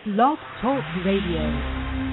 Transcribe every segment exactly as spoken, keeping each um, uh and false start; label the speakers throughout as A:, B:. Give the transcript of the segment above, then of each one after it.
A: Blog Talk Radio.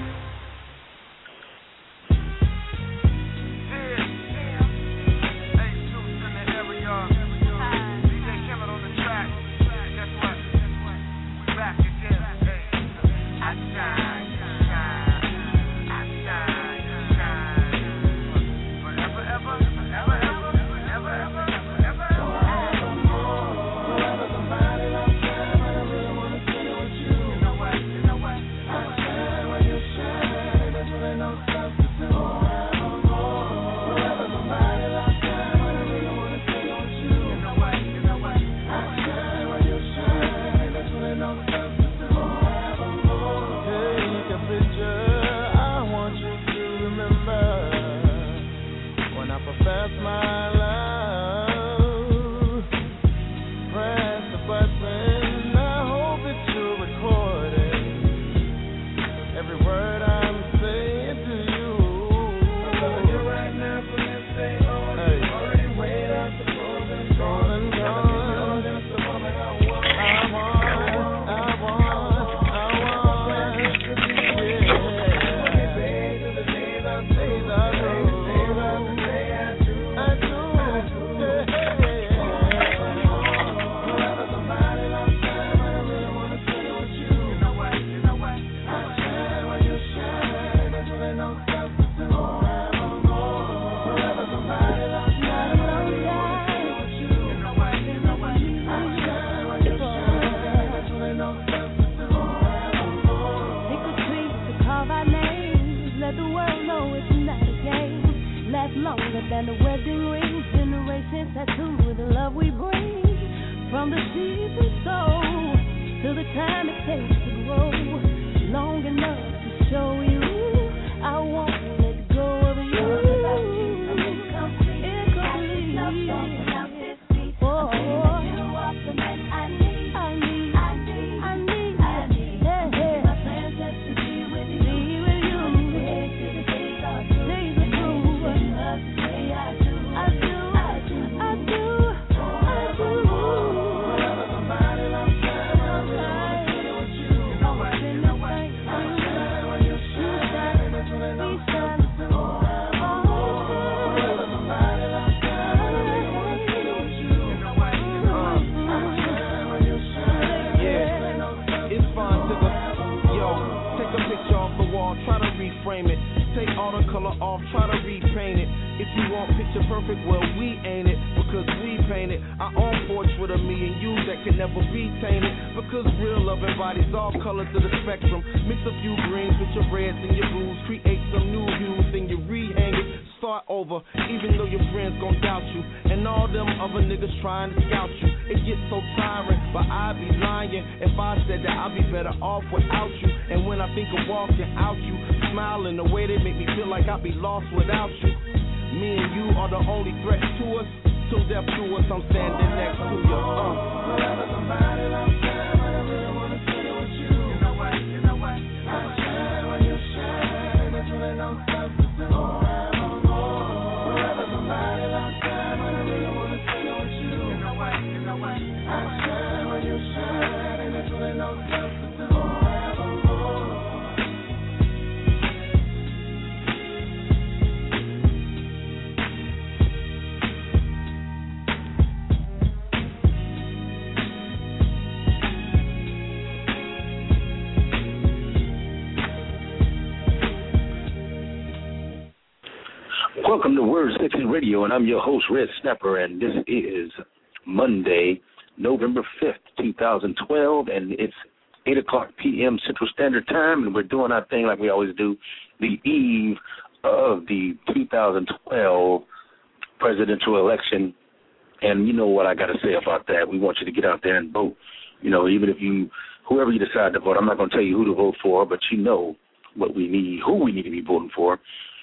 B: Welcome to Word Sexy Radio, and I'm your host, Red Snapper, and this is Monday, November fifth, twenty twelve, and it's eight o'clock p.m. Central Standard Time, and we're doing our thing like we always do, the eve of the two thousand twelve presidential election, and you know what I got to say about that. We want you to get out there and vote. You know, even if you, whoever you decide to vote, I'm not going to tell you who to vote for, but you know what we need, who we need to be voting for.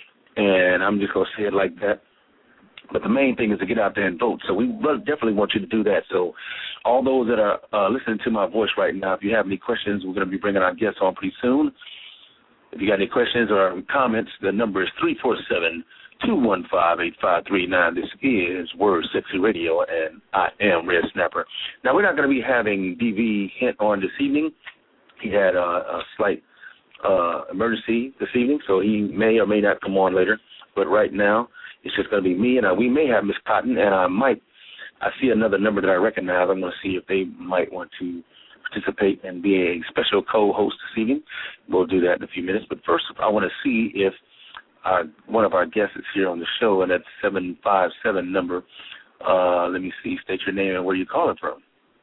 B: And I'm just going to say it like that. But the main thing is to get out there and vote. So we definitely want you to do that. So all those that are uh, listening to my voice right now, if you have any questions, we're going to be bringing our guests on pretty soon. If you got any questions or comments, the number is three four seven, two one five, eight five three nine. This is Word Sexy Radio, and I am Red Snapper. Now, we're not going to be having D V Hint on this evening. he had a, a slight uh, emergency this evening, so he may or may not come on later. But right now, it's just going to be me, and I, we may have Miss Cotton, and I might, I see another number that I recognize. I'm going to see if they might want to participate and be a special co-host this evening. We'll do that in a few minutes. But first, I want to see if our, one of our guests is here on the show, and that's seven five seven number. Uh, let me see, state your name and where you're calling from.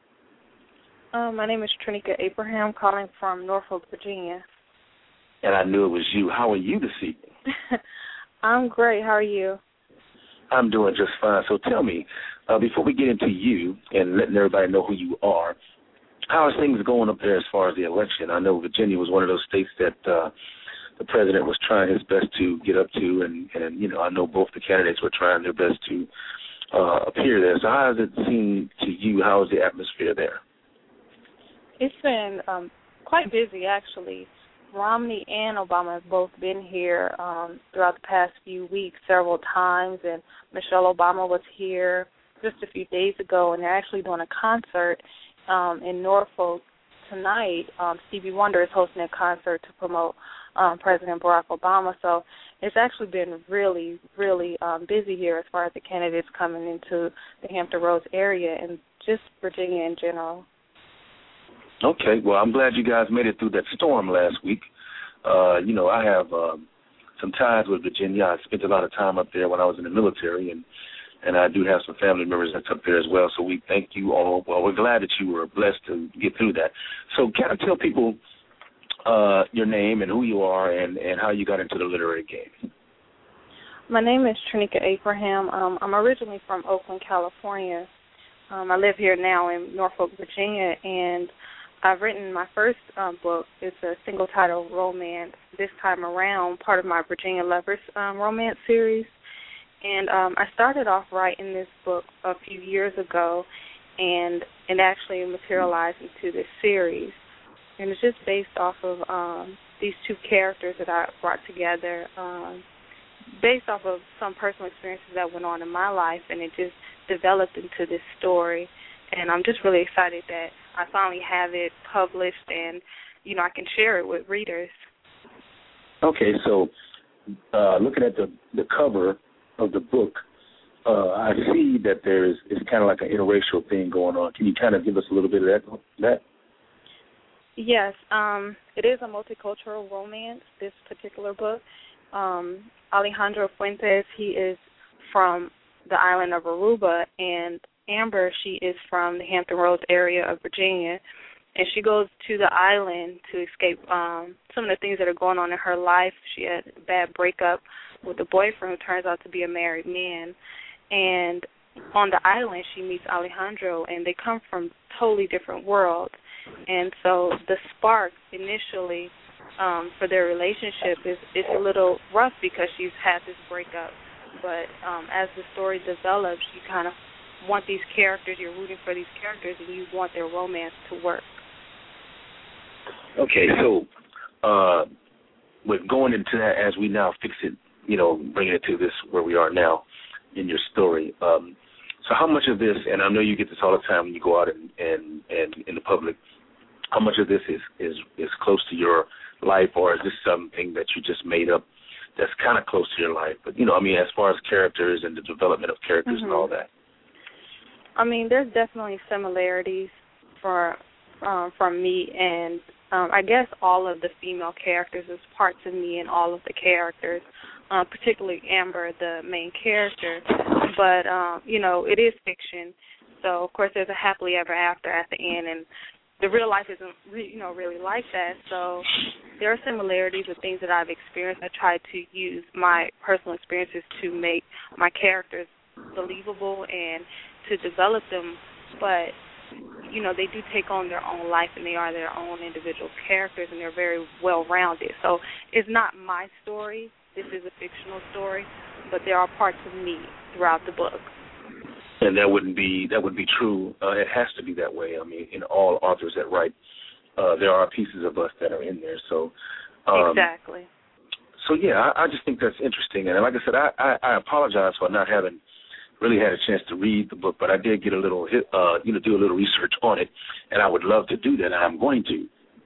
C: Uh, my name is Trinica Abraham, calling from Norfolk, Virginia.
B: And I knew it was you. How are you this evening?
C: I'm great. How are you?
B: I'm doing just fine. So tell me, uh, before we get into you and letting everybody know who you are, how are things going up there as far as the election? I know Virginia was one of those states that uh, the president was trying his best to get up to, and, and, you know, I know both the candidates were trying their best to uh, appear there. So how does it seem to you? How is the atmosphere there?
C: It's been um, quite busy, actually. Romney and Obama have both been here um, throughout the past few weeks several times, and Michelle Obama was here just a few days ago, and they're actually doing a concert um, in Norfolk tonight. Um, Stevie Wonder is hosting a concert to promote um, President Barack Obama, so it's actually been really, really um, busy here as far as the candidates coming into the Hampton Roads area and just Virginia in general.
B: Okay, well, I'm glad you guys made it through that storm last week. Uh, you know, I have um, some ties with Virginia. I spent a lot of time up there when I was in the military, and, and I do have some family members that's up there as well, so we thank you all. Well, we're glad that you were blessed to get through that. So kind of tell people uh, your name and who you are and, and how you got into the literary game.
C: My name is Trinica Abraham. Um, I'm originally from Oakland, California. Um, I live here now in Norfolk, Virginia, and I've written my first um, book. It's a single-title romance this time around, part of my Virginia Lovers um, romance series. And um, I started off writing this book a few years ago, and it actually materialized into this series. And it's just based off of um, these two characters that I brought together, um, based off of some personal experiences that went on in my life, and it just developed into this story. And I'm just really excited that I finally have it published and, you know, I can share it with readers.
B: Okay, so uh, looking at the, the cover of the book, uh, I see that there is it's kind of like an interracial thing going on. Can you kind of give us a little bit of that? that?
C: Yes, um, it is a multicultural romance, this particular book. Um, Alejandro Fuentes, he is from the island of Aruba, and Amber, she is from the Hampton Roads area of Virginia, and she goes to the island to escape um, some of the things that are going on in her life. She had a bad breakup with a boyfriend who turns out to be a married man, and on the island she meets Alejandro, and they come from totally different worlds, and so the spark initially um, for their relationship is, is a little rough because she's had this breakup, but um, as the story develops, you kind of want these characters, you're rooting for these characters, and you want their romance to work.
B: Okay, so uh, with going into that as we now fix it, you know, bringing it to this where we are now in your story, um, so how much of this, and I know you get this all the time when you go out and, and, and in the public, how much of this is, is, is close to your life, or is this something that you just made up that's kind of close to your life? But, you know, I mean, as far as characters and the development of characters
C: mm-hmm.
B: and all that.
C: I mean, there's definitely similarities for um, from me, and um, I guess all of the female characters. There's parts of me in all of the characters, uh, particularly Amber, the main character. But, um, you know, it is fiction, so, of course, there's a happily ever after at the end, and the real life isn't, re- you know, really like that. So there are similarities with things that I've experienced. I try to use my personal experiences to make my characters believable and to develop them, but, you know, they do take on their own life, and they are their own individual characters, and they're very well-rounded. So it's not my story. This is a fictional story, but there are parts of me throughout the book.
B: And that wouldn't be that would be true. Uh, it has to be that way. I mean, in all authors that write, uh, there are pieces of us that are in there. So um,
C: exactly.
B: So yeah, I, I just think that's interesting. And like I said, I, I, I apologize for not having really had a chance to read the book, but I did get a little, uh, you know, do a little research on it, and I would love to do that. And I'm going to.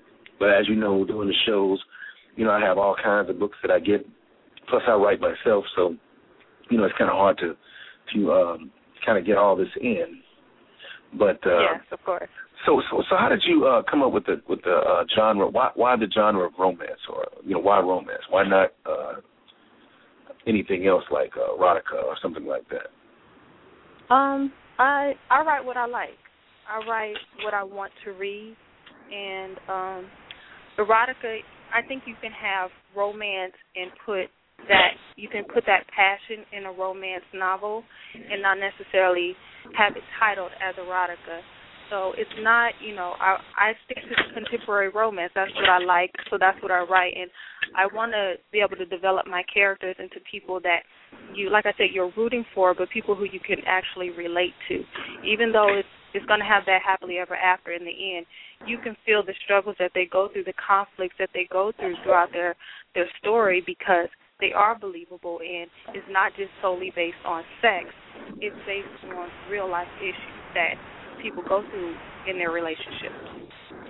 B: But as you know, doing the shows, you know, I have all kinds of books that I get. Plus, I write myself, so you know, it's kind of hard to to um, kind of get all this in. But uh,
C: yes, of course.
B: So, so, so, how did you uh, come up with the with the uh, genre? Why, why the genre of romance, or you know, why romance? Why not uh, anything else like uh, erotica or something like that?
C: Um, I I write what I like. I write what I want to read, and um, erotica. I think you can have romance and put that you can put that passion in a romance novel, and not necessarily have it titled as erotica. So it's not, you know, I I stick to contemporary romance. That's what I like, so that's what I write. And I want to be able to develop my characters into people that you, like I said, you're rooting for, but people who you can actually relate to. Even though it's it's going to have that happily ever after in the end, you can feel the struggles that they go through, the conflicts that they go through throughout their, their story, because they are believable, and it's not just solely based on sex. It's based on real-life issues that people go through in their relationships.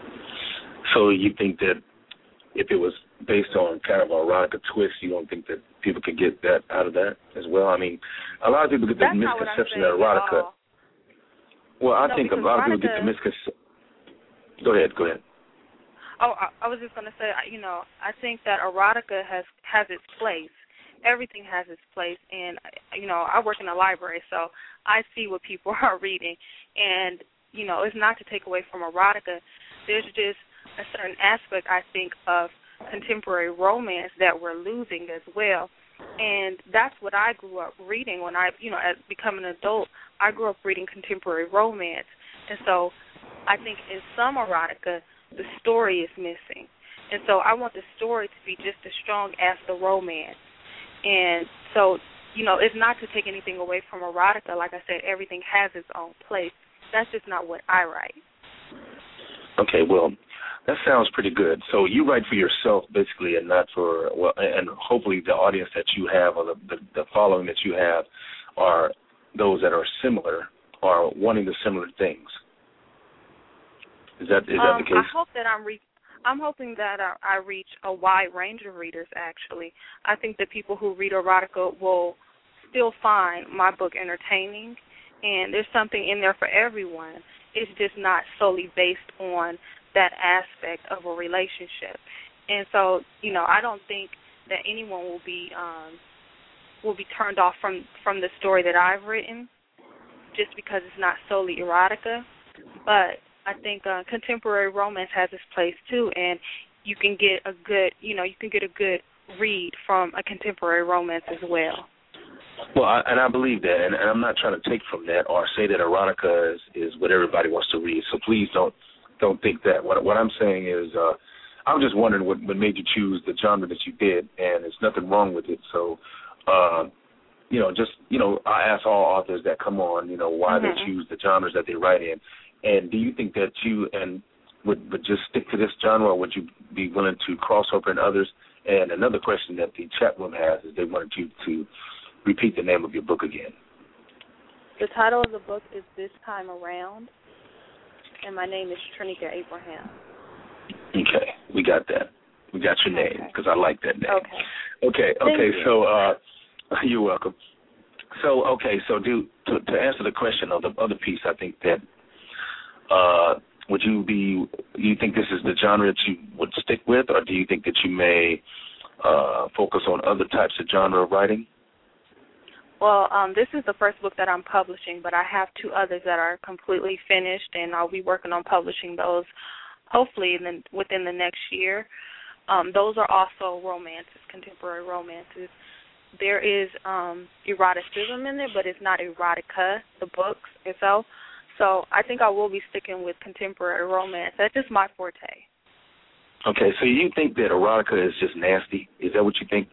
B: So you think that if it was based on kind of a erotica twist, you don't think that people could get that out of that as well? I mean, a lot of people get the
C: That's
B: misconception that erotica. Well, I
C: no,
B: think a lot of people get the misconception. Go ahead, go ahead.
C: Oh, I, I was just going to say, you know, I think that erotica has has its place. Everything has its place, and you know, I work in a library, so I see what people are reading, and you know, it's not to take away from erotica. There's just a certain aspect, I think, of contemporary romance that we're losing as well, and that's what I grew up reading when I, you know, as becoming an adult, I grew up reading contemporary romance, and so I think in some erotica, the story is missing, and so I want the story to be just as strong as the romance. And so, you know, it's not to take anything away from erotica. Like I said, everything has its own place. That's just not what I write.
B: Okay, well, that sounds pretty good. So you write for yourself, basically, and not for, well, and hopefully the audience that you have or the, the, the following that you have are those that are similar or wanting the similar things. Is that is that
C: um,
B: the case?
C: I hope that I'm re- I'm hoping that I, I reach a wide range of readers, actually. I think that people who read erotica will still find my book entertaining, and there's something in there for everyone. It's just not solely based on that aspect of a relationship. And so, you know, I don't think that anyone will be um, will be turned off from, from the story that I've written just because it's not solely erotica. But I think uh, contemporary romance has its place too, and you can get a good, you know, you can get a good read from a contemporary romance as well.
B: Well, I, and I believe that, and, and I'm not trying to take from that or say that erotica is, is what everybody wants to read. So please don't don't think that. What what I'm saying is, uh, I was just wondering what, what made you choose the genre that you did, and there's nothing wrong with it. So, uh, you know, just you know, I ask all authors that come on, you know, why mm-hmm. they choose the genres that they write in. And do you think that you and would, would just stick to this genre, or would you be willing to cross over in others? And another question that the chat room has is they wanted you to repeat the name of your book again.
C: The title of the book is This Time Around, and my name is Trinica Abraham.
B: Okay, we got that. We got your name because I like that name.
C: Okay.
B: Okay, okay, so uh, you're welcome. So, okay, so do, to, to answer the question of the other piece, I think that Uh, would you be, do you think this is the genre that you would stick with, or do you think that you may uh, focus on other types of genre of writing?
C: Well, um, this is the first book that I'm publishing, but I have two others that are completely finished, and I'll be working on publishing those hopefully in the, within the next year. Um, those are also romances, contemporary romances. There is um, eroticism in it, but it's not erotica, the books itself. So I think I will be sticking with contemporary romance. That's just my forte.
B: Okay, so you think that erotica is just nasty? Is that what you think?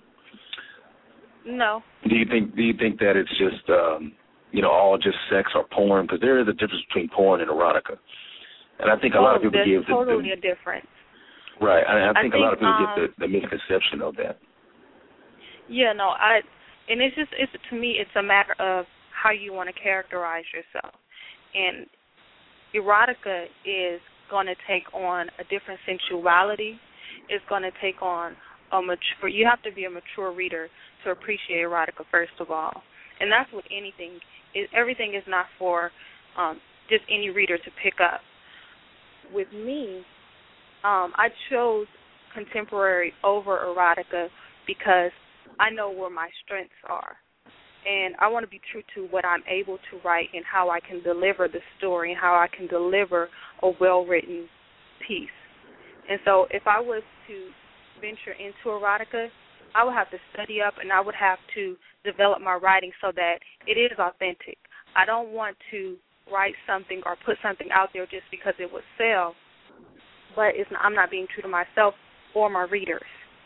C: No.
B: Do you think Do you think that it's just um, you know all just sex or porn? Because there is a difference between porn and erotica, and I think a
C: oh,
B: lot of people
C: there's
B: give the,
C: totally
B: the,
C: a difference.
B: Right, I, I, think, I think a lot of people
C: um,
B: get the, the misconception of that.
C: Yeah, no, I and it's just it's to me it's a matter of how you want to characterize yourself. And erotica is going to take on a different sensuality. It's going to take on a mature. You have to be a mature reader to appreciate erotica, first of all, and that's with anything. It, everything is not for um, just any reader to pick up. With me, um, I chose contemporary over erotica because I know where my strengths are. And I want to be true to what I'm able to write and how I can deliver the story and how I can deliver a well-written piece. And so if I was to venture into erotica, I would have to study up and I would have to develop my writing so that it is authentic. I don't want to write something or put something out there just because it would sell, but it's not, I'm not being true to myself or my readers.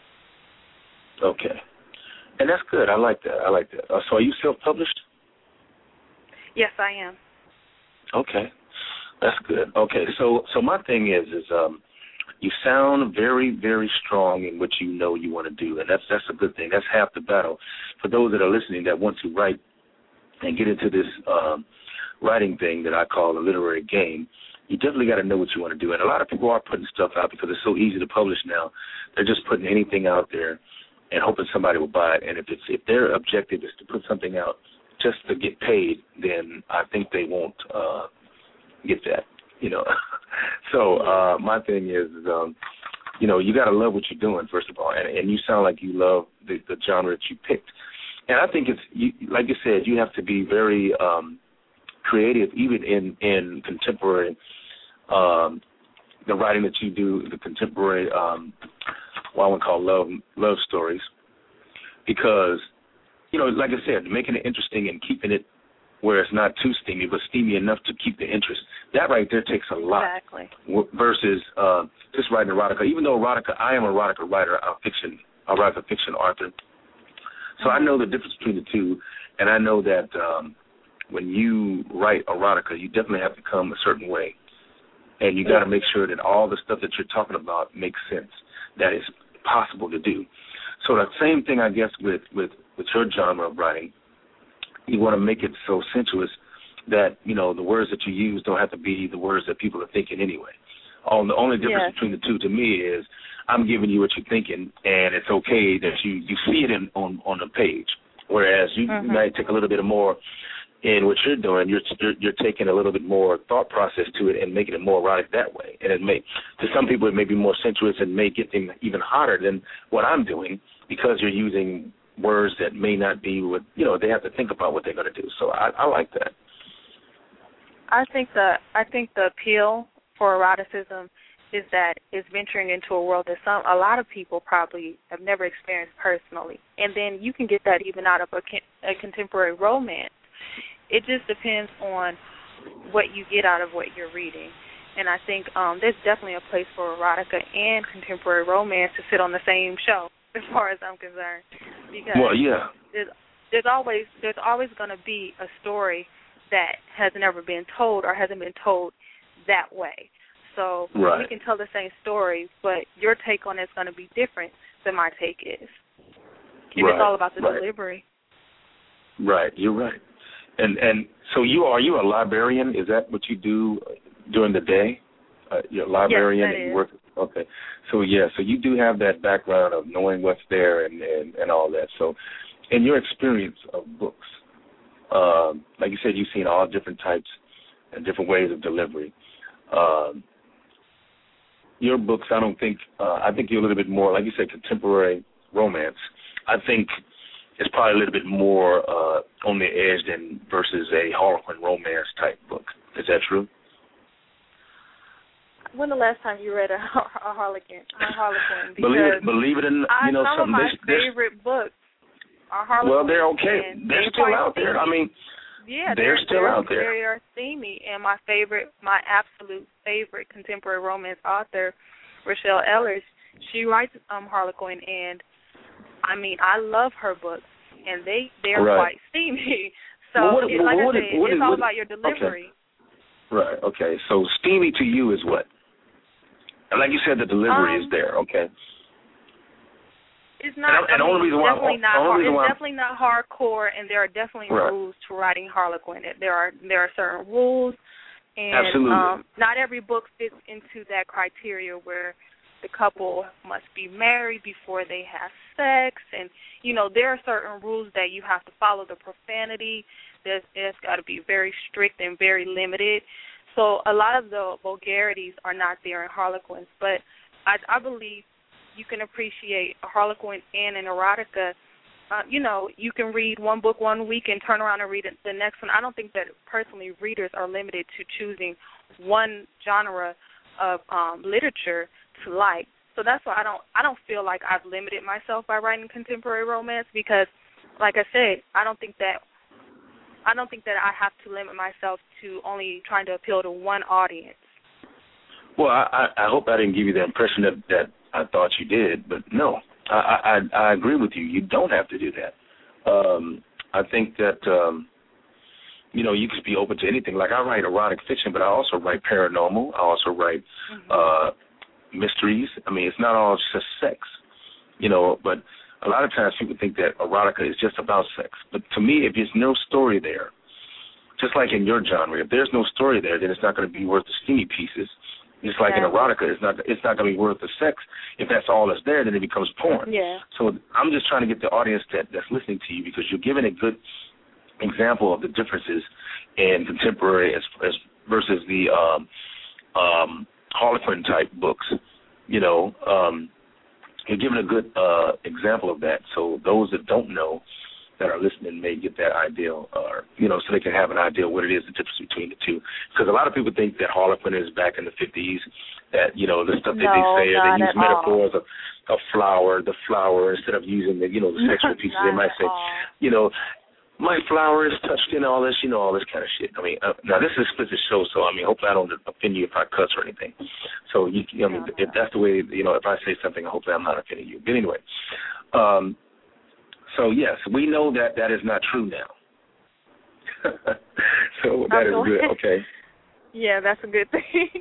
B: Okay. And that's good. I like that. I like that. Uh, so are you self-published?
C: Yes, I am.
B: Okay. That's good. Okay. So so my thing is, is um, you sound very, very strong in what you know you want to do, and that's that's a good thing. That's half the battle. For those that are listening that want to write and get into this um, writing thing that I call a literary game, you definitely got to know what you want to do. And a lot of people are putting stuff out because it's so easy to publish now. They're just putting anything out there and hoping somebody will buy it. And if it's if their objective is to put something out just to get paid, then I think they won't uh, get that, you know. so uh, my thing is, um, you know, you got to love what you're doing, first of all, and, and you sound like you love the, the genre that you picked. And I think it's, you, like you said, you have to be very um, creative, even in, in contemporary, um, the writing that you do, the contemporary um what I would call love love stories, because, you know, like I said, making it interesting and keeping it where it's not too steamy, but steamy enough to keep the interest. That right there takes a lot.
C: Exactly.
B: Versus uh, just writing erotica. Even though erotica, I am an erotica writer, I'm fiction, I write a fiction author. So I know the difference between the two, and I know that um, when you write erotica, you definitely have to come a certain way, and you got to make sure that all the stuff that you're talking about makes sense, that is possible to do. So that same thing, I guess, with, with, with your genre of writing, you want to make it so sensuous that, you know, the words that you use don't have to be the words that people are thinking anyway. All, the only difference
C: yes.
B: between the two to me is I'm giving you what you're thinking, and it's okay that you, you see it in, on, on the page, whereas you,
C: mm-hmm.
B: you might take a little bit more in what you're doing. You're, you're you're taking a little bit more thought process to it and making it more erotic that way. And it may, to some people, it may be more sensuous and may get them even hotter than what I'm doing because you're using words that may not be what, you know, they have to think about what they're going to do. So I, I like that.
C: I think the I think the appeal for eroticism is that it's venturing into a world that some a lot of people probably have never experienced personally, and then you can get that even out of a, a contemporary romance. It just depends on what you get out of what you're reading. And I think um, there's definitely a place for erotica and contemporary romance to sit on the same show, as far as I'm concerned. Because
B: well, yeah.
C: there's, there's always there's always going to be a story that has never been told or hasn't been told that way. So
B: right.
C: we can tell the same story, but your take on it is going to be different than my take is. And
B: right.
C: it's all about the
B: right.
C: delivery.
B: Right, you're right. And and so you are you a librarian? Is that what you do during the day? Uh, you're a librarian
C: yes, that
B: and you
C: is.
B: work. Okay, so yeah, so you do have that background of knowing what's there and, and, and all that. So, in your experience of books, um, like you said, you've seen all different types and different ways of delivery. Um, your books, I don't think. Uh, I think you're a little bit more, like you said, contemporary romance. I think it's probably a little bit more uh, on the edge than versus a Harlequin romance type book. Is that true?
C: When the last time you read a, a Harlequin? A Harlequin?
B: believe it, believe it or not, you know
C: I, some
B: something.
C: of my
B: There's,
C: favorite books are Harlequin.
B: Well, they're okay. They're, they're still out there. I mean,
C: yeah,
B: they're, they're still
C: they're,
B: out there.
C: They are steamy. And my favorite, my absolute favorite contemporary romance author, Rochelle Ellers, she writes um, Harlequin, and I mean, I love her books, and they they're right. quite steamy. So,
B: well, what,
C: it, like
B: what,
C: I said,
B: what,
C: it's
B: what,
C: all
B: what,
C: about your delivery.
B: Okay. Right. Okay. So, steamy to you is what? And like you said, the delivery
C: um,
B: is there. Okay.
C: It's not.
B: And, and
C: I mean,
B: only reason
C: definitely
B: why,
C: not.
B: only
C: Hard,
B: reason
C: it's
B: why
C: definitely not hardcore, and there are definitely
B: right.
C: rules to writing Harlequin. There are there are certain rules And
B: Absolutely.
C: Um, not every book fits into that criteria where the couple must be married before they have sex. And, you know, there are certain rules that you have to follow. The profanity, there's, it's got to be very strict and very limited. So a lot of the vulgarities are not there in Harlequins. But I, I believe you can appreciate a Harlequin and an erotica. Uh, you know, you can read one book one week and turn around and read it the next one. I don't think that, personally, readers are limited to choosing one genre of um, literature to like. So that's why I don't I don't feel like I've limited myself by writing contemporary romance because, like I said, I don't think that I don't think that I have to limit myself to only trying to appeal to one audience.
B: Well, I, I hope I didn't give you the impression that, that I thought you did, but no. I, I I agree with you. You don't have to do that. Um, I think that, um, you know, you could be open to anything. Like I write erotic fiction, but I also write paranormal. I also write mm-hmm. uh, mysteries. I mean, it's not all just sex, you know, but a lot of times people think that erotica is just about sex. But to me, if there's no story there, just like in your genre, if there's no story there, then it's not going to be worth the steamy pieces. Just like yeah. in erotica, it's not it's not going to be worth the sex. If that's all that's there, then it becomes porn.
C: Yeah.
B: So I'm just trying to get the audience that, that's listening to you because you're giving a good example of the differences in contemporary as, as versus the um, um, Harlequin type books. You know, um, you're giving a good uh, example of that. So those that don't know that are listening may get that idea, or you know, so they can have an idea what it is, the difference between the two. Because a lot of people think that Harlequin is back in the fifties, that, you know, the stuff that
C: no,
B: they say, they use metaphors
C: all.
B: of a flower, the flower, instead of using the, you know, the sexual pieces, they might say,
C: all.
B: you know, my flower is touched in all this, you know, all this kind of shit. I mean, uh, now this is a explicit show, so I mean, hopefully I don't offend you if I cuss or anything. So, you, I mean, no, if that's the way, you know, if I say something, hopefully I'm not offending you. But anyway, um, so yes, we know that that is not true now. So that is good. Okay.
C: Yeah, that's a good thing.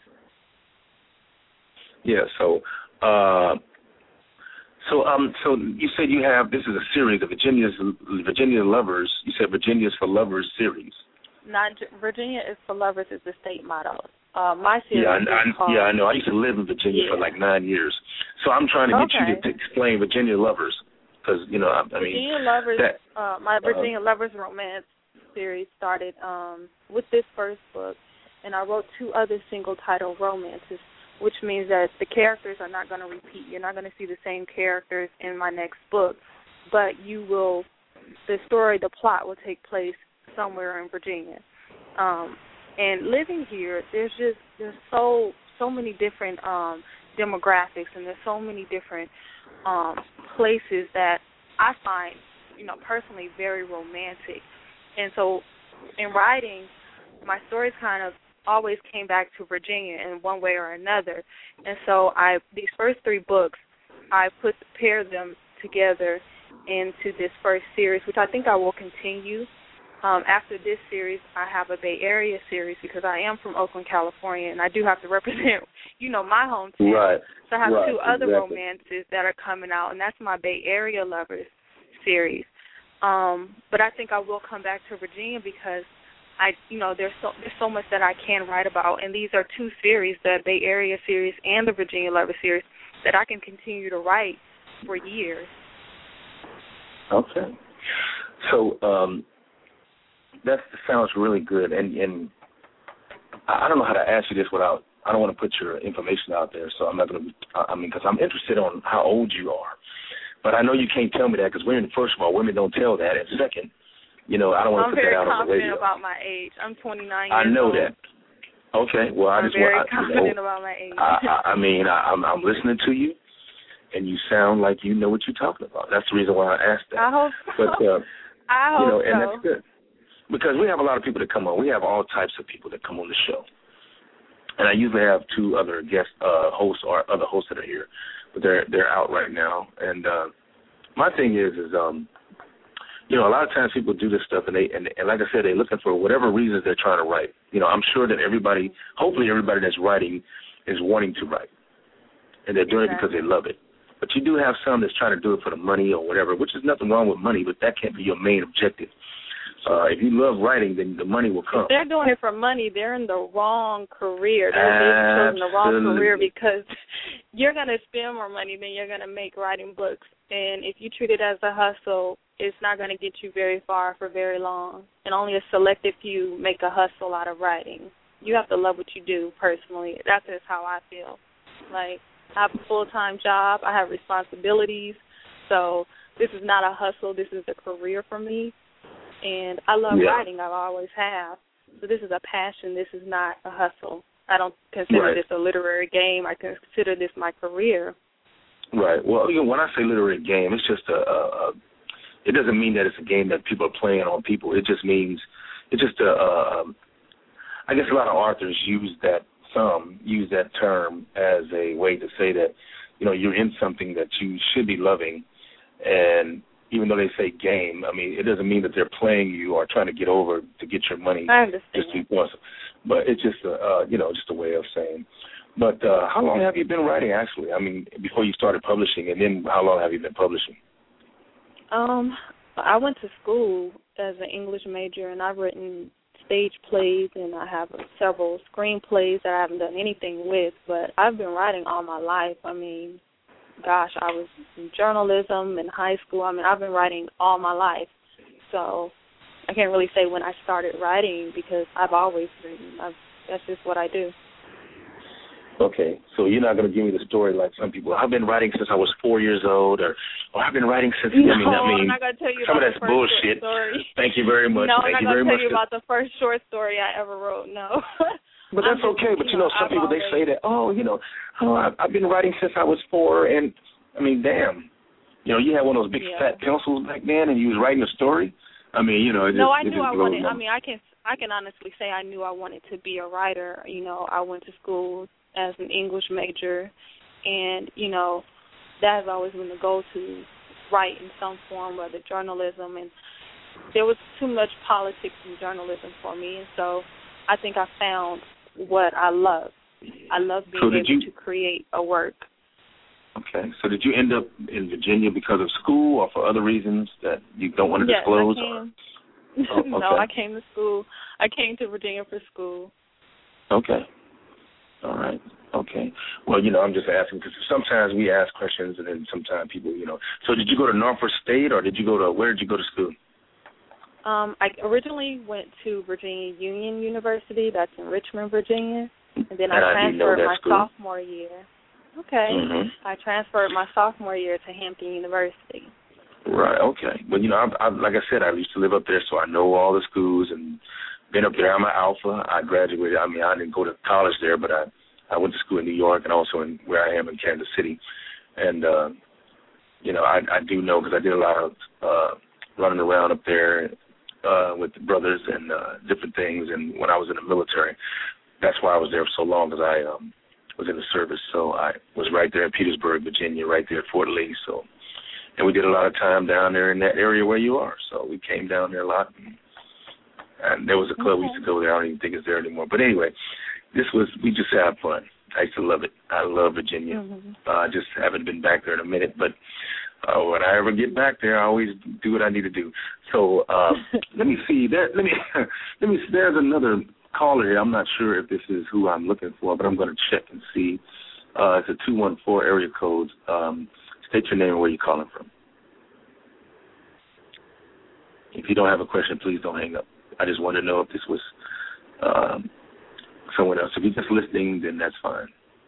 B: Yeah. So, uh, so, um, so you said you have this is a series of Virginia's Virginia Lovers. You said Virginia's for Lovers series.
C: Not Virginia is for Lovers is the state motto. Uh, my series.
B: Yeah, I,
C: is
B: I,
C: called,
B: yeah, I know. I used to live in Virginia
C: yeah.
B: for like nine years, so I'm trying to get
C: okay.
B: you to, to explain Virginia Lovers because you know, I, I mean,
C: Virginia Lovers.
B: That,
C: uh, my Virginia
B: uh,
C: Lovers romance series started um, with this first book, and I wrote two other single title romances, which means that the characters are not going to repeat. You're not going to see the same characters in my next book, but you will. The story, the plot will take place somewhere in Virginia. Um, and living here, there's just there's so so many different um, demographics, and there's so many different um, places that I find, you know, personally very romantic. And so, in writing, my stories kind of always came back to Virginia in one way or another. And so, I these first three books, I put paired them together into this first series, which I think I will continue. Um, after this series, I have a Bay Area series because I am from Oakland, California, and I do have to represent, you know, my hometown.
B: Right.
C: So I have
B: right,
C: two other
B: exactly.
C: romances that are coming out, and that's my Bay Area Lovers series. Um, but I think I will come back to Virginia because I, you know, there's so there's so much that I can write about, and these are two series, the Bay Area series and the Virginia Lovers series, that I can continue to write for years.
B: Okay. So um, that sounds really good, and, and I don't know how to ask you this without, I don't want to put your information out there, so I'm not going to, I mean, because I'm interested on how old you are. But I know you can't tell me that because women, first of all, women don't tell that. And second, you know, I don't want to
C: I'm
B: put that out on the radio.
C: I'm very confident about my age. I'm twenty-nine years
B: I know
C: old.
B: that. Okay. Well, I
C: I'm
B: just
C: very
B: want. I,
C: confident
B: you know,
C: about my age.
B: I, I, I mean, I, I'm, I'm listening to you, and you sound like you know what you're talking about. That's the reason why I asked that.
C: I hope so.
B: But uh,
C: I hope
B: you know,
C: so.
B: and that's good because we have a lot of people that come on. We have all types of people that come on the show, and I usually have two other guest uh, hosts or other hosts that are here, but they're they're out right now, and. Uh, My thing is, is um, you know, a lot of times people do this stuff, and they, and, and like I said, they're looking for whatever reasons they're trying to write. You know, I'm sure that everybody, hopefully everybody that's writing is wanting to write, and they're doing exactly. it because they love it. But you do have some that's trying to do it for the money or whatever, which is nothing wrong with money, but that can't be your main objective. Uh, if you love writing, then the money will come.
C: If they're doing it for money, they're in the wrong career. They're choosing the wrong career because you're going to spend more money than you're going to make writing books. And if you treat it as a hustle, it's not going to get you very far for very long. And only a selected few make a hustle out of writing. You have to love what you do personally. That's just how I feel. Like, I have a full-time job. I have responsibilities. So this is not a hustle. This is a career for me. And I love
B: yeah.
C: writing. I always have. So this is a passion. This is not a hustle. I don't consider
B: right.
C: this a literary game. I consider this my career.
B: Right. Well, you know, when I say literary game, it's just a, a, a – it doesn't mean that it's a game that people are playing on people. It just means – it's just a, a – I guess a lot of authors use that – some use that term as a way to say that, you know, you're in something that you should be loving, and – even though they say game, I mean, it doesn't mean that they're playing you or trying to get over to get your money.
C: I understand.
B: Just to, but it's just, a, uh, you know, just a way of saying. But uh, how long have you been writing, actually? I mean, before you started publishing, and then how long have you been publishing?
C: Um, I went to school as an English major, and I've written stage plays, and I have several screenplays that I haven't done anything with, but I've been writing all my life. I mean, gosh, I was in journalism in high school. I mean, I've been writing all my life. So I can't really say when I started writing because I've always written. I've, that's just what I do.
B: Okay, so you're not going to give me the story like some people. I've been writing since I was four years old, or, or I've been writing since.
C: No,
B: I mean, I mean,
C: I'm not going to tell you
B: some
C: about
B: of that's
C: the first
B: bullshit.
C: Story.
B: Thank you very much.
C: No,
B: Thank
C: I'm
B: you
C: not
B: very
C: going to tell
B: much.
C: you about the first short story I ever wrote. No.
B: But that's
C: just,
B: okay. But you know, some
C: I've
B: people
C: always...
B: they say that, oh, you know, oh, I've, I've been writing since I was four, and I mean, damn, you know, you had one of those big
C: yeah.
B: fat pencils back then, and you was writing a story. I mean, you know, it just,
C: no, I
B: it
C: knew
B: just
C: I wanted.
B: my...
C: I mean, I can I can honestly say I knew I wanted to be a writer. You know, I went to school as an English major, and you know, that has always been the goal, to write in some form, whether journalism. And there was too much politics in journalism for me, and so I think I found what I love. I love being
B: so
C: able
B: you...
C: to create a work.
B: Okay. So did you end up in Virginia because of school or for other reasons that you don't want to
C: yes,
B: disclose?
C: I came.
B: Or... Oh, okay.
C: No, I came to school. I came to Virginia for school.
B: Okay. All right. Okay. Well, you know, I'm just asking because sometimes we ask questions and then sometimes people, you know. So did you go to Norfolk State or did you go to, where did you go to school?
C: Um, I originally went to Virginia Union University. That's in Richmond, Virginia. And then
B: and
C: I
B: I
C: transferred my
B: school.
C: sophomore year. Okay.
B: Mm-hmm.
C: I transferred my sophomore year to Hampton University.
B: Right, okay. Well, you know, I, I, like I said, I used to live up there, so I know all the schools and been up there. I'm an Alpha. I graduated. I mean, I didn't go to college there, but I, I went to school in New York and also in where I am in Kansas City. And, uh, you know, I, I do know because I did a lot of uh, running around up there uh, with the brothers and uh, different things. And when I was in the military, that's why I was there for so long, because I um, was in the service. So I was right there in Petersburg, Virginia, right there at Fort Lee. So, and we did a lot of time down there in that area where you are. So we came down there a lot. And, and there was a club okay. we used to go there. I don't even think it's there anymore. But anyway, this was, we just had fun. I used to love it. I love Virginia. Mm-hmm. I uh, just haven't been back there in a minute. But uh, when I ever get back there, I always do what I need to do. So uh, let me see. There, let me, let me. There's another caller here. I'm not sure if this is who I'm looking for, but I'm going to check and see. Uh, it's a two one four area code. Um, state your name and where you're calling from. If you don't have a question, please don't hang up. I just want to know if this was um, someone else. If you're just listening, then that's fine.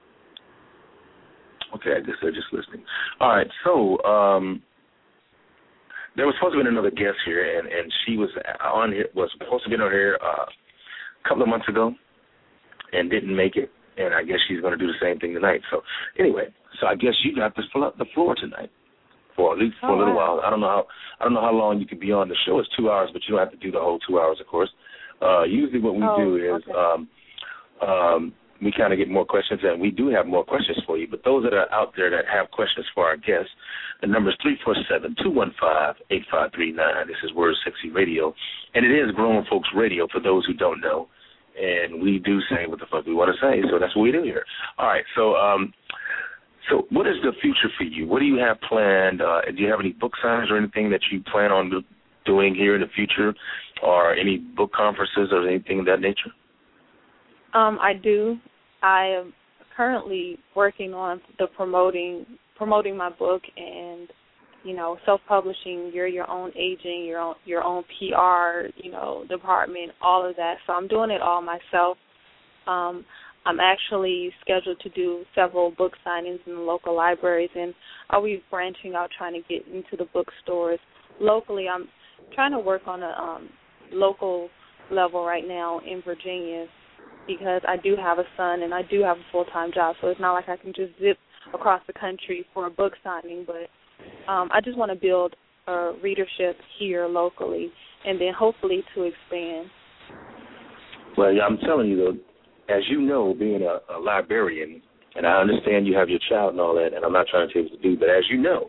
B: Okay, I guess they're just listening. All right, so um, there was supposed to be another guest here, and, and she was on here, was supposed to be on here uh, a couple of months ago and didn't make it, and I guess she's going to do the same thing tonight. So anyway, so I guess you got the the floor tonight for at least for oh, a little wow. while. I don't know how I don't know how long you could be on. The show is two hours, but you don't have to do the whole two hours, of course. Uh, usually, what we
C: oh,
B: do is
C: okay.
B: um, um, we kind of get more questions, and we do have more questions for you. But those that are out there that have questions for our guests, the number is three four seven, two one five, eight five three nine. This is Word Sexy Radio, and it is Grown Folks Radio for those who don't know. And we do say what the fuck we want to say, so that's what we do here. All right, so um, so what is the future for you? What do you have planned? Uh, do you have any book signs or anything that you plan on doing here in the future, or any book conferences or anything of that nature?
C: Um, I do. I am currently working on the promoting promoting my book and, you know, self-publishing. You're your own agent, your own your own P R, you know, department, all of that. So I'm doing it all myself. Um, I'm actually scheduled to do several book signings in the local libraries, and I'll be branching out trying to get into the bookstores. Locally, I'm trying to work on a um, local level right now in Virginia because I do have a son and I do have a full-time job, so it's not like I can just zip across the country for a book signing, but um, I just want to build a readership here locally and then hopefully to expand.
B: Well, yeah, I'm telling you, though, as you know, being a, a librarian, and I understand you have your child and all that, and I'm not trying to tell you what to do, but as you know,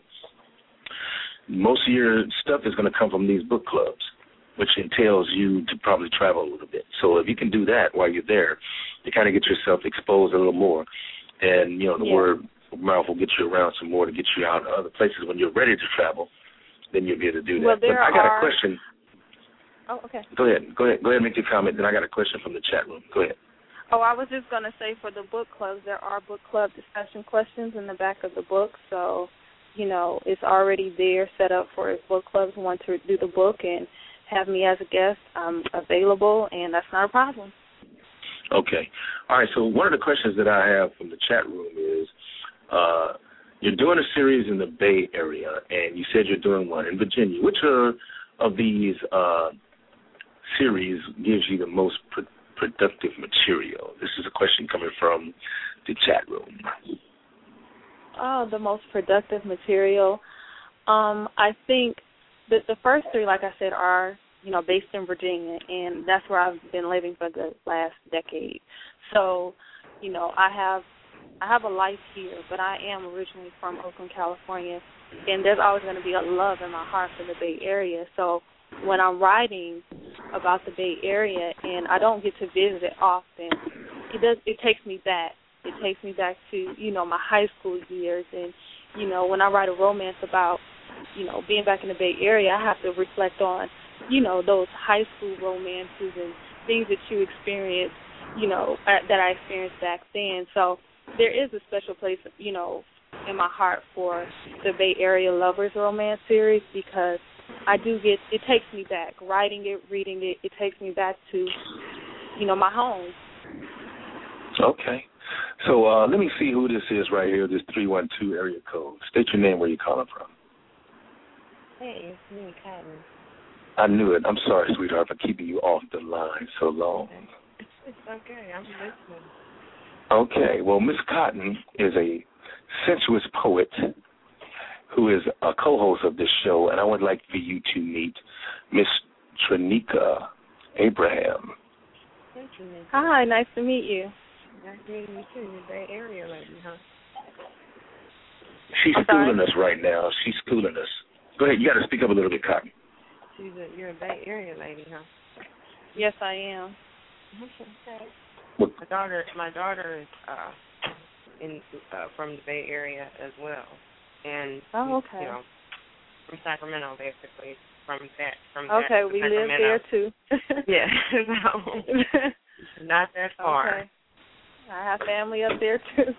B: most of your stuff is going to come from these book clubs, which entails you to probably travel a little bit. So if you can do that while you're there, you kind of get yourself exposed a little more, and, you know, the
C: yeah.
B: word mouth will get you around some more to get you out to other places. When you're ready to travel, then you'll be able to do that.
C: Well, there
B: but I got
C: are...
B: a question.
C: Oh, okay.
B: Go ahead. Go ahead. Go ahead and make your comment. Then I got a question from the chat room. Go ahead.
C: Oh, I was just going to say for the book clubs, there are book club discussion questions in the back of the book. So, you know, it's already there set up for if book clubs want to do the book and have me as a guest. I'm available, and that's not a problem.
B: Okay. All right, so one of the questions that I have from the chat room is, uh, you're doing a series in the Bay Area, and you said you're doing one in Virginia. Which are, of these uh, series gives you the most pro- productive material? This is a question coming from the chat room.
C: Oh, the most productive material. Um, I think that the first three, like I said, are, you know, based in Virginia, and that's where I've been living for the last decade. So, you know, I have I have a life here, but I am originally from Oakland, California, and there's always going to be a love in my heart for the Bay Area. So when I'm writing about the Bay Area and I don't get to visit it often, it does. It takes me back. It takes me back to, you know, my high school years. And, you know, when I write a romance about, you know, being back in the Bay Area, I have to reflect on, you know, those high school romances and things that you experienced, you know, that I experienced back then. So there is a special place, you know, in my heart for the Bay Area Lovers Romance series because I do get, it takes me back. Writing it, reading it, it takes me back to, you know, my home.
B: Okay. So uh, let me see who this is right here, this three one two area code. State your name, where you're calling from.
D: Hey, it's me, Cotton.
B: I knew it. I'm sorry, sweetheart, for keeping you off the line so long.
D: It's okay. I'm listening.
B: Okay. Well, Miss Cotton is a sensuous poet who is a co-host of this show, and I would like for you to meet Miss Trinika Abraham.
D: Thank you, Miss.
C: Hi, nice to meet you.
D: Nice meeting you too. You're Bay Area lady, huh?
B: She's
C: I'm
B: schooling
C: sorry?
B: us right now. She's schooling us. Go ahead. You got to speak up a little bit, Cotton.
D: She's a, you're a Bay Area lady, huh?
C: Yes, I am.
D: Okay.
B: What?
D: My daughter, my daughter is uh, in uh, from the Bay Area as well, and
C: Oh, okay.
D: you know, from Sacramento, basically from that from
C: Okay,
D: that,
C: we
D: Sacramento.
C: live there too.
D: Yeah, no, not that far.
C: Okay. I have family up there too.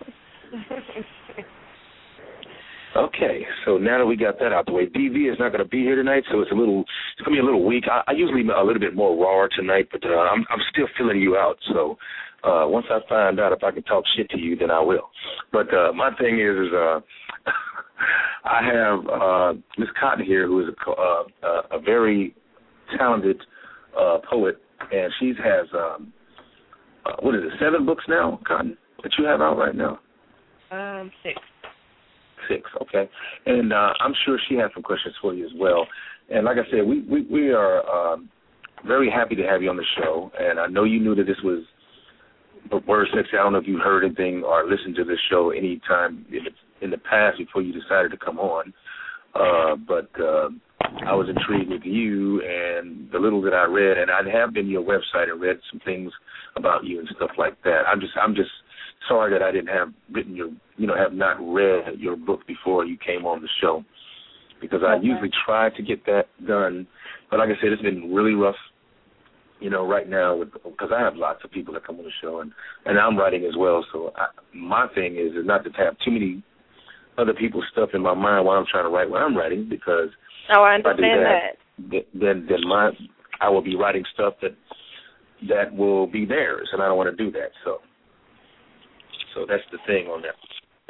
B: Okay, so now that we got that out the way, D V is not going to be here tonight, so it's a little, it's going to be a little weak. I, I usually a little bit more raw tonight, but uh, I'm, I'm still filling you out. So uh, once I find out if I can talk shit to you, then I will. But uh, my thing is, is uh, I have uh, Miss Cotton here, who is a, uh, a very talented uh, poet, and she has um, uh, what is it, seven books now, Cotton, that you have out right now?
D: Um, six.
B: Six, okay. And uh, I'm sure she has some questions for you as well. And like I said, we, we, we are um, very happy to have you on the show. And I know you knew that this was Word Sexy. I don't know if you heard anything or listened to this show any time in the, in the past before you decided to come on. Uh, but uh, I was intrigued with you and the little that I read. And I have been to your website and read some things about you and stuff like that. I'm just, I'm just sorry that I didn't have written your, you know, have not read your book before you came on the show. because I
C: okay.
B: usually try to get that done. But like I said, it's been really rough, you know, right now with because I have lots of people that come on the show, and, and I'm writing as well. So I, my thing is, is not to have too many other people's stuff in my mind while I'm trying to write what I'm writing, because
C: oh, I
B: if I do
C: understand
B: that,
C: that.
B: then then my I will be writing stuff that that will be theirs, and I don't want to do that. So so that's the thing on that.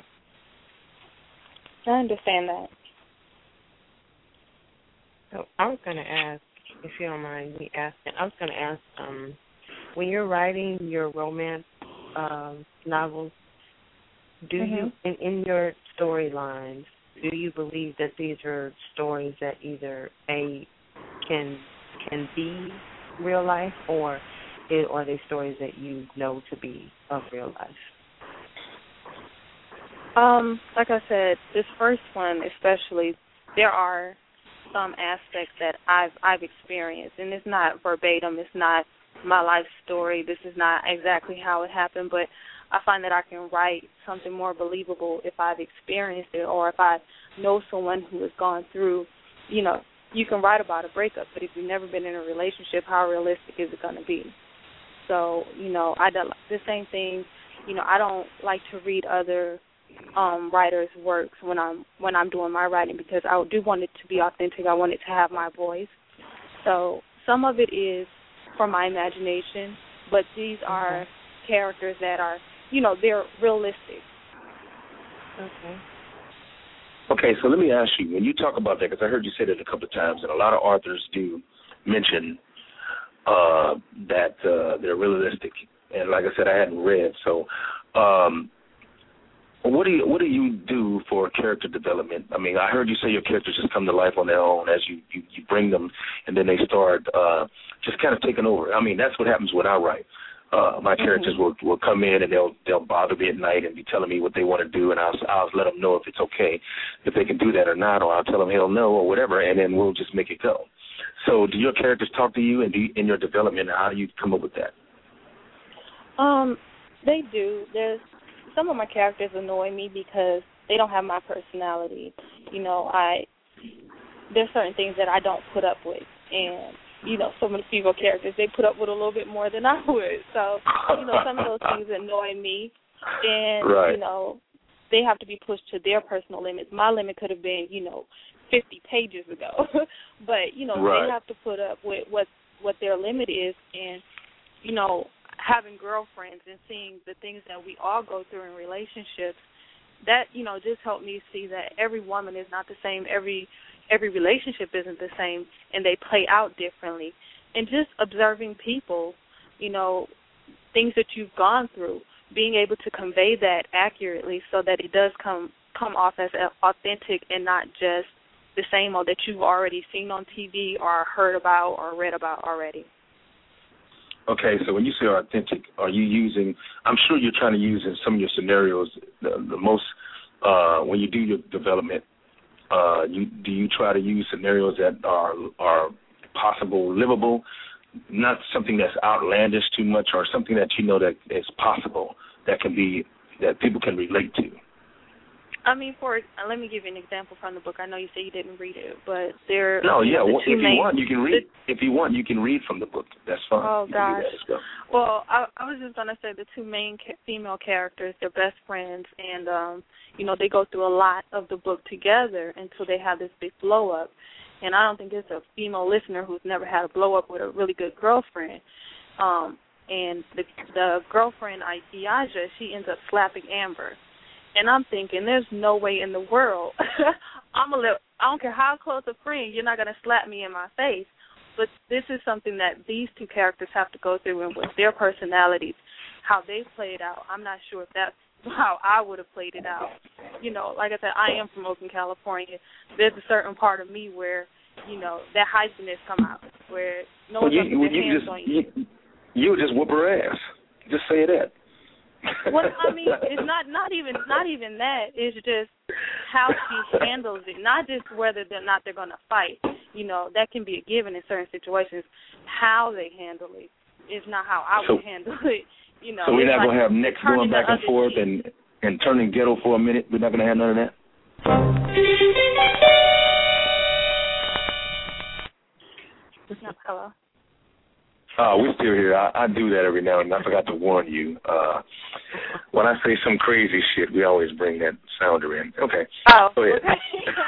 C: I understand that.
D: So I was going to ask, if you don't mind me asking, I was going to ask, um, when you're writing your romance um, novels, do
C: mm-hmm.
D: you, in, in your storylines, do you believe that these are stories that either A, can can be real life, or it, are they stories that you know to be of real life?
C: Um, like I said, this first one especially, there are some aspects that I've I've experienced, and it's not verbatim. It's not my life story. This is not exactly how it happened, but I find that I can write something more believable if I've experienced it, or if I know someone who has gone through, you know, you can write about a breakup, but if you've never been in a relationship, how realistic is it going to be? So, you know, I do the same thing. You know, I don't like to read other um, writers' works when I'm when I'm doing my writing, because I do want it to be authentic. I want it to have my voice. So some of it is from my imagination, but these are mm-hmm. characters that are, you know, they're realistic.
D: Okay.
B: Okay, so let me ask you, when you talk about that, because I heard you say that a couple of times, and a lot of authors do mention uh, that uh, they're realistic. And like I said, I hadn't read. So um, what do you what do you do for character development? I mean, I heard you say your characters just come to life on their own as you, you, you bring them, and then they start uh, just kind of taking over. I mean, that's what happens when I write. Uh, my characters mm-hmm. will will come in and they'll they'll bother me at night and be telling me what they want to do, and I'll I'll let them know if it's okay, if they can do that or not, or I'll tell them hell no or whatever, and then we'll just make it go. So, do your characters talk to you, and do you, in your development, how do you come up with that?
C: Um, they do. There's some of my characters annoy me because they don't have my personality. You know, I there's certain things that I don't put up with, and you know, some of the female characters, they put up with a little bit more than I would. So, you know, some of those things annoy me. And,
B: right.
C: you know, they have to be pushed to their personal limits. My limit could have been, you know, fifty pages ago. But, you know,
B: right.
C: they have to put up with what, what their limit is. And, you know, having girlfriends and seeing the things that we all go through in relationships, that, you know, just helped me see that every woman is not the same. Every Every relationship isn't the same, and they play out differently. And just observing people, you know, things that you've gone through, being able to convey that accurately so that it does come come off as authentic and not just the same old that you've already seen on T V or heard about or read about already.
B: Okay, so when you say authentic, are you using, I'm sure you're trying to use in some of your scenarios, the, the most, uh, when you do your development, Uh, you, do you try to use scenarios that are are possible, livable, not something that's outlandish too much, or something that you know that is possible, that can be, that people can relate to?
C: I mean, for uh, let me give you an example from the book. I know you say you didn't read it, but there.
B: No, yeah.
C: The
B: Well, if
C: main,
B: you want, you can read.
C: The,
B: if you want, you can read from the book. That's fine.
C: Oh
B: you
C: gosh.
B: Well,
C: well I, I was just gonna say the two main ca- female characters, they're best friends, and um, you know, they go through a lot of the book together until they have this big blow up. And I don't think there's a female listener who's never had a blow up with a really good girlfriend. Um, and the the girlfriend, Iaja, she ends up slapping Amber. And I'm thinking, there's no way in the world I'm gonna let, I don't care how close a friend, you're not gonna slap me in my face. But this is something that these two characters have to go through, and with their personalities, how they play it out. I'm not sure if that's how I would have played it out. You know, like I said, I am from Oakland, California. There's a certain part of me where, you know, that hypenness come out, where no
B: well,
C: one's
B: you,
C: going to put their
B: you
C: hands
B: just,
C: on you.
B: you. You would just whoop her ass. Just say that.
C: Well, I mean, it's not not even not even that. It's just how she handles it. Not just whether or not they're going to fight. You know, that can be a given in certain situations. How they handle it is not how I
B: so,
C: would handle it. You know,
B: so we're not
C: like
B: going to have necks going back and forth and, and turning ghetto for a minute? We're not going to have none of that?
C: Hello.
B: Uh, we're still here. I, I do that every now and then. I forgot to warn you. Uh, when I say some crazy shit, we always bring that sounder in. Okay.
C: Oh,
B: go ahead.
C: Okay.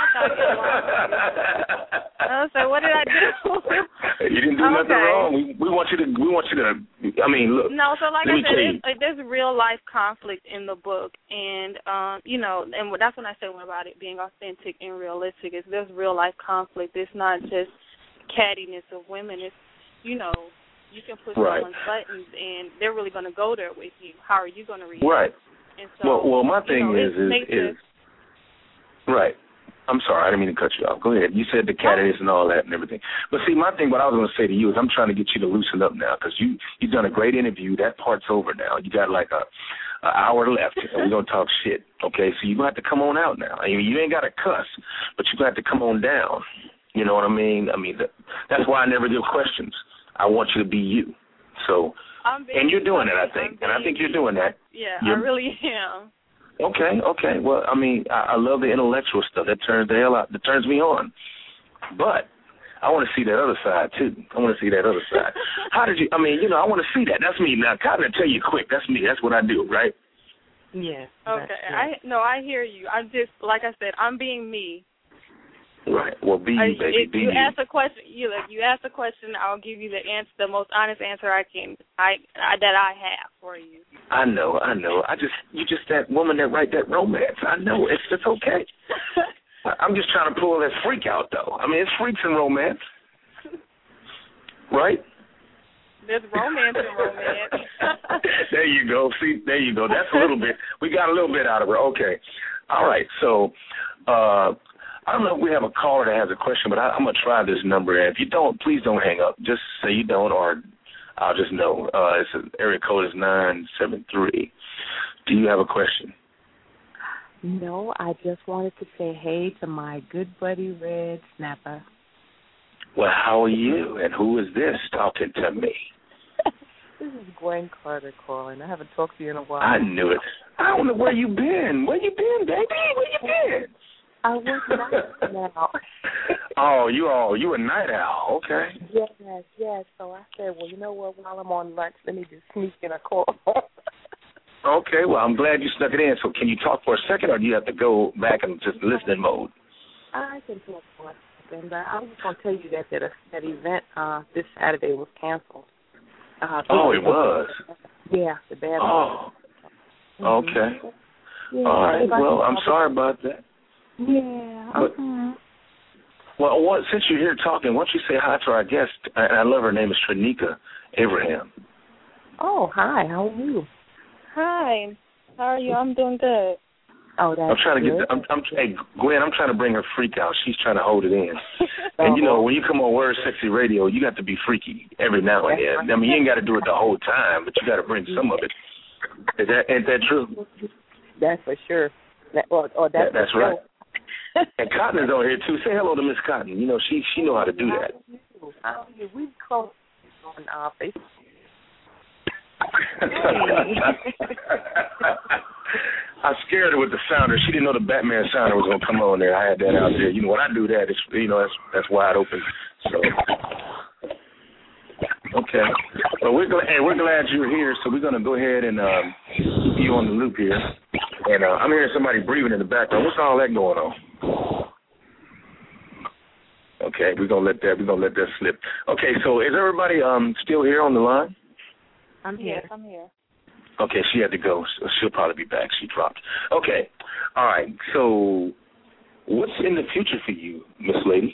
C: I was like, what did I do?
B: You didn't do
C: okay.
B: nothing wrong. We we want you to. We want you to. I mean, look.
C: No, so like
B: let
C: I
B: me
C: said,
B: tell you.
C: it's, like, there's real life conflict in the book, and um, you know, and that's when I say about it being authentic and realistic. Is there's real life conflict. It's not just cattiness of women. It's, you know, you can push
B: right.
C: someone's buttons, and they're really going to go there with you. How are you going to react?
B: Right.
C: And so,
B: well, well, my thing
C: you know,
B: is, is, is, right. I'm sorry, I didn't mean to cut you off. Go ahead. You said the cattiness and all that and everything. But see, my thing, what I was going to say to you is I'm trying to get you to loosen up now because you, you've done a great interview. That part's over now. You got like a an hour left, and we're going to talk shit, okay? So you're going to have to come on out now. I mean, you ain't got to cuss, but you're going to have to come on down. You know what I mean? I mean, that, that's why I never do questions. I want you to be you. So, and you're doing it, I think. And I think you're doing that.
C: Yeah,
B: you're,
C: I really am.
B: Okay, okay. Well, I mean, I, I love the intellectual stuff. That turns the hell out. That turns me on. But I want to see that other side too. I want to see that other side. How did you? I mean, you know, I want to see that. That's me. Now, Cotton, I tell you quick. That's me. That's what I do, right?
D: Yeah.
C: Okay. I no, I hear you. I'm just like I said. I'm being me.
B: Right. Well, be you,
C: I,
B: baby.
C: If
B: be
C: you
B: you.
C: ask a question, you look. You ask a question, I'll give you the answer, the most honest answer I can, I, I that I have for you.
B: I know, I know. I just, you just that woman that write that romance. I know it's it's okay. I'm just trying to pull that freak out, though. I mean, it's freaks in romance, right?
C: There's romance in romance.
B: There you go. See, there you go. That's a little bit. We got a little bit out of her. Okay. All right. So. uh I don't know if we have a caller that has a question, but I, I'm going to try this number. And if you don't, please don't hang up. Just say you don't, or I'll just know. Uh, it's a, area code is nine seven three. Do you have a question?
A: No, I just wanted to say hey to my good buddy, Red Snapper.
B: Well, how are you? And who is this talking to me?
A: This is Gwen Carter calling. I haven't talked to you in a while.
B: I knew it. I don't know where you been. Where you been, baby? Where you been?
A: I work night now.
B: Oh, you all you a night owl, okay?
A: Yes, yes. So I said, well, you know what? While I'm on lunch, let me just sneak in a call.
B: Okay, well, I'm glad you snuck it in. So can you talk for a second, or do you have to go back and just listening mode?
A: I can talk for a second. I was just going to tell you that that, that event uh, this Saturday was canceled. Uh,
B: oh, it was?
A: Yeah, the bad
B: Oh,
A: mm-hmm.
B: okay.
A: Yeah,
B: all right. Well, I'm sorry about that.
A: Yeah.
B: But,
A: uh-huh.
B: Well, what, since you're here talking, why don't you say hi to our guest? I, I love her name is Trinika Abraham.
A: Oh, hi. How are you?
C: Hi. How are you? I'm doing good.
A: Oh, that's
B: I'm trying to
A: good.
B: get. The, I'm, I'm. Hey, Gwen, I'm trying to bring her freak out. She's trying to hold it in. And you know, when you come on Word Sexy Radio, you got to be freaky every now and then. I mean, you ain't got to do it the whole time, but you got to bring some of it. Is that ain't that true?
A: That's for sure. That, or, or that's
B: that, that's
A: for
B: right.
A: Sure.
B: And Cotton is on here too. Say hello to Miss Cotton. You know, she she know how to do that.
A: How are you? We close on uh, Facebook.
B: I scared her with the sounder. She didn't know the Batman sounder was gonna come on there. I had that out there. You know, when I do that, it's you know that's that's wide open. So okay, well we're glad. Hey, we're glad you're here. So we're gonna go ahead and um, keep you on the loop here. And uh, I'm hearing somebody breathing in the background. What's all that going on? Okay, we're gonna let that we're gonna let that slip. Okay, so is everybody um still here on the line?
C: I'm here. Yes, I'm here.
B: Okay, she had to go. So she'll probably be back. She dropped. Okay, all right. So, what's in the future for you, Miss Lady?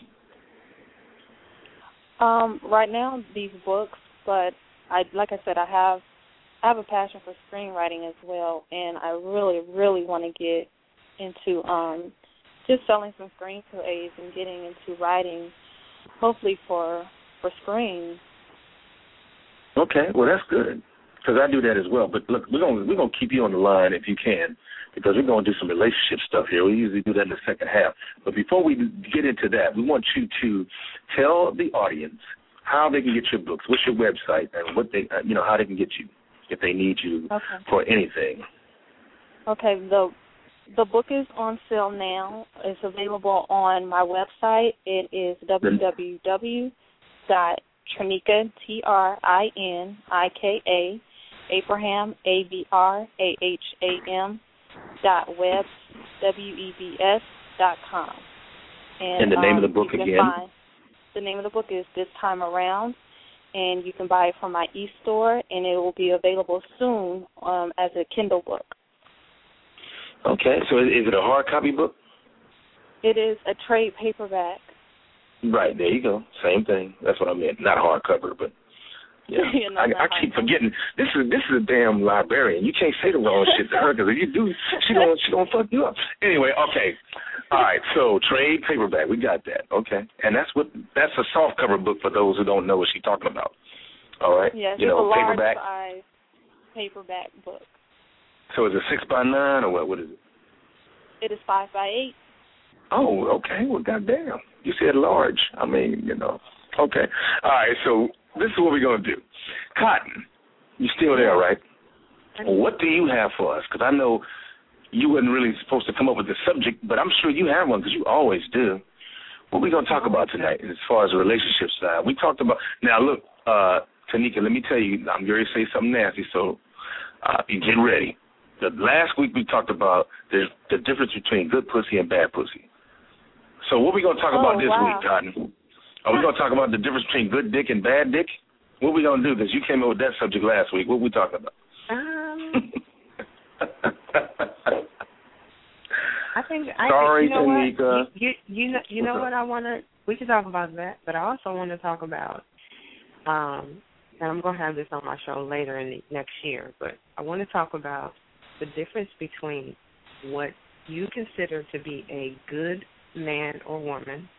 C: Um, right now, these books, but I, like I said, I have, I have a passion for screenwriting as well, and I really, really want to get into um, just selling some screenplays and getting into writing, hopefully for for screen.
B: Okay, well that's good. Because I do that as well. But look, we're gonna we're gonna keep you on the line if you can, because we're gonna do some relationship stuff here. We usually do that in the second half. But before we get into that, we want you to tell the audience how they can get your books, what's your website, and what they you know how they can get you if they need you
C: okay.
B: for anything.
C: Okay, the the book is on sale now. It's available on my website. It is w w w dot Trinika, T R I N I K A, Abraham, A B R A H A M, dot web, W E B S, dot com. And,
B: and the name
C: um,
B: of the book again?
C: Find, the name of the book is This Time Around, and you can buy it from my e-store, and it will be available soon um, as a Kindle book.
B: Okay, so is it a hard copy book?
C: It is a trade paperback.
B: Right, there you go. Same thing. That's what I meant. Not hardcover, but yeah.
C: you know,
B: I, I keep forgetting. This is this is a damn librarian. You can't say the wrong shit to her because if you do, she gonna she gonna fuck you up. Anyway, okay. All right. So trade paperback. We got that. Okay. And that's what that's a soft cover book for those who don't know what she's talking about. All right.
C: Yes,
B: you
C: it's
B: know,
C: a large
B: paperback.
C: size paperback book.
B: So is it six by nine or what? What is it?
C: It is five by eight.
B: Oh, okay. Well, goddamn. You said large. I mean, you know. Okay. All right. So this is what we're going to do. Cotton, you still there, right? What do you have for us? Because I know you wasn't really supposed to come up with the subject, but I'm sure you have one because you always do. What are we going to talk about tonight as far as the relationship side? We talked about, now look, uh, Tanika, let me tell you, I'm going to say something nasty, so uh, you get ready. The last week we talked about the, the difference between good pussy and bad pussy. So what are we going to talk
C: oh,
B: about this
C: wow.
B: week, Cotton? Are we going to talk about the difference between good dick and bad dick? What are we going to do? Because you came up with that subject last week. What are we talking about?
D: Um, I think. I
B: Sorry,
D: think, you know
B: Tanika.
D: what? You, you, you know, you know what I want to. We can talk about that, but I also want to talk about. Um, and I'm going to have this on my show later in the next year, but I want to talk about the difference between what you consider to be a good man or woman,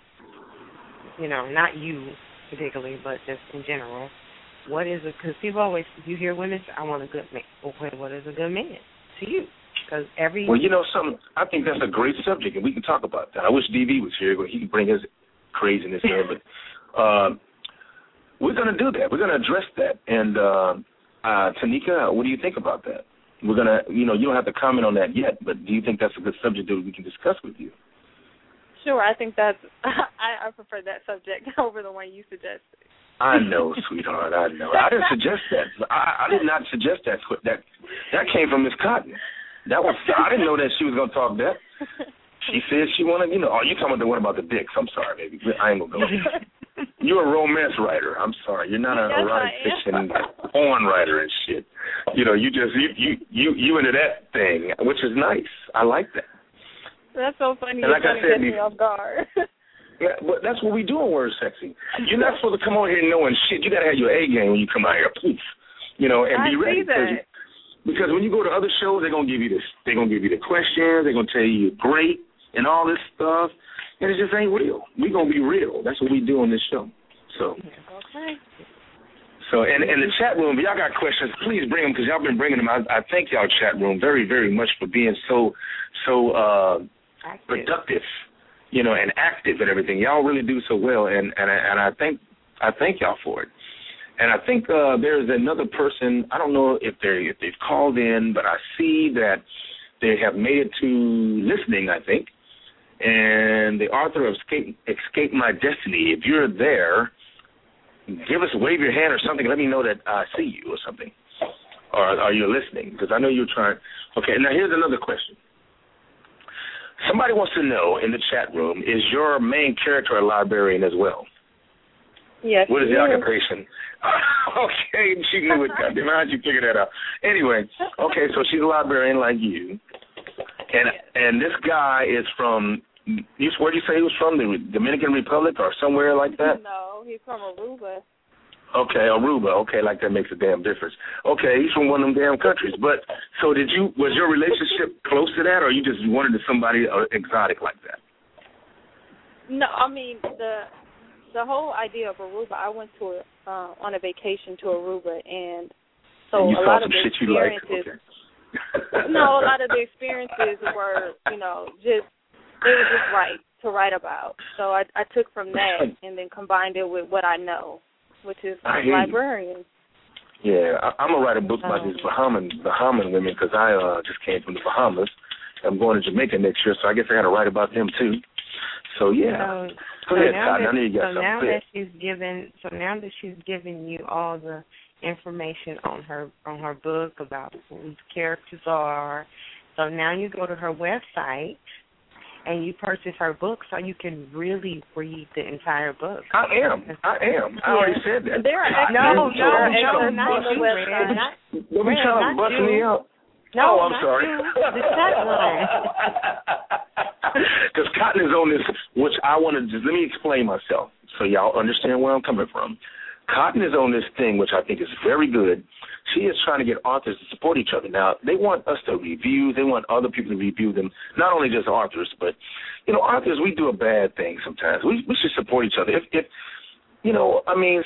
D: you know, not you particularly, but just in general. What is a, because people always, you hear women say, I want a good man. Well, what is a good man to you? Because every...
B: Well, you know something, I think that's a great subject, and we can talk about that. I wish D V was here, but he can bring his craziness in, but uh, we're going to do that. We're going to address that. And, uh, uh, Tanika, what do you think about that? We're going to, you know, you don't have to comment on that yet, but do you think that's a good subject that we can discuss with you?
C: Sure, I think that's, I, I prefer that subject over the one you suggested.
B: I know, sweetheart, I know. I didn't suggest that. I, I did not suggest that. That that came from Miss Cotton. That was, I didn't know that she was going to talk that. She said she wanted, you know, oh, you talking about the one about the dicks. I'm sorry, baby. I ain't going to go there. You're a romance writer. I'm sorry. You're not an
C: yes,
B: erotic fiction porn writer and shit. You know, you just, you, you, you, you into that thing, which is nice. I like that.
C: That's so funny.
B: And like
C: You're
B: I said,
C: to get me off guard.
B: Yeah, but that's what we do in Word Sexy. You're not supposed to come on here knowing shit. You got to have your A game when you come out here, please. You know, and
C: I
B: be ready.
C: see that.
B: Because, because when you go to other shows, they're gonna give you this. They're gonna give you the questions. They're gonna tell you you're great and all this stuff, and it just ain't real. We gonna be real. That's what we do on this show. So.
C: Okay.
B: So, and in the chat room, if y'all got questions, please bring them because y'all been bringing them. I, I thank y'all chat room very, very much for being so, so uh, productive. You know, and active and everything. Y'all really do so well, and and I, and I thank I thank y'all for it. And I think uh, there's another person. I don't know if they if they've called in, but I see that they have made it to listening. I think, and the author of Escape Escape My Destiny. If you're there, give us wave your hand or something. Let me know that I see you or something, or are you listening? Because I know you're trying. Okay, now here's another question. Somebody wants to know in the chat room, is your main character a librarian as well?
C: Yes.
B: What is the occupation? Okay, she knew it. Goddamn, how'd you figure that out? Anyway, okay, so she's a librarian like you. And and this guy is from, you, where did you say he was from? The Dominican Republic or somewhere like that?
C: No, he's from Aruba.
B: Okay, Aruba. Okay, like that makes a damn difference. Okay, he's from one of them damn countries. But so did you? Was your relationship close to that, or you just wanted somebody uh, exotic like that?
C: No, I mean the the whole idea of Aruba. I went to a, uh, on a vacation to Aruba, and so
B: and you
C: a
B: saw
C: lot
B: some
C: of the
B: shit you liked.
C: experiences.
B: Okay.
C: No, a lot of the experiences were, you know, just they were just right to write about. So I I took from that and then combined it with what I know, which is librarian.
B: Yeah, I, I'm gonna write a book about these Bahamian Bahamian women because I uh, just came from the Bahamas. I'm going to Jamaica next year, so I guess I got to write about them too. So yeah.
D: Um,
B: Go
D: so
B: ahead,
D: now
B: Cotton.
D: that,
B: I know you got
D: so
B: something.
D: now
B: Go
D: that
B: ahead.
D: she's given, so now that she's given you all the information on her on her book about who the characters are, so now you go to her website and you purchase her book so you can really read the entire book.
B: I am. I am. I already said that.
C: There are
B: I,
D: no,
B: don't
D: no,
B: be
D: no,
B: trying-
D: no,
C: on
D: not
C: the
D: you,
C: website.
D: Red, not,
B: Don't be
D: Red,
B: trying
D: not
B: to bust
D: you.
B: me out.
D: No,
B: oh, I'm
D: not
B: sorry.
D: you. The chat room.
B: Because Cotton is on this, which I want to just, let me explain myself so y'all understand where I'm coming from. Cotton is on this thing, which I think is very good. She is trying to get authors to support each other. Now, they want us to review. They want other people to review them, not only just authors, but, you know, authors, we do a bad thing sometimes. We we should support each other. If, if you know, I mean,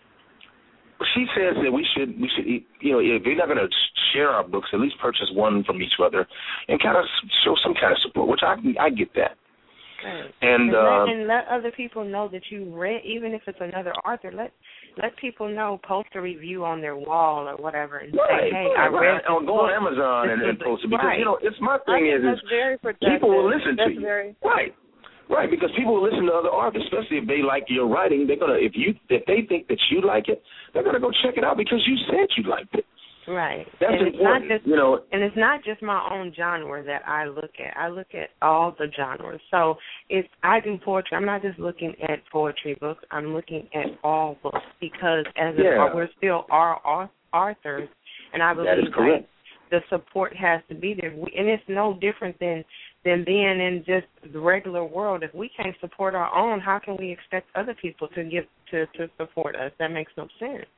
B: she says that we should, we should, you know, if we're not going to share our books, at least purchase one from each other and kind of show some kind of support, which I I get that.
D: Right.
B: And,
D: and,
B: uh,
D: let, and let other people know that you read, even if it's another author. Let let people know. Post a review on their wall or whatever, and
B: right,
D: say, "Hey,
B: right,
D: I read."
B: right. Or go on Amazon and, and post it because
D: right.
B: you know it's my
C: I
B: thing
C: think
B: is,
C: that's
B: is
C: very protective.
B: people will listen
C: that's
B: to you.
C: Very...
B: Right. Right, because people will listen to other authors, especially if they like your writing. They're gonna if you if they think that you like it, they're gonna go check it out because you said you liked it.
D: Right.
B: That's
D: and
B: important.
D: It's not just,
B: you know,
D: and it's not just my own genre that I look at. I look at all the genres. So if I do poetry, I'm not just looking at poetry books. I'm looking at all books because as
B: yeah.
D: a, we're still our authors, and I believe
B: that is correct.
D: Like, the support has to be there. We, and it's no different than than being in just the regular world. If we can't support our own, how can we expect other people to give to, to support us? That makes no sense.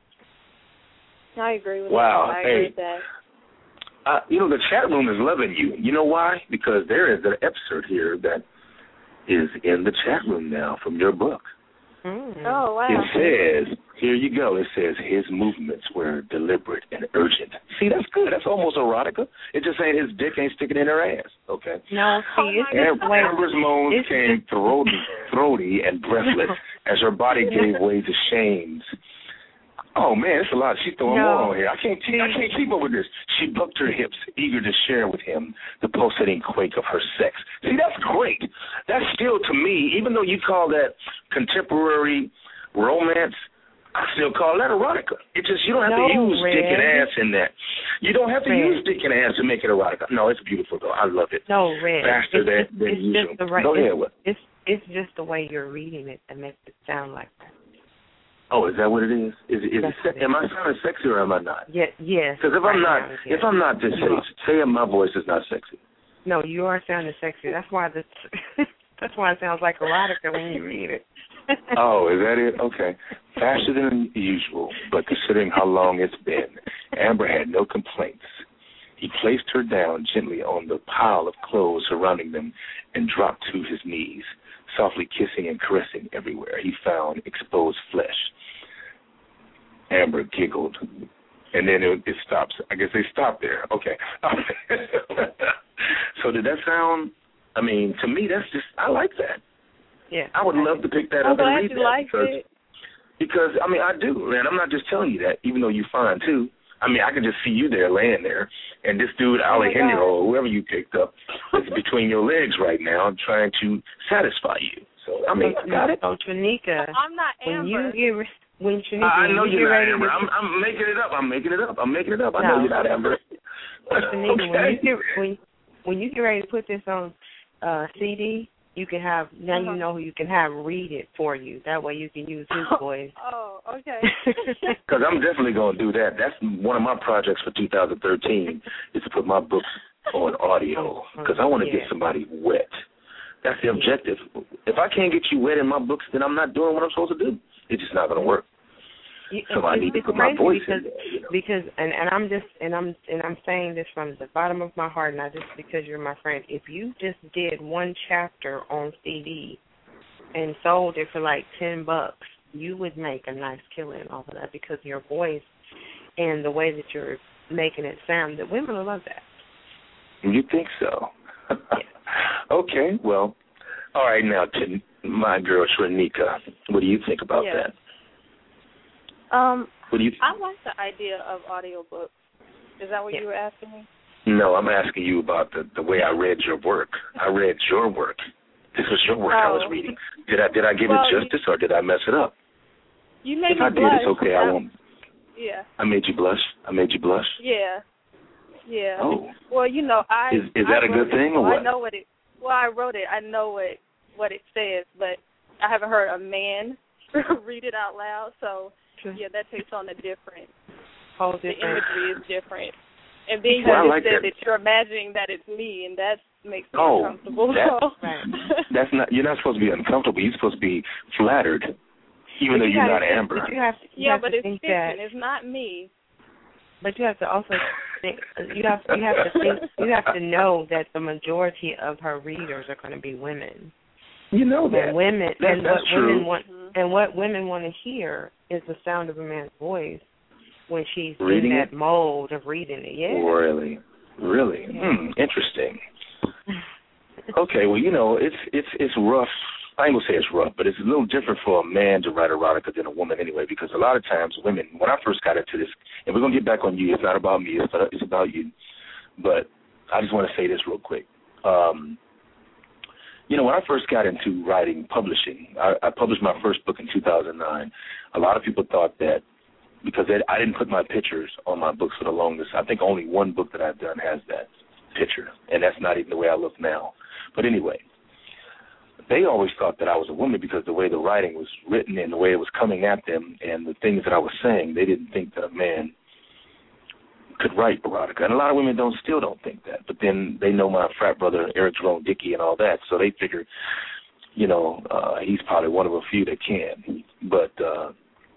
C: I agree with
B: wow.
C: that. I
B: hey,
C: agree with that.
B: Uh, you know, the chat room is loving you. You know why? Because there is an excerpt here that is in the chat room now from your book.
D: Mm.
C: Oh, wow.
B: It says, here you go, it says his movements were deliberate and urgent. See, that's good. That's almost erotica. It just ain't his dick ain't sticking in her ass, okay?
D: No, see, it's
B: Am-
D: just way...
B: Amber's moans
D: it's
B: came
D: just...
B: throaty, throaty and breathless as her body gave way to shames. Oh, man, it's a lot. She's throwing
D: no.
B: more on here. I can't, keep, I can't keep up with this. She bucked her hips, eager to share with him the pulsating quake of her sex. See, that's great. That's still, to me, even though you call that contemporary romance, I still call that erotica. It just, you don't have
D: no,
B: to use
D: Red.
B: dick and ass in that. You don't have to
D: Red.
B: use dick and ass to make it erotica. No, it's beautiful, though. I love it.
D: No, Red.
B: Faster
D: it's
B: than,
D: just,
B: than
D: it's
B: usual.
D: Just the right,
B: Go
D: it's,
B: ahead. What?
D: It's, it's just the way you're reading it that makes it sound like that.
B: Oh, is that what it is? Is, is it,
D: it
B: am I sounding sexy or am I not?
D: Yeah, yes.
B: Because if I'm
D: right
B: not,
D: now, yes.
B: if I'm not this age, say my voice is not sexy.
D: No, you are sounding sexy. That's why this. That's why it sounds like erotica when you read it.
B: Oh, is that it? Okay. Faster than usual, but considering how long it's been, Amber had no complaints. He placed her down gently on the pile of clothes surrounding them and dropped to his knees, softly kissing and caressing everywhere he found exposed flesh. Amber giggled, and then it, it stops. I guess they stopped there. Okay. So did that sound, I mean, to me, that's just, I like that.
D: Yeah.
B: I would love to pick that
C: I'm
B: up and
C: glad
B: read
C: you
B: that.
C: liked
B: because,
C: it.
B: because, I mean, I do, and I'm not just telling you that, even though you fine, too. I mean, I can just see you there laying there, and this dude,
C: Oh
B: Alejandro, or whoever you picked up, is between your legs right now trying to satisfy you. So, I mean, I got it.
D: So, Tranika,
C: I'm not Amber.
D: when you get when Tranika,
B: I
D: when
B: know
D: you
B: you're
D: get
B: not
D: ready
B: Amber.
D: to,
B: I'm, I'm making it up. I'm making it up. I'm making it up. I
D: No.
B: know you're not Amber.
D: Tranika,
B: Okay.
D: when you get when when you get ready to put this on uh, C D, you can have now
C: Uh-huh.
D: you know who you can have read it for you. That way you can use his voice.
C: Oh, okay.
B: Because I'm definitely going to do that. That's one of my projects for two thousand thirteen is to put my books on audio because I want to
D: yeah.
B: get somebody wet. That's the objective. If I can't get you wet in my books, then I'm not doing what I'm supposed to do. It's just not going to work.
D: You,
B: So I
D: it's,
B: need to
D: it's
B: put my
D: crazy
B: voice
D: because,
B: in there. You know?
D: Because and, and I'm just and I'm and I'm saying this from the bottom of my heart, not just because you're my friend. If you just did one chapter on C D and sold it for like ten bucks, you would make a nice killing off of that because your voice and the way that you're making it sound, that women will love that.
B: You think so?
D: Yeah.
B: Okay, well, all right, now to my girl Tranika, what do you think about
C: Yeah.
B: that?
C: Um,
B: What do you?
C: I like the idea of audiobooks. Is that what
D: Yeah.
C: you were asking me?
B: No, I'm asking you about the, the way I read your work. I read your work. This was your work I was
C: Oh.
B: reading. Did I did I give
C: Well,
B: it justice or did I mess it up?
C: You made
B: If
C: me
B: I
C: blush.
B: did, it's okay. I
C: Yeah.
B: won't.
C: Yeah.
B: I made you blush. I made you blush.
C: Yeah. Yeah.
B: Oh.
C: Well, you know, I
B: Is is
C: I
B: that a good
C: wrote it,
B: thing
C: so
B: or what?
C: I know what it. Well, I wrote it. I know what what it says, but I haven't heard a man read it out loud. So yeah, that takes on a different.
D: Whole
C: The
D: different.
C: imagery is different, and being
B: Well, I
C: that
B: like
C: it said
B: that.
C: that you're imagining that it's me, and that makes me
B: Oh,
C: uncomfortable.
B: that-
C: so.
D: Right.
B: That's not. You're not supposed to be uncomfortable. You're supposed to be flattered, even
D: But
B: though
D: you
B: you're
D: gotta
B: not
D: think-
B: Amber.
D: But you have, you
C: yeah,
D: have
C: but
D: to
C: it's
D: think
C: fiction.
D: that.
C: It's not me.
D: But you have to also think, you have you have to think you have to know that the majority of her readers are going to be women.
B: You know that.
D: And women
B: That-
D: and
B: that's
D: what
B: true.
D: women want
C: Mm-hmm.
D: and what women want to hear is the sound of a man's voice when she's
B: Reading
D: in that
B: it?
D: mode of reading it. Yeah.
B: Really, really.
D: Yeah.
B: Hmm, interesting. Okay, well, you know, it's it's it's rough. I ain't gonna say it's rough, but it's a little different for a man to write erotica than a woman anyway, because a lot of times women, when I first got into this, and we're gonna get back on you. It's not about me. It's not, it's about you. But I just want to say this real quick. Um, you know, when I first got into writing, publishing, I, I published my first book in two thousand nine. A lot of people thought that because they, I didn't put my pictures on my books for the longest. I think only one book that I've done has that picture, and that's not even the way I look now. But anyway, they always thought that I was a woman because the way the writing was written and the way it was coming at them and the things that I was saying, they didn't think that a man could write erotica. And a lot of women don't still don't think that. But then they know my frat brother, Eric Jerome Dickey, and all that, so they figure, you know, uh, he's probably one of a few that can. But, uh,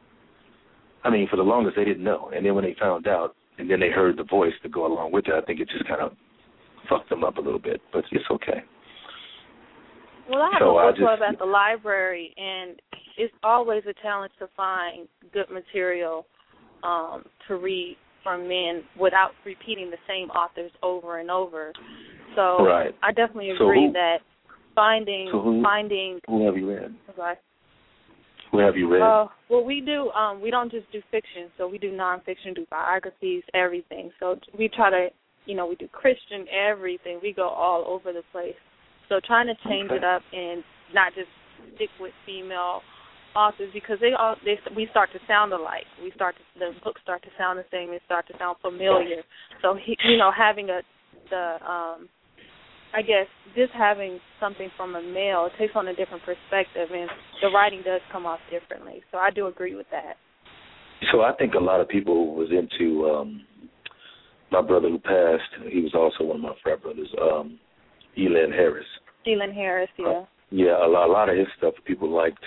B: I mean, for the longest, they didn't know. And then when they found out, and then they heard the voice to go along with it, I think it just kind of fucked them up a little bit. But it's okay.
C: Well, I have
B: So
C: a
B: I
C: book club
B: just-
C: at the library, and it's always a challenge to find good material um, to read from men without repeating the same authors over and over. So
B: Right.
C: I definitely
B: So
C: agree
B: who-
C: that finding
B: so who-
C: finding.
B: Who have you read?
C: Okay.
B: Who have you read?
C: Uh, well, we do. Um, we don't just do fiction, so we do nonfiction, do biographies, everything. So we try to, you know, we do Christian, everything. We go all over the place. So trying to change
B: Okay.
C: it up and not just stick with female authors because they all they we start to sound alike. We start to, the books start to sound the same. They start to sound familiar. So he, you know, having a the um, I guess just having something from a male it takes on a different perspective, and the writing does come off differently. So I do agree with that.
B: So I think a lot of people was into um, my brother who passed. He was also one of my frat brothers, um, Elin Harris.
C: Elin Harris, yeah.
B: Uh, yeah, a lot, a lot of his stuff people liked.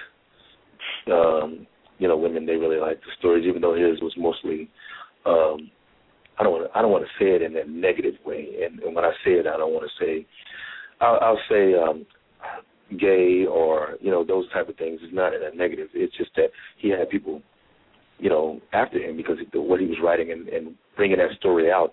B: Um, you know, women they really liked the stories, even though his was mostly. Um, I don't want to. I don't want to say it in a negative way, and, and when I say it, I don't want to say. I'll, I'll say um, gay or you know those type of things. It's not in a negative. It's just that he had people, you know, after him because of what he was writing and, and bringing that story out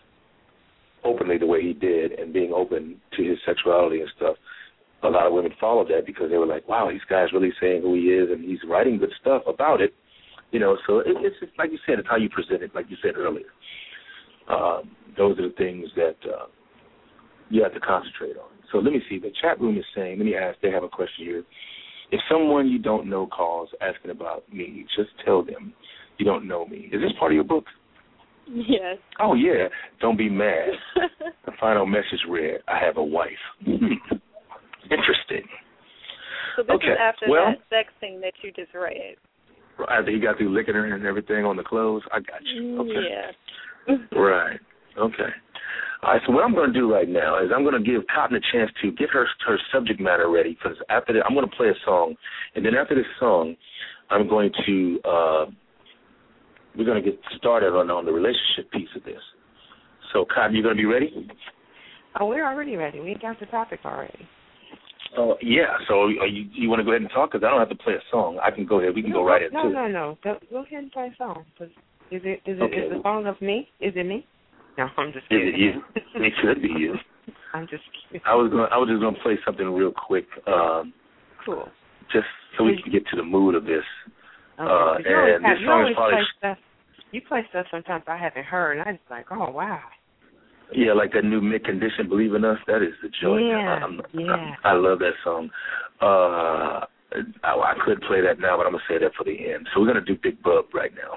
B: openly the way he did, and being open to his sexuality and stuff. A lot of women followed that because they were like, wow, this guy's really saying who he is, and he's writing good stuff about it. You know, so it, it's just, like you said, it's how you present it, like you said earlier. Um, those are the things that uh, you have to concentrate on. So let me see. The chat room is saying, let me ask, they have a question here. If someone you don't know calls asking about me, just tell them you don't know me. Is this part of your book?
C: Yes.
B: Oh, yeah. Don't be mad. The final message read, I have a wife. Interesting.
C: So this
B: Okay.
C: is after
B: Well-
C: that sex thing that you just read.
B: After he got through licking her and everything on the clothes, I got you. Okay.
C: Yeah.
B: Right. Okay. All right, so what I'm going to do right now is I'm going to give Cotton a chance to get her her subject matter ready, because after that, I'm going to play a song, and then after this song, I'm going to, uh, we're going to get started on, on the relationship piece of this. So, Cotton, you going to be ready?
D: Oh, we're already ready. We got the topic already.
B: Oh, yeah. So are you, you want to go ahead and talk? Because I don't have to play a song. I can go ahead. We can
D: no,
B: go right into
D: no,
B: it.
D: No, no, no. Go, go ahead and play a song. Is it, is it,
B: Okay.
D: is the song of me? Is it me? No, I'm just
B: Is
D: kidding.
B: it you? It could be you.
D: I'm just kidding.
B: I was going. I was just going to play something real quick, um,
D: Cool.
B: just so we can get to the mood of this.
D: Okay.
B: Uh,
D: you always,
B: and
D: have,
B: this
D: you
B: song is
D: always
B: probably.
D: play stuff. You play stuff sometimes I haven't heard, and I just like, oh wow.
B: Yeah, like that new Mint Condition, Believe in Us. That is the joint.
D: Yeah,
B: I'm,
D: yeah.
B: I, I love that song. Uh, I, I could play that now, but I'm going to say that for the end. So we're going to do Big Bub right now.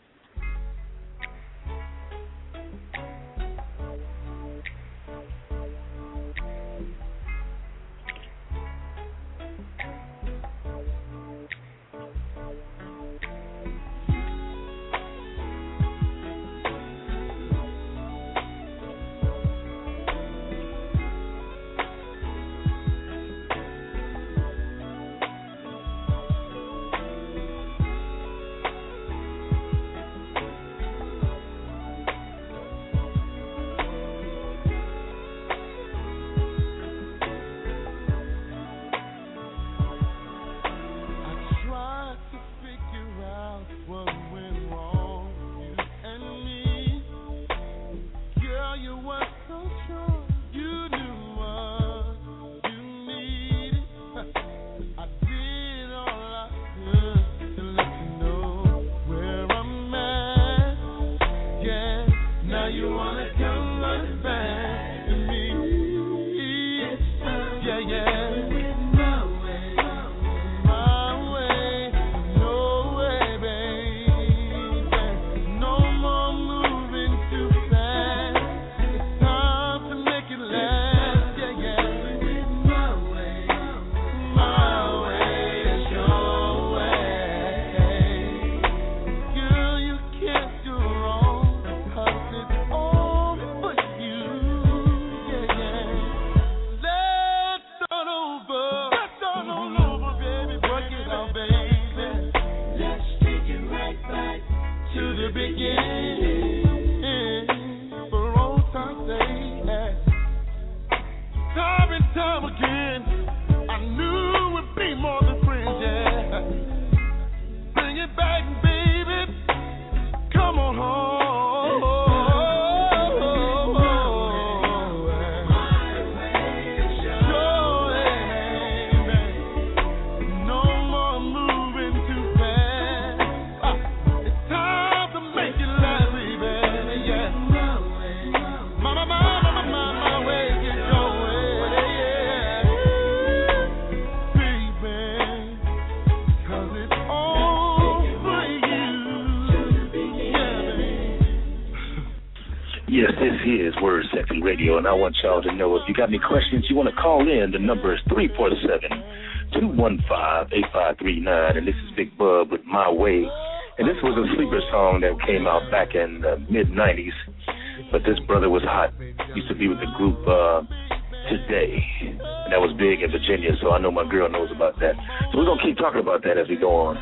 B: Yes, this is Word Sexy Radio, and I want y'all to know if you got any questions, you want to call in, the number is three four seven, two one five, eight five three nine, and this is Big Bub with My Way. And this was a sleeper song that came out back in the mid nineties, but this brother was hot. Used to be with the group uh, Today, and that was big in Virginia, so I know my girl knows about that. So we're going to keep talking about that as we go on.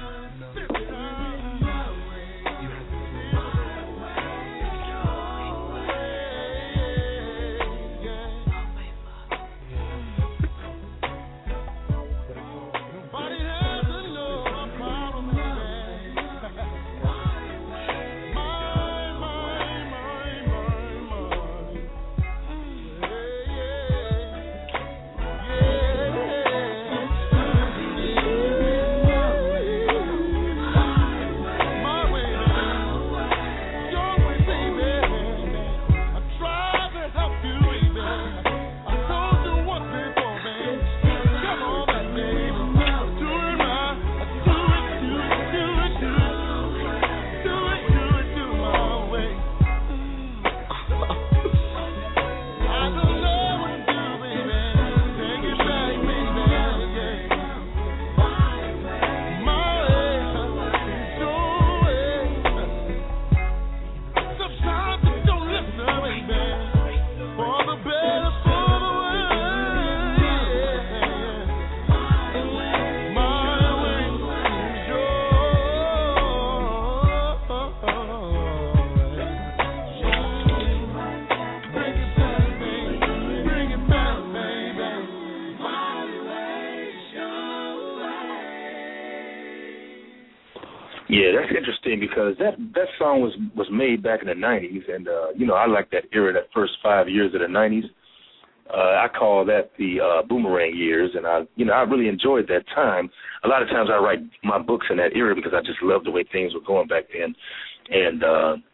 B: Yeah, that's interesting because that, that song was, was made back in the nineties, and, uh, you know, I like that era, that first five years of the nineties. Uh, I call that the uh, boomerang years, and, I, you know, I really enjoyed that time. A lot of times I write my books in that era because I just loved the way things were going back then. And uh,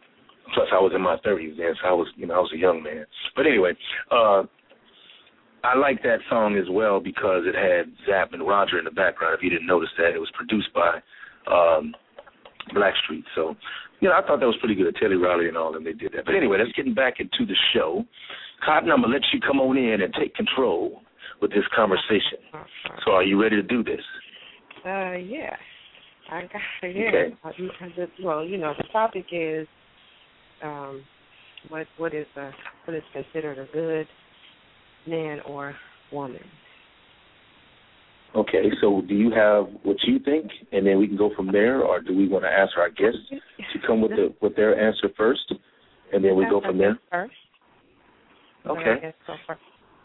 B: Plus, I was in my thirties then, so I was, you know, I was a young man. But anyway, uh, I like that song as well because it had Zapp and Roger in the background. If you didn't notice that, it was produced by um, Blackstreet. So, you know, I thought that was pretty good. Teddy Riley and all of them, they did that. But anyway, let's get back into the show. Cotton, I'm going to let you come on in and take control with this conversation. So are you ready to do this?
D: Uh, yeah. I got it. Yeah.
B: Okay.
D: I, I just, well, you know, the topic is um, what what is a, what is considered a good man or woman.
B: Okay, so do you have what you think, and then we can go from there, or do we want to ask our guests to come with the with their answer first, and then we go from there?
D: First.
B: Okay.
D: Go first.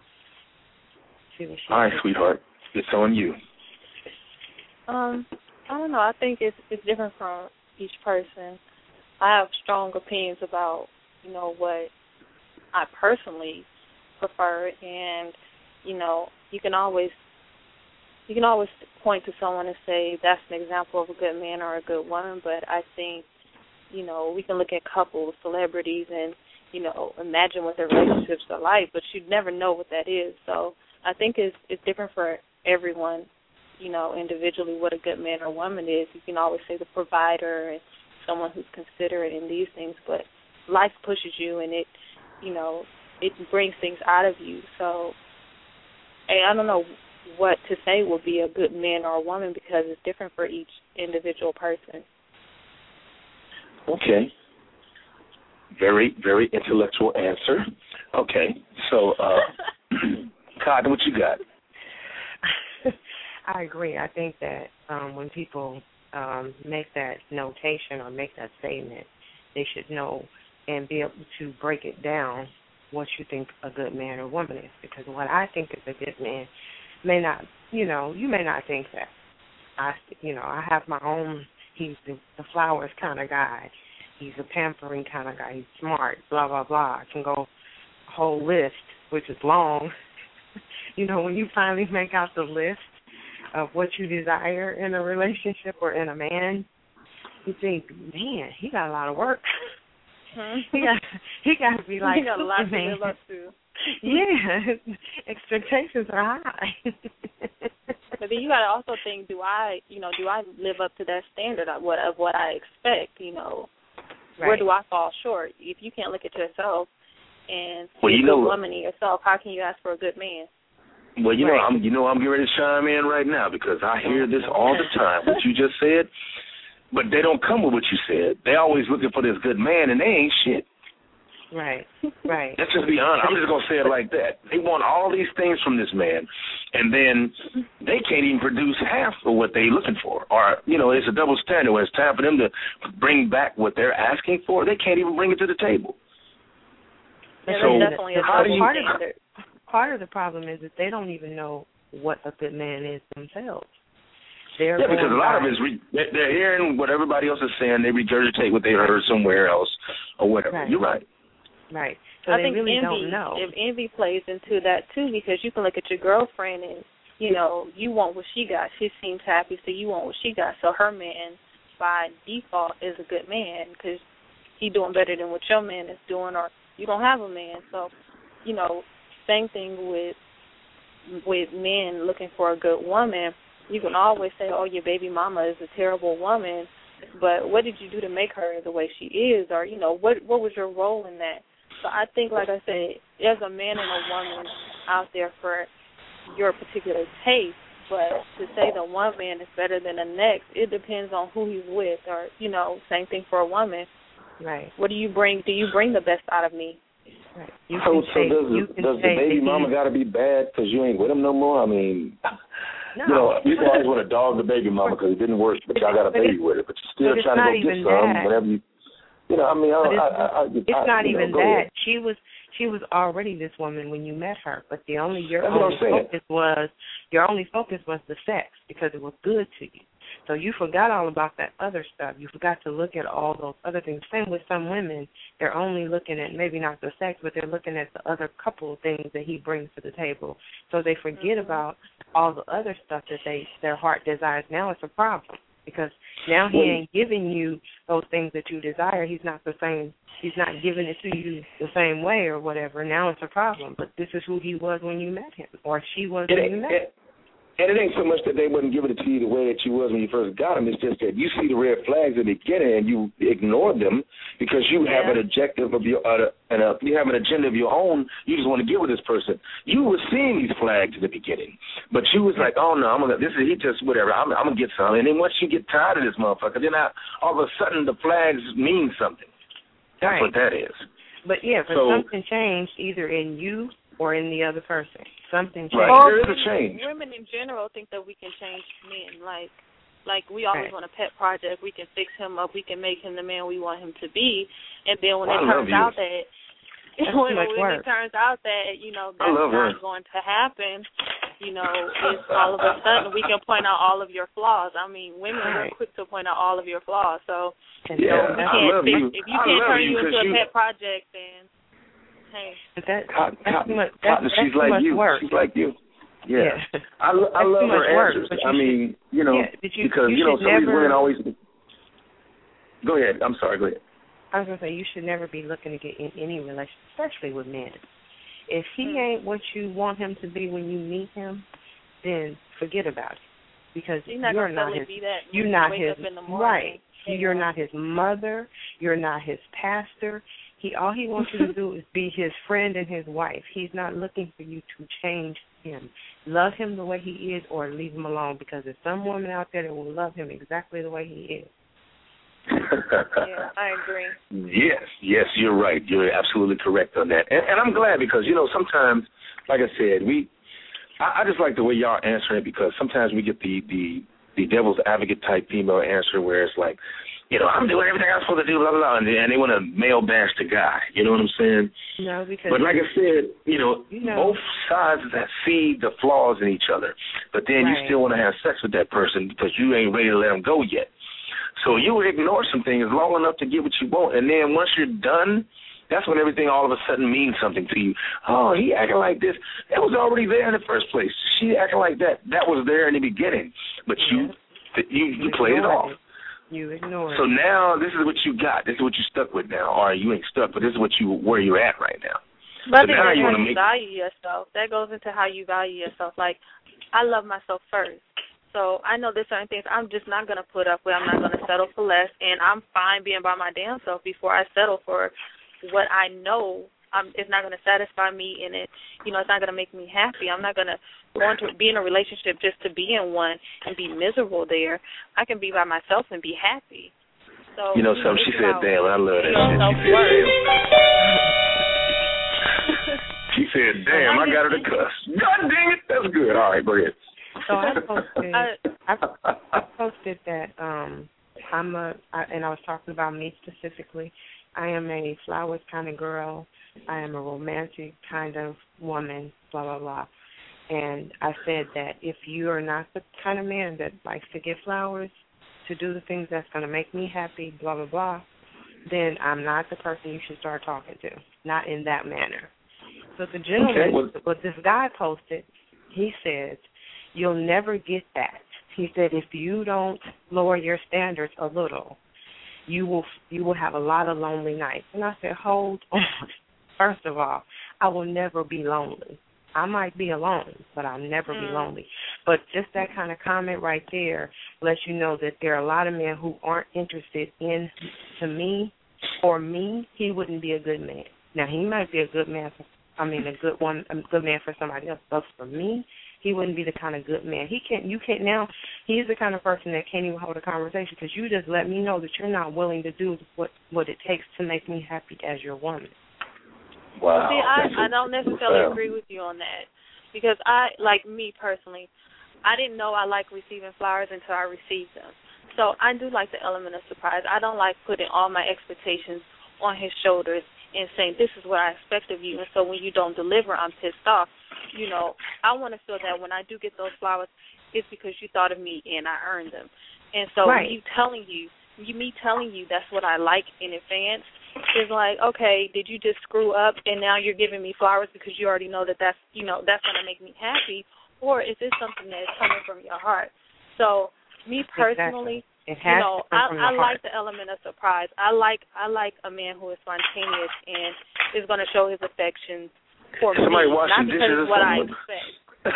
B: All right, sweetheart, it's on you.
C: Um, I don't know. I think it's it's different from each person. I have strong opinions about, you know, what I personally prefer, and you know, you can always you can always point to someone and say that's an example of a good man or a good woman. But I think, you know, we can look at couples, celebrities, and you know, imagine what their relationships are like, but you'd never know what that is. So I think it's it's different for everyone, you know, individually what a good man or woman is. You can always say the provider and someone who's considerate in these things, but life pushes you and it, you know, it brings things out of you. So hey, I don't know what to say will be a good man or a woman because it's different for each individual person.
B: Okay. Very, very intellectual answer. Okay. So, uh, Cotton, what you got?
D: I agree. I think that um, when people um, make that notation or make that statement, they should know and be able to break it down what you think a good man or woman is. Because what I think is a good man may not, you know, you may not think that. I, you know, I have my own, he's the, the flowers kind of guy. He's a pampering kind of guy. He's smart, blah, blah, blah. I can go a whole list, which is long. You know, when you finally make out the list of what you desire in a relationship or in a man, you think, man, he got a lot of work. Hmm? he got he got to be like
C: he got a lot to live up to.
D: Yeah, expectations are high.
C: But then you got to also think, do I, you know, do I live up to that standard of what of what I expect? You know, right. Where do I fall short? If you can't look at yourself and see
B: well, you
C: a
B: know,
C: good woman in yourself, how can you ask for a good man?
B: Well, you
C: right.
B: know, I'm you know I'm getting ready to chime in right now because I hear this all the time. What you just said, but they don't come with what you said. They always looking for this good man, and they ain't shit.
D: Right, right.
B: Let's just be honest. I'm just gonna say it like that. They want all these things from this man, and then they can't even produce half of what they're looking for. Or you know, it's a double standard. When it's time for them to bring back what they're asking for, they can't even bring it to the table.
C: Yeah,
B: so
C: definitely a
B: how do you?
C: standard.
D: Part of the problem is that they don't even know what a good man is themselves. They're
B: yeah, because a lot
D: by.
B: of it is re- they're hearing what everybody else is saying. They regurgitate what they heard somewhere else or whatever.
D: Right.
B: You're right.
D: Right. So
C: I
D: they
C: think
D: really
C: envy,
D: don't know.
C: if envy plays into that too, because you can look at your girlfriend and you know you want what she got. She seems happy, so you want what she got. So her man, by default, is a good man because he doing better than what your man is doing, or you don't have a man. So, you know. Same thing with with men looking for a good woman. You can always say, oh, your baby mama is a terrible woman, but what did you do to make her the way she is? Or, you know, what what was your role in that? So I think, like I said, there's a man and a woman out there for your particular taste, but to say that one man is better than the next, it depends on who he's with. Or, you know, same thing for a woman.
D: Right.
C: What do you bring? Do you bring the best out of me?
D: Right. You
B: so,
D: so
B: say, does,
D: you
B: the, does the baby mama got to be bad because you ain't with him no more? I mean,
D: no.
B: you know, you always want to dog the baby mama because it didn't work, but y'all got a baby with it. But you're still trying to go get some
D: that.
B: whenever you, you know, I mean, I,
D: it's,
B: I, I, I,
D: it's
B: I,
D: not
B: you
D: even
B: know,
D: that.
B: Ahead.
D: She was she was already this woman when you met her, but the only your
B: That's
D: only focus was your only focus was the sex because it was good to you. So you forgot all about that other stuff. You forgot to look at all those other things. Same with some women. They're only looking at maybe not the sex, but they're looking at the other couple of things that he brings to the table. So they forget
C: mm-hmm.
D: about all the other stuff that they their heart desires. Now it's a problem because Now he
B: Well,
D: ain't giving you those things that you desire. He's not the same. He's not giving it to you the same way or whatever. Now it's a problem. But this is who he was when you met him, or she was
B: it
D: when
B: ain't,
D: you met
B: it,
D: him.
B: and it ain't so much that they wouldn't give it to you the way that you was when you first got him. It's just that you see the red flags at the beginning and you ignore them because you
C: Yeah.
B: have an objective of your, uh, and uh, you have an agenda of your own. You just want to get with this person. You were seeing these flags at the beginning, but you was like, oh no, I'm gonna. This is he just whatever. I'm, I'm gonna get some. And then once you get tired of this motherfucker, then I, all of a sudden the flags mean something. That's
D: Right.
B: what that is.
D: But yeah, but
B: So-
D: something changed either in you or in the other person. Something changed.
B: Right.
C: Or
B: There is a
C: women,
B: change.
C: women in general think that we can change men. Like, like we always
D: Right.
C: want a pet project. We can fix him up. We can make him the man we want him to be. And then when
B: I
C: it
B: love
C: turns
B: you.
C: out that
D: That's
C: when,
D: too much
C: when
D: work.
C: it turns out that you know
B: I
C: that's
B: love her.
C: not going to happen, you know, it's all of a sudden we can point out all of your flaws. I mean, women
D: Right.
C: are quick to point out all of your flaws. So
D: And
B: Yeah,
D: so
C: you
D: that's,
B: I
C: can't
B: love
C: fix,
B: you.
C: if you
B: I
C: can't
B: love
C: turn
B: you
C: you into
B: 'cause
C: a
B: you-
C: pet project, then hey.
D: but that,
B: Cotton,
D: that's
B: Cotton,
D: too much. That's,
B: Cotton,
D: that's
B: she's
D: too
B: like
D: much
B: you.
D: work.
B: She's like you. Yeah.
D: Yeah.
B: I, lo- I
D: That's
B: love
D: too much
B: her
D: work,
B: answers.
D: but you
B: I
D: should-
B: mean, you know,
D: Yeah, but you-
B: because,
D: you
B: you know,
D: should
B: some of these
D: never-
B: women always... Go ahead. I'm sorry. Go ahead.
D: I was gonna say you should never be looking to get in any relationship, especially with men. If he
C: Hmm.
D: ain't what you want him to be when you meet him, then forget about it, because
C: He's not
D: you're
C: gonna
D: not
C: suddenly
D: his.
C: be that when
D: You're
C: you
D: not
C: wake
D: his.
C: up in the morning.
D: Right.
C: You
D: You're
C: know.
D: not his mother. You're not his pastor. He all he wants you to do is be his friend and his wife. He's not looking for you to change him. Love him the way he is, or leave him alone. Because there's some woman out there that will love him exactly the way he is.
C: Yeah, I agree.
B: Yes, yes, you're right. You're absolutely correct on that. And, and I'm glad because, you know, sometimes, like I said, we, I, I just like the way y'all answer it because sometimes we get the, the, the devil's advocate type female answer where it's like, you know, I'm doing everything I'm supposed to do, blah, blah, blah, and they, and they want to male bash the guy. You know what I'm saying?
D: No, because.
B: But like I said, you know,
D: You know.
B: both sides that see the flaws in each other, but then you
D: Right.
B: still want to have sex with that person because you ain't ready to let them go yet. So you would ignore some things long enough to get what you want, and then once you're done, that's when everything all of a sudden means something to you. Oh, he acting like this. That was already there in the first place. She acting like that. That was there in the beginning, but you you you played it off.
D: It. You ignore
B: So
D: it.
B: now this is what you got. This is what you're stuck with now. Or you ain't stuck, but this is what you where you're at right now.
C: But I
B: So
C: think
B: now
C: that's
B: you
C: how
B: wanna
C: you
B: make-
C: value yourself. That goes into how you value yourself. Like, I love myself first. So I know there's certain things I'm just not going to put up with. I'm not going to settle for less. And I'm fine being by my damn self before I settle for what I know um, is not going to satisfy me, and it, you know, it's not going to make me happy. I'm not going to go into be in a relationship just to be in one and be miserable there. I can be by myself and be happy. So
B: You know something? She
C: it's
B: said,
C: about
B: damn, I love that
C: your
B: shit. She said,
C: self-worth.
B: damn. She said, damn, I got her to cuss. God dang it. That's good. All right, go ahead.
D: So I posted,
C: I-
D: I, I posted that um, I'm a, I, and I was talking about me specifically. I am a flowers kind of girl. I am a romantic kind of woman. Blah blah blah. And I said that if you are not the kind of man that likes to get flowers, to do the things that's going to make me happy, blah blah blah, then I'm not the person you should start talking to. Not in that manner. So the gentleman,
B: Okay, well-
D: what this guy posted, he says, you'll never get that. He said, if you don't lower your standards a little, you will you will have a lot of lonely nights. And I said, hold on. First of all, I will never be lonely. I might be alone, but I'll never
C: Mm.
D: be lonely. But just that kind of comment right there lets you know that there are a lot of men who aren't interested in, to me, for me, he wouldn't be a good man. Now, he might be a good man for, I mean, a good one, a good man for somebody else, but for me, he wouldn't be the kind of good man. He can't, you can't now, he's the kind of person that can't even hold a conversation because you just let me know that you're not willing to do what, what it takes to make me happy as your woman.
B: Wow.
C: See, I,
B: That's
C: I don't
B: a-
C: necessarily
B: wow.
C: agree with you on that because I, like me personally, I didn't know I like receiving flowers until I received them. So I do like the element of surprise. I don't like putting all my expectations on his shoulders and saying, this is what I expect of you. And so when you don't deliver, I'm pissed off. You know, I want to feel that when I do get those flowers, it's because you thought of me and I earned them. And so
D: Right.
C: you telling you, you me telling you that's what I like in advance is like, okay, did you just screw up and now you're giving me flowers because you already know that that's, you know, that's going to make me happy? Or is this something that is coming from your heart? So me personally,
D: It has
C: you know,
D: to come
C: I,
D: from the
C: I
D: heart.
C: like the element of surprise. I like I like a man who is spontaneous and is going to show his affection for
B: Somebody
C: me,
B: washing
C: not because
B: dishes
C: of what
B: or
C: I
B: something?
C: expect.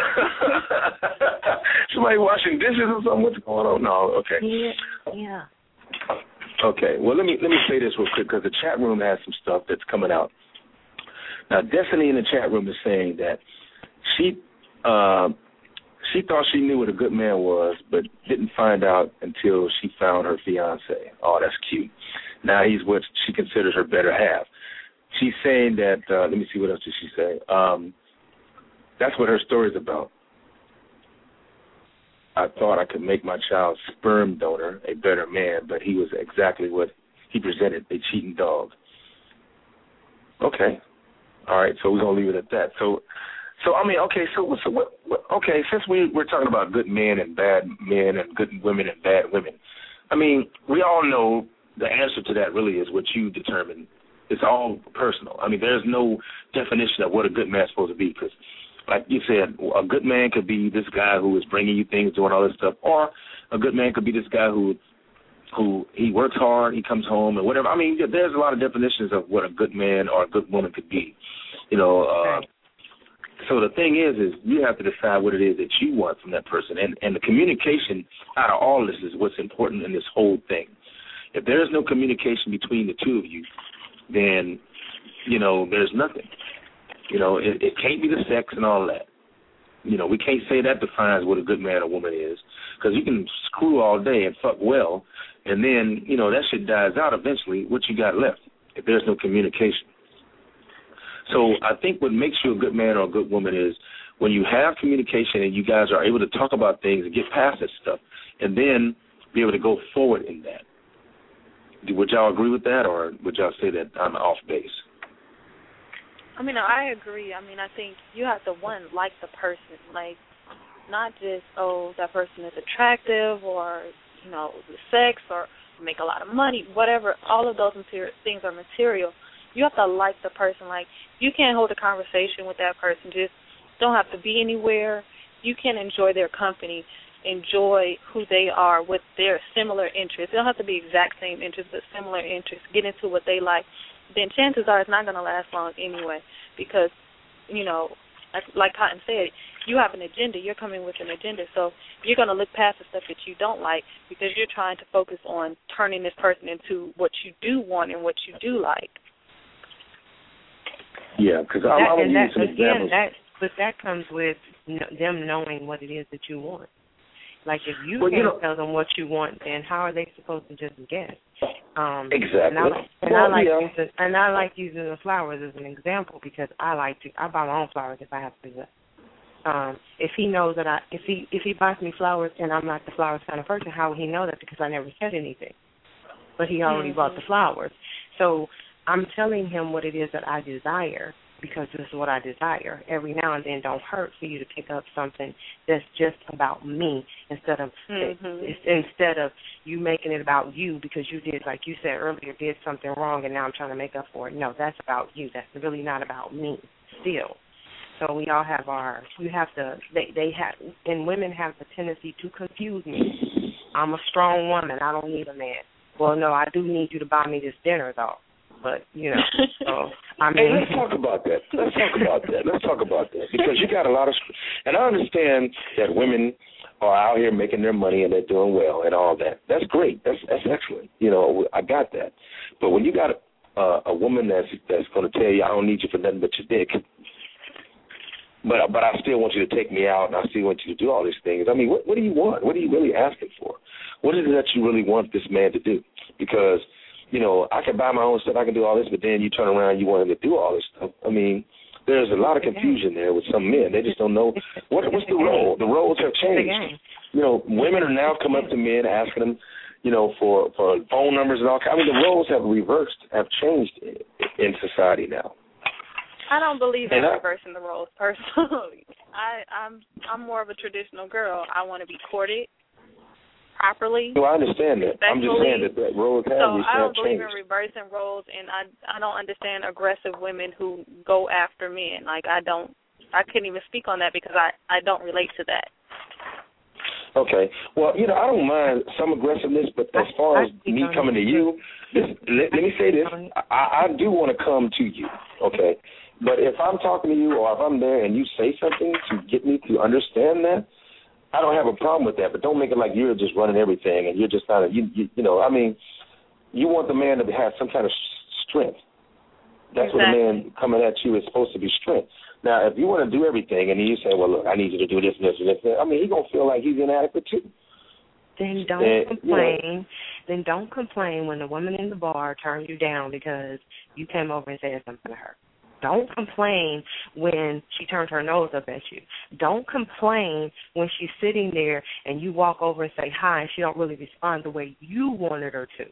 B: Somebody washing dishes or something? What's going on? No, okay.
D: Yeah. yeah.
B: Okay. Well, let me let me say this real quick because the chat room has some stuff that's coming out. Now, Destiny in the chat room is saying that she uh, she thought she knew what a good man was, but didn't find out until she found her fiance. Oh, that's cute. Now he's what she considers her better half. She's saying that. Uh, let me see, what else did she say? Um, that's what her story's about. I thought I could make my child's sperm donor a better man, but he was exactly what he presented, a cheating dog. Okay. All right, so we're going to leave it at that. So, so I mean, okay, so, so what, what, okay, since we, we're talking about good men and bad men and good women and bad women, I mean, we all know the answer to that really is what you determine. It's all personal. I mean, there's no definition of what a good man's supposed to be because, like you said, a good man could be this guy who is bringing you things, doing all this stuff, or a good man could be this guy who who he works hard, he comes home, and whatever. I mean, there's a lot of definitions of what a good man or a good woman could be, you know. Uh,
D: right.
B: So the thing is, is you have to decide what it is that you want from that person, and and the communication out of all this is what's important in this whole thing. If there is no communication between the two of you, then you know there's nothing. You know, it, it can't be the sex and all that. You know, we can't say that defines what a good man or woman is, because you can screw all day and fuck well, and then, you know, that shit dies out eventually. What you got left if there's no communication? So I think what makes you a good man or a good woman is when you have communication and you guys are able to talk about things and get past that stuff, and then be able to go forward in that. Would y'all agree with that, or would y'all say that I'm off base?
C: I mean, I agree. I mean, I think you have to, one, like the person. Like, not just, oh, that person is attractive or, you know, the sex or make a lot of money, whatever. All of those material, things are material. You have to like the person. Like, you can't hold a conversation with that person. Just don't have to be anywhere. You can enjoy their company, enjoy who they are with their similar interests. They don't have to be exact same interests, but similar interests. Get into what they like. Then chances are it's not going to last long anyway because, you know, like, like Cotton said, you have an agenda. You're coming with an agenda. So you're going to look past the stuff that you don't like because you're trying to focus on turning this person into what you do want and what you do like.
B: Yeah, because I'm going to use some
D: again,
B: examples.
D: that, but that comes with them knowing what it is that you want. Like, if you
B: well,
D: can't
B: you know,
D: tell them what you want, then how are they supposed to just guess? Um,
B: exactly.
D: And I, and,
B: well,
D: I like
B: yeah.
D: using, and I like using the flowers as an example because I like to. I buy my own flowers if I have to. Um, if he knows that I, if he if he buys me flowers and I'm not the flowers kind of person, how would he know that? Because I never said anything, but he already
C: mm-hmm.
D: bought the flowers. So I'm telling him what it is that I desire. Because this is what I desire. Every now and then, don't hurt for you to pick up something that's just about me instead of
C: mm-hmm.
D: instead of you making it about you because you did, like you said earlier, did something wrong and now I'm trying to make up for it. No, that's about you. That's really not about me. Still, so we all have our. You have to. They they have and women have the tendency to confuse me. I'm a strong woman. I don't need a man. Well, no, I do need you to buy me this dinner though. But, you know, so, I mean.
B: Hey, let's talk about that. Let's talk about that. Let's talk about that. Because you got a lot of, and I understand that women are out here making their money and they're doing well and all that. That's great. That's that's excellent. You know, I got that. But when you got a, uh, a woman that's that's going to tell you, I don't need you for nothing but your dick, but but I still want you to take me out and I still want you to do all these things. I mean, what, what do you want? What are you really asking for? What is it that you really want this man to do? Because, you know, I can buy my own stuff, I can do all this, but then you turn around and you want him to do all this stuff. I mean, there's a lot of confusion there with some men. They just don't know what what's the role. The roles have changed. You know, women are now coming up to men asking them, you know, for, for phone numbers and all kinds. I mean, the roles have reversed, have changed in society now.
C: I don't believe in
B: I,
C: reversing the roles personally. I, I'm I'm more of a traditional girl. I want to be courted properly.
B: No, I understand that. I'm just saying that, that roles have,
C: so I don't
B: have
C: believe
B: changed.
C: in reversing roles, and I I don't understand aggressive women who go after men. Like I don't, I couldn't even speak on that because I I don't relate to that.
B: Okay. Well, you know, I don't mind some aggressiveness, but as far as me coming to you, this, let, let me say this. I, I do want to come to you, okay? But if I'm talking to you or if I'm there and you say something to get me to understand that, I don't have a problem with that. But don't make it like you're just running everything and you're just not a, you, you, you know, I mean, you want the man to have some kind of strength. That's exactly. What a man coming at you is supposed to be strength. Now, if you want to do everything and you say, well, look, I need you to do this and this and this, I mean, he's going to feel like he's inadequate too.
D: Then don't and, complain. You know, then don't complain when the woman in the bar turns you down because you came over and said something to her. Don't complain when she turns her nose up at you. Don't complain when she's sitting there and you walk over and say hi and she don't really respond the way you wanted her to.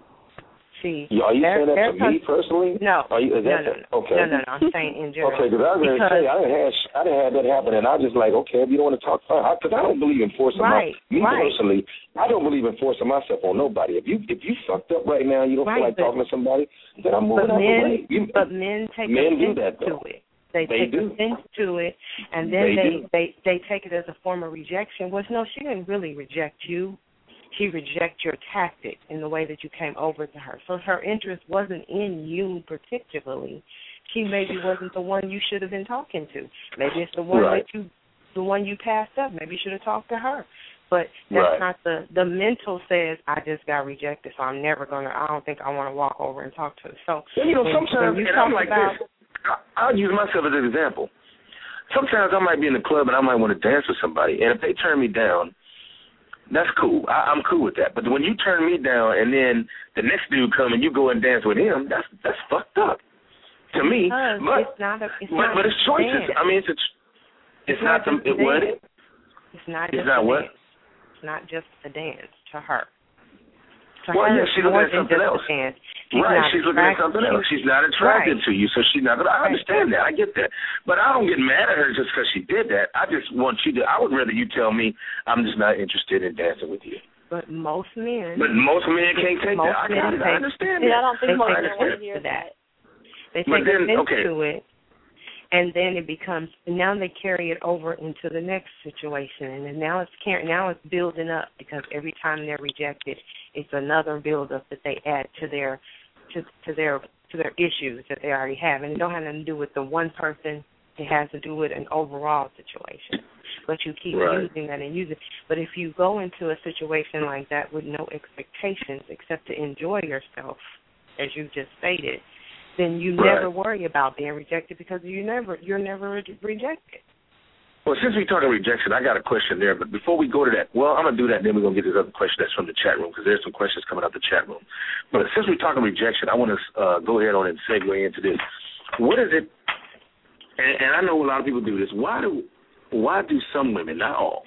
D: See,
B: are you saying that to me personally?
D: No,
B: Are you, is
D: no,
B: that
D: no, no,
B: okay.
D: no, no, no. I'm saying in general.
B: Okay, because I was going to say I didn't have I didn't have that happen, and I just like okay, if you don't want to talk, fine. Because I, I don't believe in forcing
D: right,
B: my me
D: right.
B: personally. I don't believe in forcing myself on nobody. If you if you fucked up right now, and you don't
D: right,
B: feel like
D: but,
B: talking to somebody, then I'm moving out the way. You,
D: but men take
B: men do
D: offense
B: that
D: to
B: though.
D: it. They,
B: they
D: take
B: do.
D: offense to it, and then
B: they
D: they,
B: they,
D: they they take it as a form of rejection. Which no, she didn't really reject you. She rejected your tactic in the way that you came over to her. So her interest wasn't in you particularly. She maybe wasn't the one you should have been talking to. Maybe it's the one
B: right.
D: that you, the one you passed up. Maybe you should have talked to her. But that's
B: right.
D: not the the mental says I just got rejected, so I'm never gonna. I don't think I want to walk over and talk to her. So
B: well, you know,
D: when,
B: sometimes
D: when you
B: and
D: talk
B: I'm like
D: about,
B: this. I'll use myself as an example. Sometimes I might be in the club and I might want to dance with somebody, and if they turn me down, that's cool. I, I'm cool with that. But when you turn me down and then the next dude come and you go and dance with him, that's that's fucked up to me. But
D: it's not a, it's
B: but,
D: not
B: but it's choices.
D: dance.
B: I mean, it's a, it's,
D: it's
B: not,
D: not
B: the it, what?
D: It's not
B: it's
D: just
B: not
D: a
B: what?
D: dance. It's not just a dance to her. To
B: well,
D: her,
B: yeah, she's looking at something else.
D: She's
B: right, she's looking at something else. She's not attracted
D: right.
B: to you, so she's not going to. I understand that. I get that. But I don't get mad at her just because she did that. I just want you to, I would rather you tell me I'm just not interested in dancing with you.
D: But most men.
B: But most men can't take
D: most
B: that. I,
D: men
B: I,
D: take,
B: I understand
C: see,
B: that.
C: I don't think
D: they
C: most
D: take
C: men want to hear that.
D: They
B: but
D: take
B: then,
D: offense
B: okay.
D: to it, and then it becomes. Now they carry it over into the next situation, and then now it's now it's building up because every time they're rejected, it's another build up that they add to their to, to their to their issues that they already have, and it don't have nothing to do with the one person. It has to do with an overall situation. But you keep
B: right.
D: using that and using it. But if you go into a situation like that with no expectations except to enjoy yourself, as you just stated, then you
B: right.
D: never worry about being rejected because you never you're never re- rejected.
B: Well, since we're talking rejection, I got a question there. But before we go to that, well, I'm going to do that, then we're going to get this other question that's from the chat room because there's some questions coming out the chat room. But since we're talking rejection, I want to uh, go ahead on and segue into this. What is it, and, and I know a lot of people do this, why do why do some women, not all,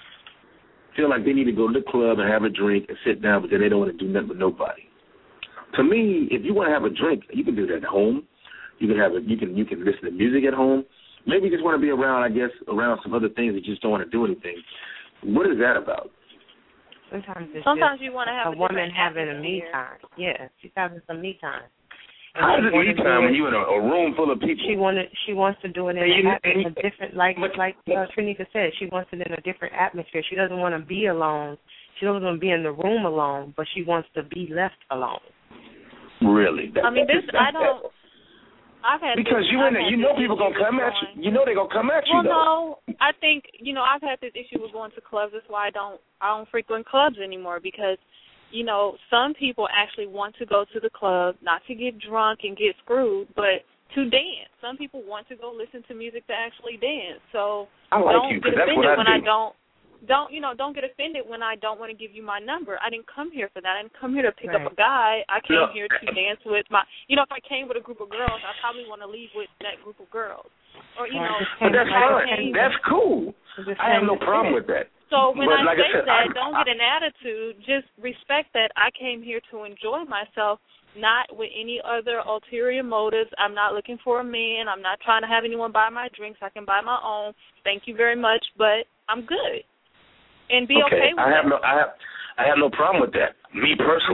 B: feel like they need to go to the club and have a drink and sit down, but then they don't want to do nothing with nobody? To me, if you want to have a drink, you can do that at home. You can have a, you can you can listen to music at home. Maybe you just want to be around, I guess, around some other things that you just don't want to do anything. What is that about?
D: Sometimes it's
C: Sometimes
D: just
C: you want to have
D: a,
C: a
D: woman having a me
C: atmosphere.
D: time. Yeah, she's having some me time. And
B: How is it me time
D: it,
B: when you're in a, a room full of people?
D: She wanted. She wants to do it in
B: And you-
D: a,
B: and
D: a different, like
B: but-
D: like uh, Trinika said. She wants it in a different atmosphere. She doesn't want to be alone. She doesn't want to be in the room alone, but she wants to be left alone.
B: Really? That,
C: I mean,
B: that,
C: this
B: that,
C: I don't.
B: That,
C: I've had
B: because
C: this,
B: you in
C: I've
B: there,
C: had
B: you know
C: this
B: people gonna
C: issue
B: come
C: with
B: at you.
C: going-
B: You know they gonna come at you
C: Well,
B: though.
C: no, I think you know I've had this issue with going to clubs. That's why I don't I don't frequent clubs anymore because you know some people actually want to go to the club not to get drunk and get screwed, but to dance. Some people want to go listen to music to actually dance. So
B: I like
C: don't
B: you
C: get
B: because that's what
C: offended
B: I
C: when
B: do.
C: I don't. Don't you know? Don't get offended when I don't want to give you my number. I didn't come here for that. I didn't come here to pick
D: right.
C: up a guy. I came
B: No.
C: here to dance with my. You know, if I came with a group of girls, I probably want to leave with that group of girls. Or you know,
B: But that's
C: if I
B: fine.
C: came-
B: That's cool. I have no problem with that.
C: So when
B: But
C: I
B: like I
C: say
B: said,
C: that,
B: I-
C: don't get an attitude. Just respect that I came here to enjoy myself, not with any other ulterior motives. I'm not looking for a man. I'm not trying to have anyone buy my drinks. I can buy my own. Thank you very much, but I'm good. And be okay,
B: okay
C: with
B: I have
C: that.
B: no, I have, I have no problem with that. Me personally,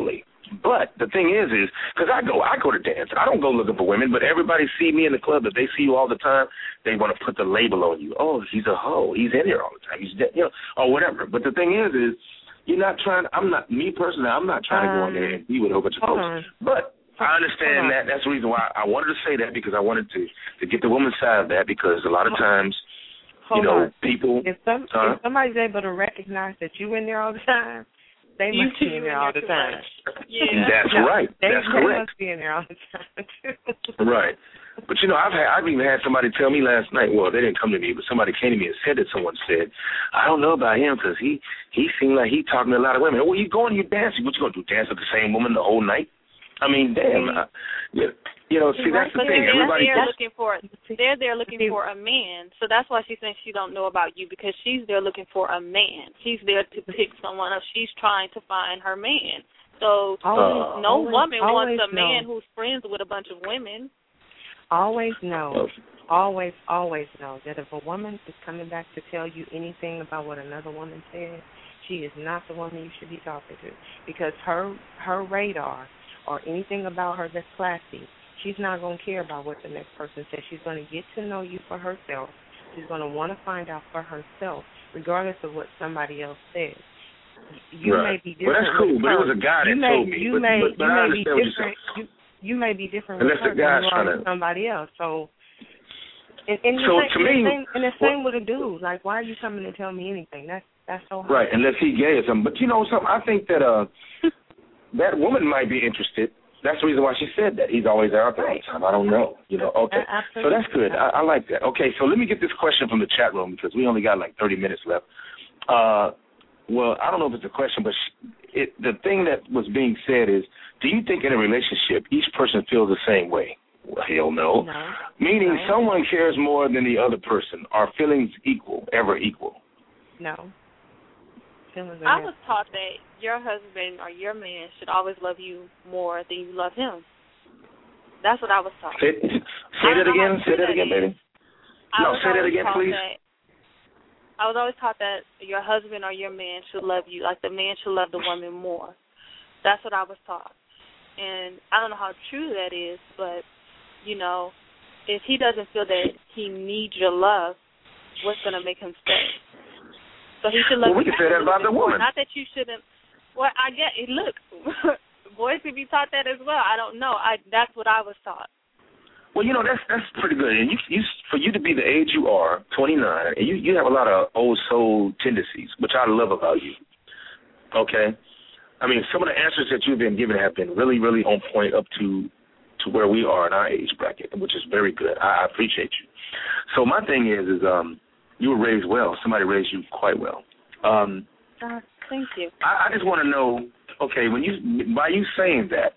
B: But the thing is, is because I go, I go to dance. I don't go looking for women, but everybody see me in the club. If they see you all the time, they want to put the label on you. Oh, he's a hoe. He's in here all the time. He's dead, you know, or whatever. But the thing is, is you're not trying. I'm not me personally. I'm not trying um, to go in there and be with a whole bunch of folks. On. But I understand that. That's the reason why I wanted to say that, because I wanted to to get the woman's side of that, because a lot of times, Hold you know,
D: on.
B: people.
D: If, some,
B: uh,
D: if somebody's able to recognize that you in there all the time, they
C: you
D: must be in there all the time.
C: Yeah,
B: that's
D: no,
B: right.
D: They,
B: that's
D: they
B: correct.
D: must be in there all the time too.
B: Right. But you know, I've had I've even had somebody tell me last night. Well, they didn't come to me, but somebody came to me and said that someone said, I don't know about him because he he seemed like he talking to a lot of women. Well, you going, you dancing? What you gonna do? Dance with the same woman the whole night? I mean, damn. I, yeah. You know, see, that's the
C: but
B: thing.
C: They're,
B: Everybody
C: they're looking for they're there looking for a man. So that's why she thinks she don't know about you, because she's there looking for a man. She's there to pick someone up. She's trying to find her man. So
D: always,
C: no
D: always,
C: woman
D: always
C: wants a man
D: know.
C: who's friends with a bunch of women.
D: Always know, always, always know that if a woman is coming back to tell you anything about what another woman said, she is not the woman you should be talking to, because her her radar or anything about her that's classy, she's not going to care about what the next person says. She's going to get to know you for herself. She's going to want to find out for herself, regardless of what somebody else says. You
B: right.
D: may be different.
B: Well, that's cool, but
D: her.
B: it was a guy that
D: you may,
B: told me.
D: You
B: but,
D: may,
B: but, but
D: you
B: I
D: may be
B: understand
D: different.
B: what you're saying.
D: You, you may be different
B: Unless
D: with her
B: the guy's
D: than you are
B: trying
D: with
B: to...
D: somebody else. So, and, and,
B: so
D: the same,
B: to me,
D: and the same, and the same
B: well,
D: with a dude. Like, why are you coming to tell me anything? That's that's so hard.
B: Right, unless he gay or something. But you know something? I think that uh, that woman might be interested. That's the reason why she said that. He's always out there all the time. I don't know. You know, okay.
D: Absolutely.
B: So that's good. I, I like that. Okay, so let me get this question from the chat room, because we only got like thirty minutes left. Uh, well, I don't know if it's a question, but she, it, the thing that was being said is, do you think in a relationship each person feels the same way? Well, hell no.
D: No.
B: Meaning
D: no.
B: someone cares more than the other person. Are feelings equal, ever equal?
D: No. Feelings
C: I was taught that your husband or your man should always love you more than you love him. That's what I was taught.
B: Say, say that again. Say that again, baby. No, say that again, please.
C: That, I was always taught that your husband or your man should love you, like the man should love the woman more. That's what I was taught. And I don't know how true that is, but, you know, if he doesn't feel that he needs your love, what's going to make him stay? So he should love
B: well, we
C: you
B: can say that about the woman.
C: Not that you shouldn't. Well, I get it. Look, boys could be taught that as well. I don't know. I That's what I was taught.
B: Well, you know, that's that's pretty good. And you, you, for you to be the age you are, twenty-nine, and you, you have a lot of old soul tendencies, which I love about you. Okay? I mean, some of the answers that you've been given have been really, really on point up to to where we are in our age bracket, which is very good. I, I appreciate you. So my thing is, is um, you were raised well. Somebody raised you quite well. Um,
C: uh, thank you.
B: I, I just want to know, okay, when you by you saying that,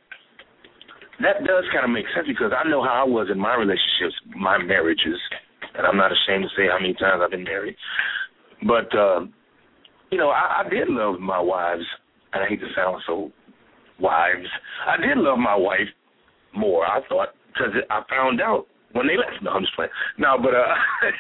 B: that does kind of make sense, because I know how I was in my relationships, my marriages, and I'm not ashamed to say how many times I've been married. But, uh, you know, I, I did love my wives, and I hate to sound so wives. I did love my wife more, I thought, because I found out when they left. No, I'm just playing. No, but uh,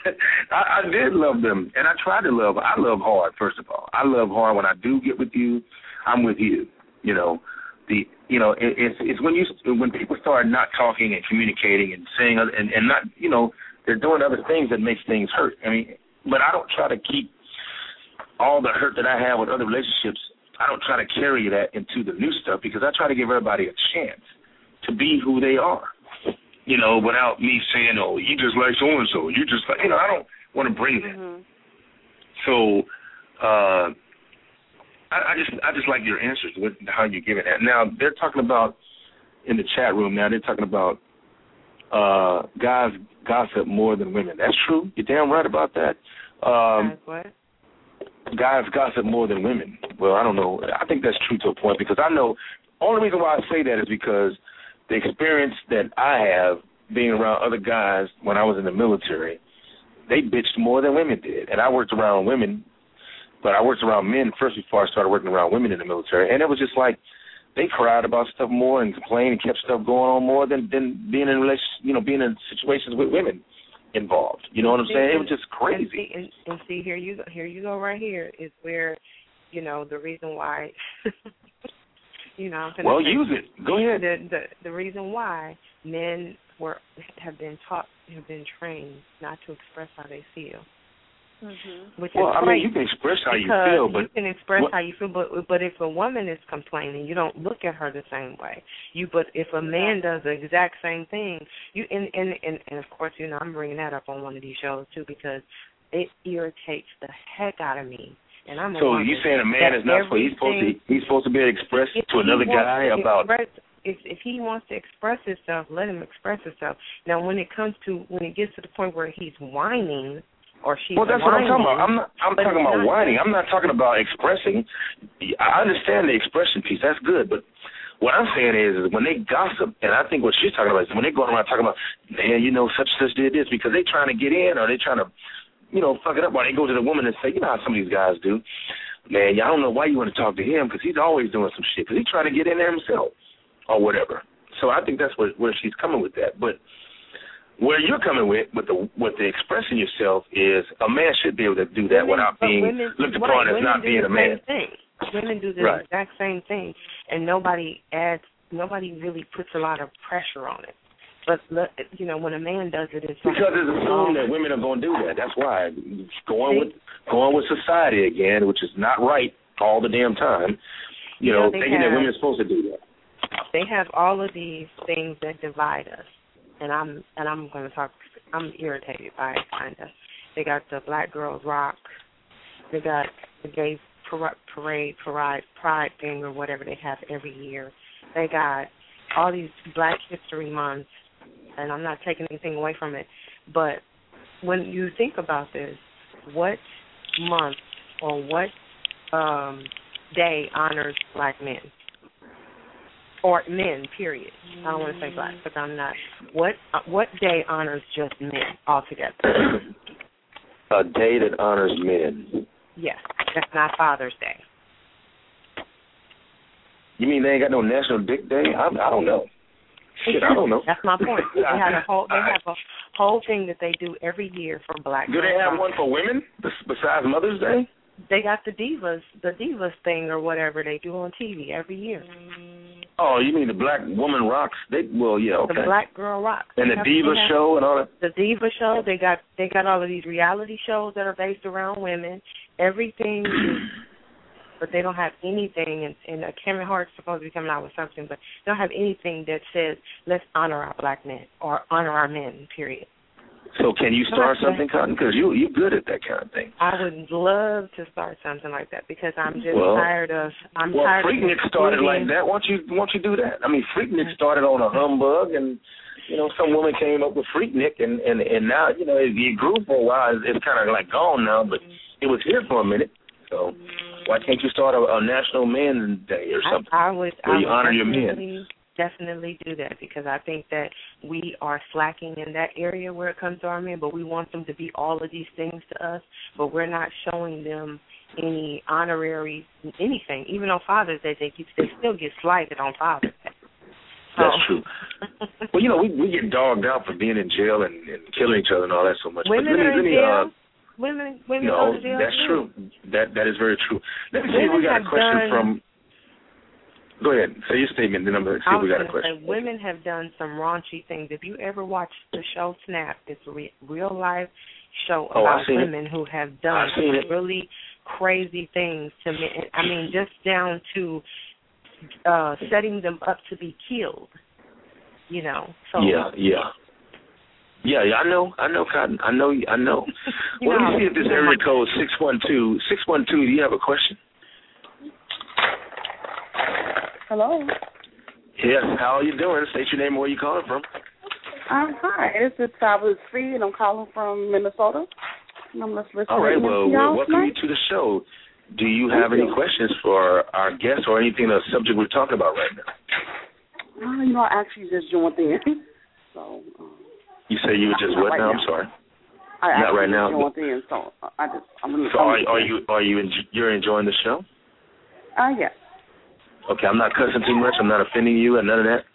B: I, I did love them, and I tried to love. I love hard, first of all. I love hard. When I do get with you, I'm with you, you know. The you know it, it's it's when you when people start not talking and communicating and saying and, and not you know they're doing other things that makes things hurt. I mean, but I don't try to keep all the hurt that I have with other relationships. I don't try to carry that into the new stuff, because I try to give everybody a chance to be who they are. You know, without me saying, "Oh, you just like so and so." You just like you know. I don't want to bring that.
C: Mm-hmm.
B: So. uh I just I just like your answers, with how you give it. Now, they're talking about, in the chat room now, they're talking about uh, guys gossip more than women. That's true. You're damn right about that. Um,
D: what?
B: Guys gossip more than women. Well, I don't know. I think that's true to a point, because I know, only reason why I say that is because the experience that I have being around other guys when I was in the military, they bitched more than women did. And I worked around women. But I worked around men first before I started working around women in the military, and it was just like they cried about stuff more and complained and kept stuff going on more than, than being in relation, you know, being in situations with women involved. You know what I'm saying? It was just crazy.
D: And see, and, and see here you go, here you go right here is where, you know, the reason why You know, I'm
B: well,
D: say,
B: use it. Go ahead.
D: The, the the reason why men were have been taught, have been trained not to express how they feel.
C: Mm-hmm.
D: Which
B: well,
D: is
B: I
D: great
B: mean, you can express how you
D: because
B: feel, but
D: you can express
B: what,
D: how you feel. But but if a woman is complaining, you don't look at her the same way. You but if a man does the exact same thing, you and and and, and of course, you know, I'm bringing that up on one of these shows too because it irritates the heck out of me. And I'm a
B: so
D: woman
B: you saying a man is not supposed he's supposed to he's supposed to be able to express to another guy
D: to
B: about
D: express, if if he wants to express himself, let him express himself. Now when it comes to when it gets to the point where he's whining or she's
B: well, that's
D: whining,
B: what I'm talking about. I'm not. I'm talking about
D: not,
B: whining. I'm not talking about expressing. I understand the expression piece. That's good, but what I'm saying is, is when they gossip, and I think what she's talking about is when they go around talking about, man, you know, such and such did this because they trying to get in or they trying to, you know, fuck it up. While they go to the woman and say, you know how some of these guys do, man, I don't know why you want to talk to him because he's always doing some shit because he's trying to get in there himself or whatever. So I think that's what, where she's coming with that, but. Where you're coming with, with the with the expressing yourself is a man should be able to do that
D: women,
B: without being
D: women,
B: looked
D: right,
B: upon as not being a man.
D: Thing. Women do the
B: right.
D: exact same thing, and nobody adds, nobody really puts a lot of pressure on it. But you know, when a man does it, it's
B: because
D: like,
B: it's assumed that women are going to do that. That's why going with going with society again, which is not right all the damn time. You, you know, know thinking have, that women are supposed to do that.
D: They have all of these things that divide us. And I'm and I'm going to talk. I'm irritated by it, kind of. They got the Black Girls Rock. They got the gay parade, parade, pride thing, or whatever they have every year. They got all these Black History Months, and I'm not taking anything away from it. But when you think about this, what month or what um, day honors Black men? Or men, period. I don't want to say black, because I'm not. What uh, what day honors just men altogether?
B: A day that honors men.
D: Yes, that's not Father's Day.
B: You mean they ain't got no National Dick Day? I, I don't know. Shit, I don't know.
D: That's my point. They have a whole they have a whole thing that they do every year for Black.
B: Do they have one for women besides Mother's Day?
D: They got the Divas, the Divas thing or whatever they do on T V every year.
B: Oh, you mean the Black Woman Rocks? They well, yeah, okay.
D: The Black Girl Rocks.
B: And the Diva Show and all that.
D: The Diva Show. They got they got all of these reality shows that are based around women. Everything, is, but they don't have anything. And, and uh, Kevin Hart's supposed to be coming out with something, but they don't have anything that says let's honor our Black men or honor our men. Period.
B: So can you start something, Cotton? Because you you're good at that kind of thing.
D: I would love to start something like that because I'm just
B: well,
D: tired of. I'm
B: well,
D: tired
B: Freaknik
D: of
B: started
D: being,
B: like that. Why don't you why don't you do that? I mean, Freaknik started on a humbug, and you know, some woman came up with Freaknik, and and and now you know it, it grew for a while. It's, it's kind of like gone now, but it was here for a minute. So why can't you start a, a National Men's Day or something?
D: I, I would.
B: Where
D: I
B: you
D: would
B: honor your men.
D: Definitely do that because I think that we are slacking in that area where it comes to our men, but we want them to be all of these things to us, but we're not showing them any honorary anything. Even on Father's Day, they, they still get slighted on Father's Day. So.
B: That's true. Well, you know, we we get dogged out for being in jail and, and killing each other and all that so much.
D: Women
B: but let me,
D: are
B: let me,
D: in jail.
B: uh,
D: women, women
B: no,
D: go to jail.
B: that's
D: too.
B: true. That that is very true. Let me see
D: women
B: if we got a question
D: done,
B: from. Go ahead. Say your statement, then I'm going to see if we got a question.
D: Say, women have done some raunchy things. If you ever watch the show Snap, it's a re- real-life show
B: oh,
D: about
B: it.
D: women who have done really crazy things to men. I mean, just down to uh, setting them up to be killed, you know. So,
B: yeah, yeah. Yeah, yeah, I know, I know, Cotton. I know, I know. Well, let me see if this area code six one two. six one two, do you have a question?
E: Hello.
B: Yes, how are you doing? State your name and where you calling from.
E: Um, hi, this is Fabulous Free, and I'm calling from Minnesota. And I'm listening
B: All right, well, well welcome
E: tonight.
B: you to the show. Do you have
E: Thank
B: any
E: you.
B: questions for our guests or anything, the subject we're talking about right now?
E: Uh, you know, I actually just joined in. So, um,
B: you say you were just what
E: right
B: now?
E: now?
B: I'm sorry.
E: I
B: Not right now.
E: Joined in, so I just I'm gonna.
B: So are, are you are you en- you're enjoying the show?
E: Uh, yes.
B: Okay, I'm not cussing too much. I'm not offending you and none of that.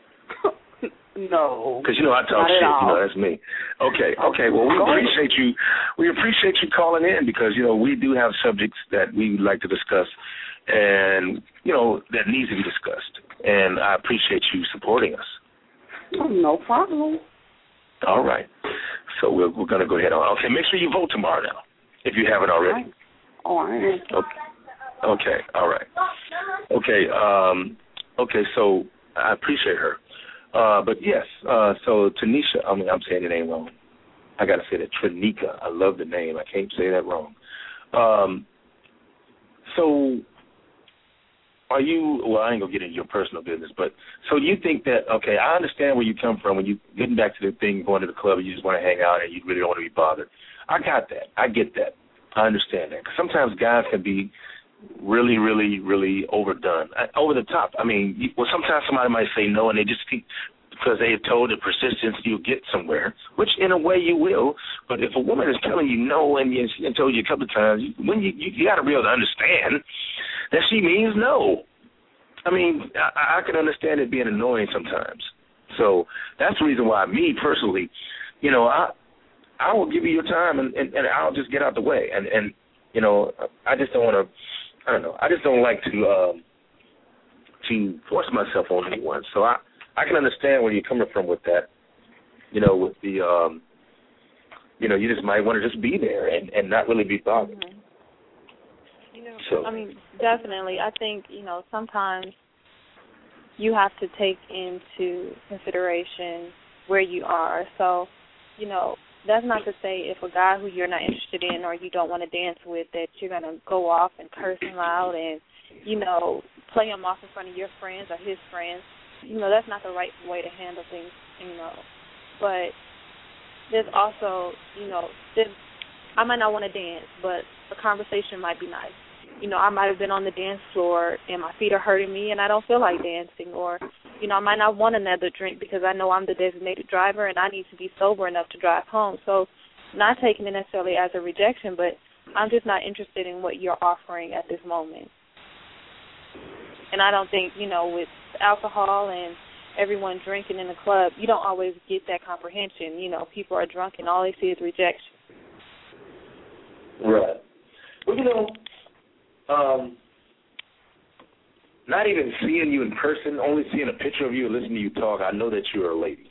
E: No.
B: Because you know I talk
E: not
B: shit.
E: at all.
B: You know that's me. Okay, okay. Well, we appreciate you. We appreciate you calling in because you know we do have subjects that we like to discuss, and, you know, that needs to be discussed. And I appreciate you supporting us.
E: Oh, no problem.
B: All right. So we're, we're going to go ahead on. Okay, make sure you vote tomorrow now, if you haven't already.
E: All right.
B: Okay. Okay, all right. Okay, um, okay, so I appreciate her. Uh, but, yes, uh, so Tanisha, I mean, I'm saying the name wrong. I got to say that, Trinika. I love the name. I can't say that wrong. Um, so are you, well, I ain't going to get into your personal business, but so you think that, okay, I understand where you come from when you getting back to the thing, going to the club, and you just want to hang out and you really don't want to be bothered. I got that. I get that. I understand that. Because sometimes guys can be really, really, really overdone, over the top. I mean, well, sometimes somebody might say no, and they just keep, because they are told the persistence you'll get somewhere, which in a way you will. But if a woman is telling you no, and she told you a couple of times, when you you, you got to be able to understand that she means no. I mean, I, I can understand it being annoying sometimes. So that's the reason why me personally, you know, I I will give you your time, and, and, and I'll just get out the way. And, and you know, I just don't want to. I don't know. I just don't like to um, to force myself on anyone. So I, I can understand where you're coming from with that. You know, with the, um, you know, you just might want to just be there and, and not really be bothered.
C: Mm-hmm. You know,
B: so.
C: I mean, definitely. I think, you know, sometimes you have to take into consideration where you are. So, you know, that's not to say if a guy who you're not interested in or you don't want to dance with that you're going to go off and curse him out and, you know, play him off in front of your friends or his friends. You know, that's not the right way to handle things, you know. But there's also, you know, there's, I might not want to dance, but a conversation might be nice. You know, I might have been on the dance floor and my feet are hurting me and I don't feel like dancing, or, you know, I might not want another drink because I know I'm the designated driver and I need to be sober enough to drive home. So not taking it necessarily as a rejection, but I'm just not interested in what you're offering at this moment. And I don't think, you know, with alcohol and everyone drinking in the club, you don't always get that comprehension. You know, people are drunk and all they see is rejection.
B: Right. Well, you know, um, not even seeing you in person, only seeing a picture of you and listening to you talk, I know that you're a lady.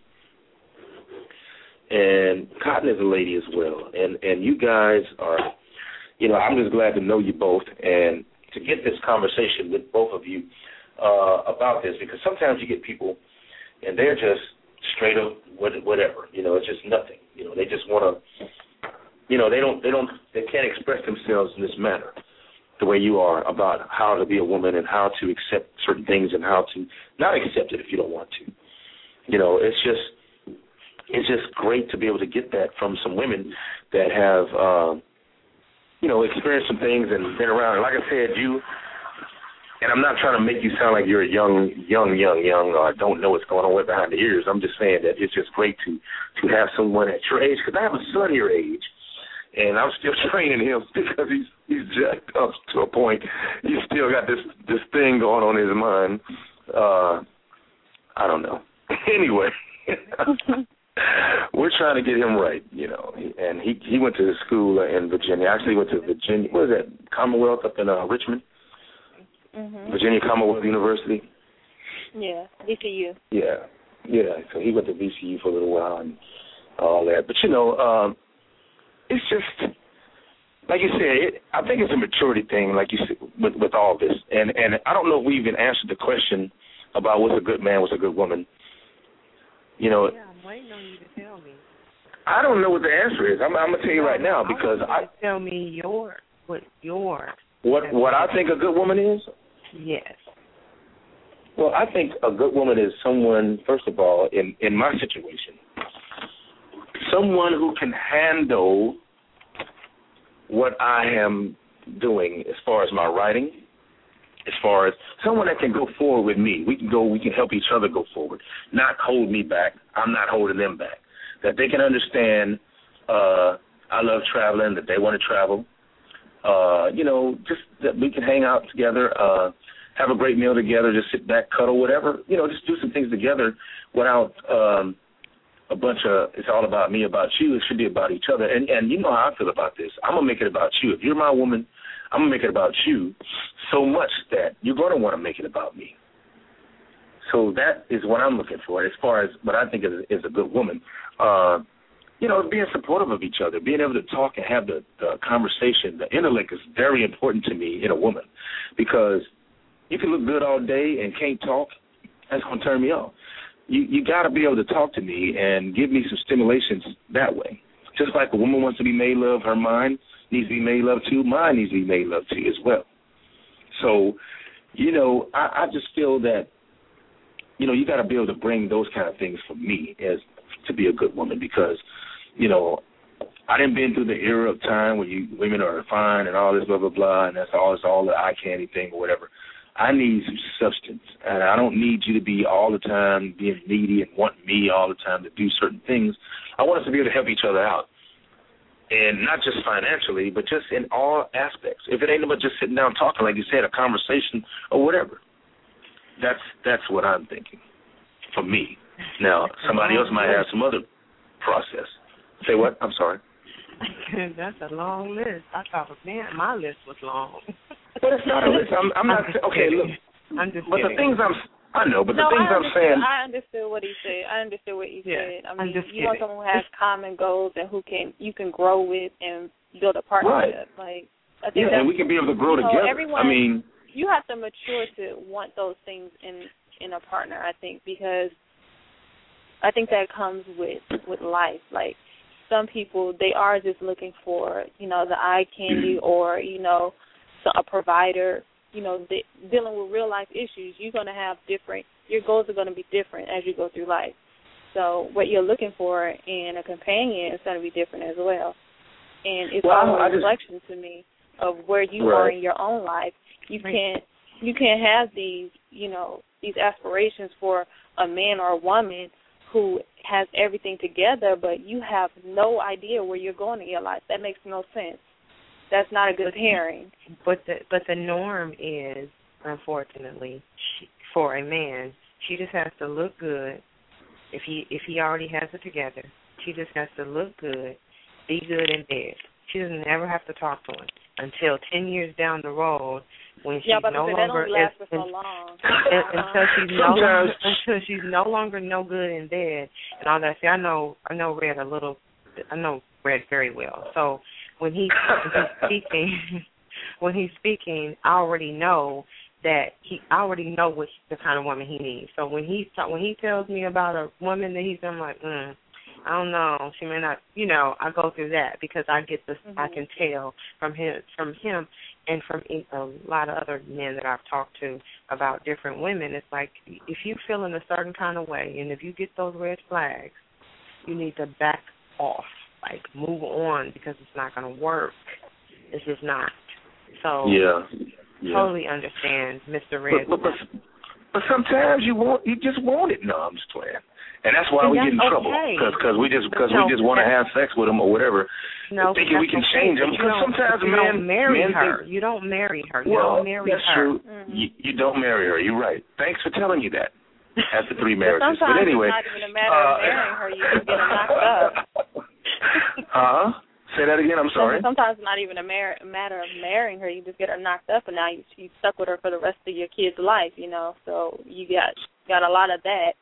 B: And Cotton is a lady as well. And, and you guys are, you know, I'm just glad to know you both and to get this conversation with both of you uh, about this, because sometimes you get people and they're just straight up whatever, you know, it's just nothing. You know, they just want to, you know, they don't, they don't, they can't express themselves in this manner the way you are about how to be a woman and how to accept certain things and how to not accept it if you don't want to. You know, it's just, it's just great to be able to get that from some women that have, uh, you know, experienced some things and been around. And like I said, you, and I'm not trying to make you sound like you're a young, young, young, young, or don't know what's going on way behind the ears. I'm just saying that it's just great to, to have someone at your age, because I have a son your age, and I'm still training him because he's he's jacked up to a point. He's still got this, this thing going on in his mind. Uh, I don't know. Anyway. We're trying to get him right, you know, and he he went to school in Virginia. Actually, went to Virginia. What is that? Commonwealth up in uh, Richmond,
C: mm-hmm.
B: Virginia Commonwealth University.
C: Yeah, V C U.
B: Yeah, yeah. So he went to V C U for a little while and all that. But you know, um, it's just like you said. It, I think it's a maturity thing, like you said, with with all this. And and I don't know if we even answered the question about what's a good man, what's a good woman. You know.
D: Yeah, I'm waiting on you to tell me.
B: I don't know what the answer is. I'm, I'm gonna tell you right now because
D: I,
B: I
D: tell me your what your
B: what what I think a good woman is.
D: Yes.
B: Well, I think a good woman is someone, first of all, in in my situation, someone who can handle what I am doing as far as my writing, as far as someone that can go forward with me. We can go, we can help each other go forward, not hold me back. I'm not holding them back. That they can understand uh, I love traveling, that they want to travel. Uh, you know, just that we can hang out together, uh, have a great meal together, just sit back, cuddle, whatever. You know, just do some things together without um, a bunch of, it's all about me, about you. It should be about each other. And, and you know how I feel about this. I'm going to make it about you. If you're my woman, I'm going to make it about you so much that you're going to want to make it about me. So that is what I'm looking for as far as what I think is, is a good woman. Uh, you know, being supportive of each other, being able to talk and have the, the conversation. The intellect is very important to me in a woman because you can look good all day and can't talk. That's going to turn me off. You you got to be able to talk to me and give me some stimulations that way. Just like a woman wants to be made love, her mind needs to be made love too. Mine needs to be made love to as well. So, you know, I, I just feel that, you know, you got to be able to bring those kind of things for me as to be a good woman because, you know, I didn't been through the era of time where you women are fine and all this blah blah blah and that's all it's all the eye candy thing or whatever. I need some substance, and I don't need you to be all the time being needy and wanting me all the time to do certain things. I want us to be able to help each other out, and not just financially, but just in all aspects. If it ain't about just sitting down talking, like you said, a conversation or whatever. That's that's what I'm thinking for me. Now, somebody else might have some other process. Say what? I'm sorry.
D: That's a long list. I thought, man, my list was long.
B: But it's not a list. I'm, I'm not.
D: I'm
B: Okay, look.
D: I'm just
B: but
D: kidding.
B: the things I'm. I know, but
C: no,
B: the things
C: I
B: I'm saying.
C: I understood what he said. I understood what he
D: yeah,
C: said. I
D: I'm
C: mean,
D: just
C: you want
D: kidding.
C: someone who has common goals and who can you can grow with and build a partnership.
B: Right.
C: Like I think
B: Yeah, and we can be able to grow
C: you know,
B: together.
C: Everyone,
B: I mean,
C: you have to mature to want those things in in a partner. I think because I think that comes with with life. Like some people, they are just looking for you know the eye candy or you know so a provider. You know, de- dealing with real life issues, you're going to have different. Your goals are going to be different as you go through life. So what you're looking for in a companion is going to be different as well. And it's
B: well,
C: all
B: I
C: a
B: just,
C: reflection to me of where you
B: right.
C: are in your own life. You can't you can't have these you know these aspirations for a man or a woman who has everything together, but you have no idea where you're going in your life. That makes no sense. That's not a good pairing.
D: But the but the norm is, unfortunately, she, for a man, she just has to look good. If he if he already has it together, she just has to look good, be good in bed. She doesn't ever have to talk to him until ten years down the road when she's
C: yeah, but
D: no
C: that
D: longer
C: don't last for
D: is,
C: so long.
D: until she's no longer until she's no longer no good in bed and all that. See, I know I know Red a little. I know Red very well. So when he when he's speaking, when he's speaking, I already know that he I already know what the kind of woman he needs. So when he when he tells me about a woman that he's, I'm like, mm, I don't know. She may not, you know. I go through that because I get this. Mm-hmm. I can tell from him, from him, and from a lot of other men that I've talked to about different women. It's like if you feel in a certain kind of way, and if you get those red flags, you need to back off, like move on because it's not going to work. It's just not. So
B: yeah, yeah.
D: Totally understand, Mister Red.
B: But, but, but, but sometimes you want you just want it. No, I'm just playing. And that's why
D: and
B: we
D: that's
B: get in trouble
D: okay.
B: because we just because
D: no,
B: we just want to have sex with them or whatever,
D: no,
B: thinking we can
D: okay.
B: change them. Because sometimes
D: you
B: men
D: don't marry
B: men
D: her.
B: Think,
D: you don't marry her. You
B: well,
D: don't marry
B: that's
D: her.
B: true.
C: Mm-hmm.
B: You, you don't marry her. You're right. Thanks for telling you that. After three marriages,
C: but,
B: but anyway,
C: it's not even a matter of marrying her. You just get her knocked up.
B: Huh? Say that again. I'm sorry.
C: Sometimes it's not even a, mar- a matter of marrying her. You just get her knocked up, and now you you stuck with her for the rest of your kid's life. You know, so you got got a lot of that.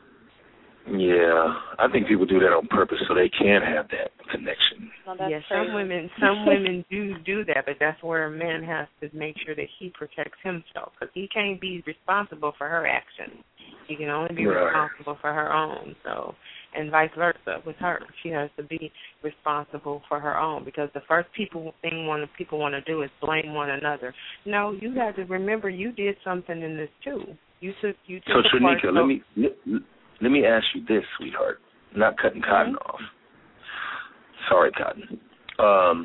B: Yeah, I think people do that on purpose so they can have that connection.
C: Oh, that's
D: yeah,
C: crazy.
D: some women, some women do do that, but that's where a man has to make sure that he protects himself because he can't be responsible for her actions. He can only be
B: right.
D: responsible for her own. So, and vice versa with her, she has to be responsible for her own because the first people thing one people want to do is blame one another. No, you have to remember you did something in this too. You took you took.
B: So Trinika, let me let, let me ask you this, sweetheart. Not cutting Cotton mm-hmm. off. Sorry, Cotton. Um,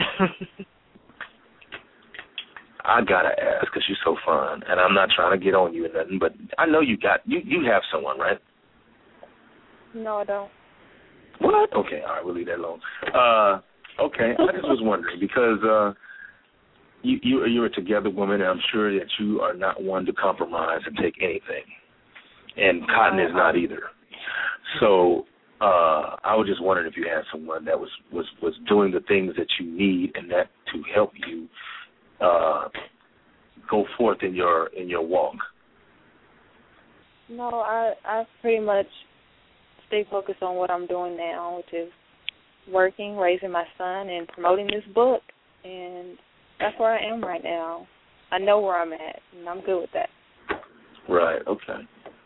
B: I gotta ask because you're so fun, and I'm not trying to get on you or nothing, but I know you got you you have someone, right?
C: No, I don't.
B: What? Okay, all right, we'll leave that alone. Uh, okay, I just was wondering because uh, you you you're a together woman, and I'm sure that you are not one to compromise and take anything, and Cotton is not either. So uh, I was just wondering if you had someone that was, was, was doing the things that you need and that to help you uh, go forth in your in your walk?
C: No, I I pretty much stay focused on what I'm doing now, which is working, raising my son, and promoting this book. And that's where I am right now. I know where I'm at, and I'm good with that.
B: Right, okay.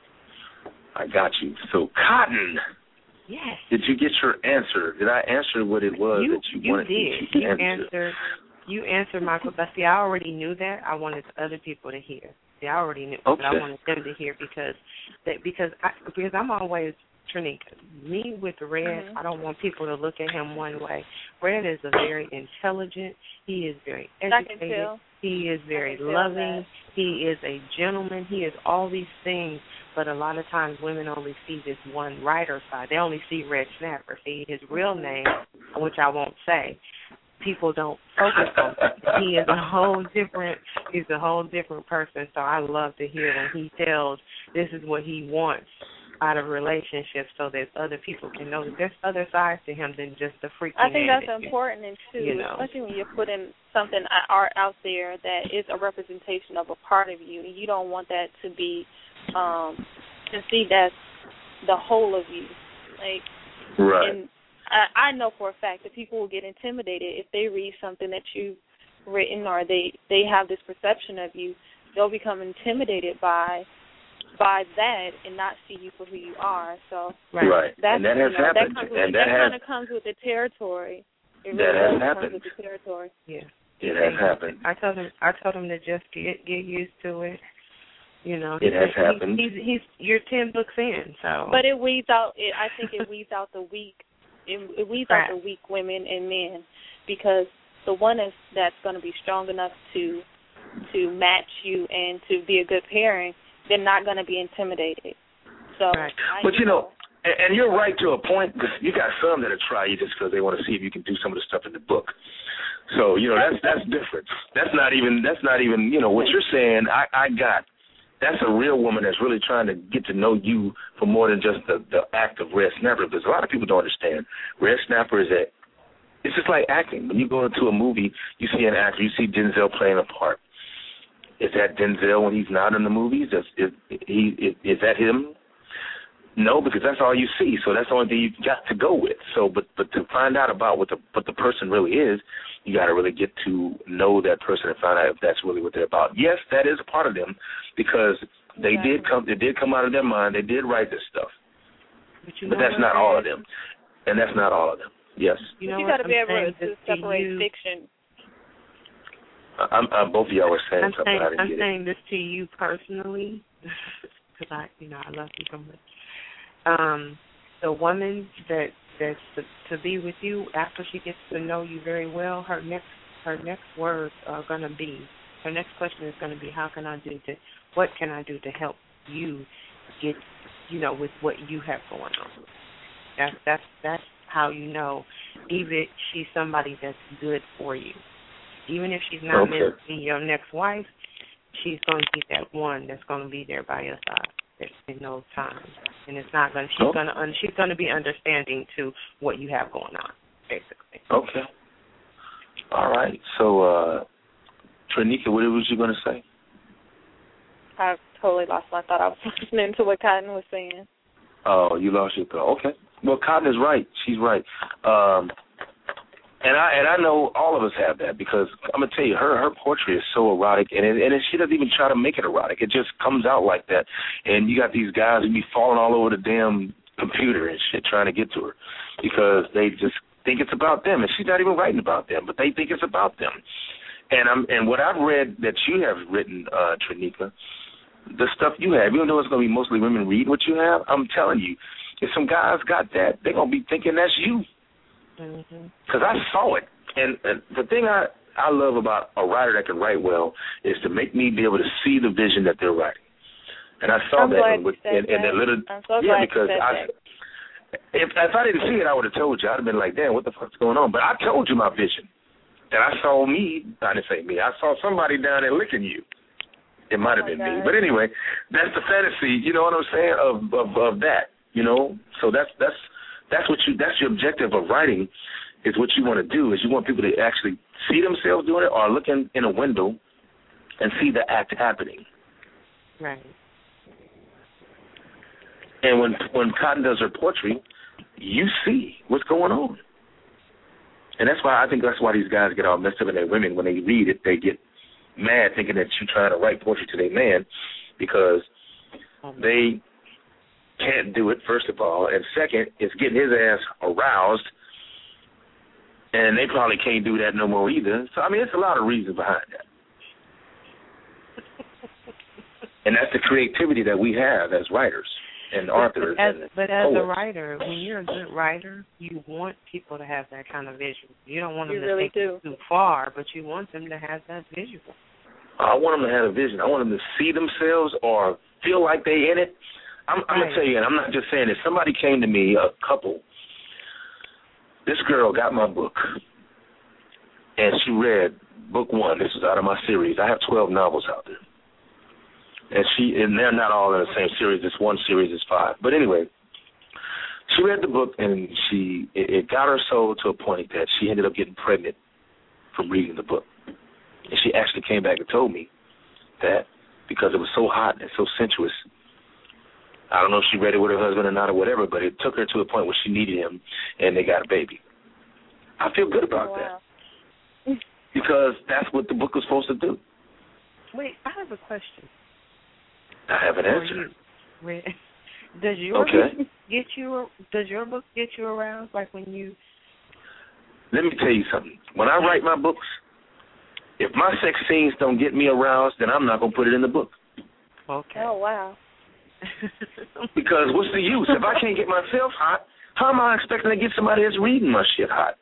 B: I got you. So, Cotton.
D: Yes.
B: Did you get your answer? Did I answer what it was
D: you,
B: that you,
D: you
B: wanted
D: did.
B: me to
D: You
B: answer?
D: answered. You answered my question. But see, I already knew that. I wanted other people to hear. See, I already knew,
B: okay.
D: but I wanted them to hear because that because I, because I'm always Trinika. Me with Red, mm-hmm. I don't want people to look at him one way. Red is a very intelligent. He is very educated. He is very loving. He is a gentleman. He is all these things. But a lot of times women only see this one writer side. They only see Red Snapper. See his real name, which I won't say. People don't focus on that. He is a whole different. He's a whole different person. So I love to hear when he tells this is what he wants out of relationships, so that other people can know that there's other sides to him than just the freaking.
C: I think that's important, and too,
D: you know.
C: especially when you're putting something art out there that is a representation of a part of you, and you don't want that to be um, conceived as the whole of you. Like,
B: right.
C: And I, I know for a fact that people will get intimidated if they read something that you've written, or they they have this perception of you. They'll become intimidated by. by that and not see you for who you are. So
B: right, right.
C: That's,
B: and that has
C: you know,
B: happened.
C: That, with,
B: and
C: that,
B: that
C: kind of comes with the territory. It
B: that
C: really
B: has happened.
C: comes with the territory.
D: Yeah,
B: it has happened.
D: I told him. I told him to just get get used to it. You know,
B: it has
D: he,
B: happened.
D: He's, he's you're ten books in, so.
C: But it weeds out. It, I think it weeds out the weak. It, it weeds
D: right.
C: out the weak women and men, because the one is that's going to be strong enough to to match you and to be a good parent, they're not going to be intimidated. So,
D: right.
C: I,
B: but you know, and, and you're right to a point, because you got some that'll try you just because they want to see if you can do some of the stuff in the book. So you know that's that's different. That's not even that's not even you know what you're saying. I, I got that's a real woman that's really trying to get to know you for more than just the, the act of Red Snapper. Because a lot of people don't understand. Red Snapper is a it's just like acting. When you go into a movie, you see an actor, you see Denzel playing a part. Is that Denzel when he's not in the movies? Is, is, he, is, is that him? No, because that's all you see. So that's the only thing you got to go with. So, but but to find out about what the what the person really is, you got to really get to know that person and find out if that's really what they're about. Yes, that is a part of them, because they
C: exactly.
B: did come. They did come out of their mind. They did write this stuff.
D: But, you
B: but that's not all of them, and that's not all of them. Yes.
C: You,
D: know
C: you got to be able to, to separate
D: you.
C: fiction.
B: I'm, I'm, both of y'all were saying
D: I'm
B: something.
D: saying,
B: I didn't
D: I'm
B: get
D: saying
B: it.
D: this to you personally, because I, you know, I love you so much. Um, the woman that that's to, to be with you after she gets to know you very well, her next her next words are going to be, her next question is going to be, how can I do to, what can I do to help you get, you know, with what you have going on. That's that's that's how you know, even she's somebody that's good for you. Even if she's not
B: okay.
D: meant to be your next wife, she's going to be that one that's going to be there by your side in those times. And it's not going. She's
B: oh.
D: going to. She's going to be understanding to what you have going on, basically.
B: Okay. All right. So, uh, Trinika, what was you going to say?
C: I totally lost my thought. I was listening to what Cotton was saying.
B: Oh, you lost your thought. Okay. Well, Cotton is right. She's right. Um, and I and I know all of us have that, because I'm gonna tell you, her her poetry is so erotic, and it, and it, she doesn't even try to make it erotic. It just comes out like that. And you got these guys who be falling all over the damn computer and shit trying to get to her, because they just think it's about them, and she's not even writing about them, but they think it's about them. And I'm and what I've read that you have written, uh, Trinika, the stuff you have, even though it's gonna be mostly women read what you have, I'm telling you, if some guys got that, they're gonna be thinking that's you. Because mm-hmm. I saw it, and, and the thing I, I love about a writer that can write well is to make me be able to see the vision that they're writing, and I saw
C: I'm
B: that in,
C: with,
B: in, in that little
C: I'm so
B: yeah
C: glad
B: because
C: you said
B: I
C: that.
B: if if I didn't see it, I would have told you. I'd have been like, damn, what the fuck's going on? But I told you my vision, and I saw me. I didn't say me. I saw somebody down there licking you. It might have
C: oh
B: been
C: God.
B: me, but anyway, that's the fantasy. You know what I'm saying of of, of that. You know, so that's that's that's what you that's your objective of writing. Is what you want to do is you want people to actually see themselves doing it or look in, in a window and see the act happening.
D: Right.
B: And when when Cotton does her poetry, you see what's going on. And that's why I think that's why these guys get all messed up in their women. When they read it, they get mad thinking that you're trying to write poetry to their man because they can't do it, first of all. And second, it's getting his ass aroused, and they probably can't do that no more either. So, I mean, it's a lot of reasons behind that. And that's the creativity that we have as writers and authors.
D: But as,
B: and
D: but as
B: poets.
D: a writer, when you're a good writer, you want people to have that kind of vision. You don't want them
C: You
D: to
C: really
D: think
C: do.
D: too far, but you want them to have that visual.
B: I want them to have a vision. I want them to see themselves or feel like they in it. I'm, I'm
D: Right.
B: going to tell you, and I'm not just saying this. Somebody came to me, a couple. This girl got my book, and she read book one. This is out of my series. I have twelve novels out there. And she and they're not all in the same series. This one series is five. But anyway, she read the book, and she it, it got her soul to a point that she ended up getting pregnant from reading the book. And she actually came back and told me that because it was so hot and so sensuous, I don't know if she read it with her husband or not or whatever, but it took her to a point where she needed him, and they got a baby. I feel good about
C: Wow.
B: that because that's what the book was supposed to do.
D: Wait, I have a question.
B: I have an
D: for
B: answer.
D: you. Wait, Does your
B: Okay.
D: book get you? Does your book get you aroused? Like when you?
B: Let me tell you something. When I write my books, if my sex scenes don't get me aroused, then I'm not going to put it in the book.
D: Okay.
C: Oh, wow.
B: Because what's the use? If I can't get myself hot, how am I expecting to get somebody that's reading my shit hot?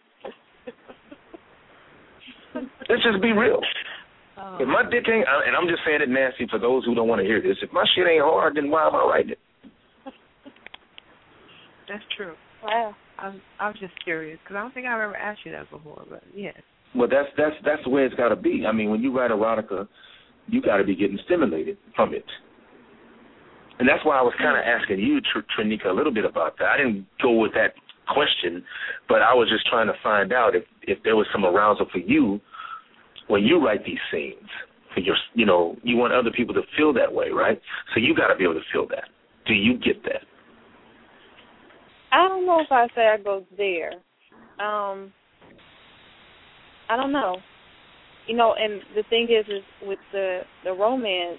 B: Let's just be real.
D: Oh.
B: If my dick ain't, and I'm just saying it nasty for those who don't want to hear this, if my shit ain't hard, then why am I writing it?
D: That's true.
C: Wow.
D: I'm I'm just curious because I don't think I've ever asked you that before, but yes.
B: Well, that's that's that's the way it's got to be. I mean, when you write erotica, you got to be getting stimulated from it. And that's why I was kind of asking you, Tr- Trinika, a little bit about that. I didn't go with that question, but I was just trying to find out if, if there was some arousal for you when you write these scenes. For your, you know, you want other people to feel that way, right? So you got to be able to feel that. Do you get that?
C: I don't know if I say I go there. Um, I don't know. You know, and the thing is, is with the the romance,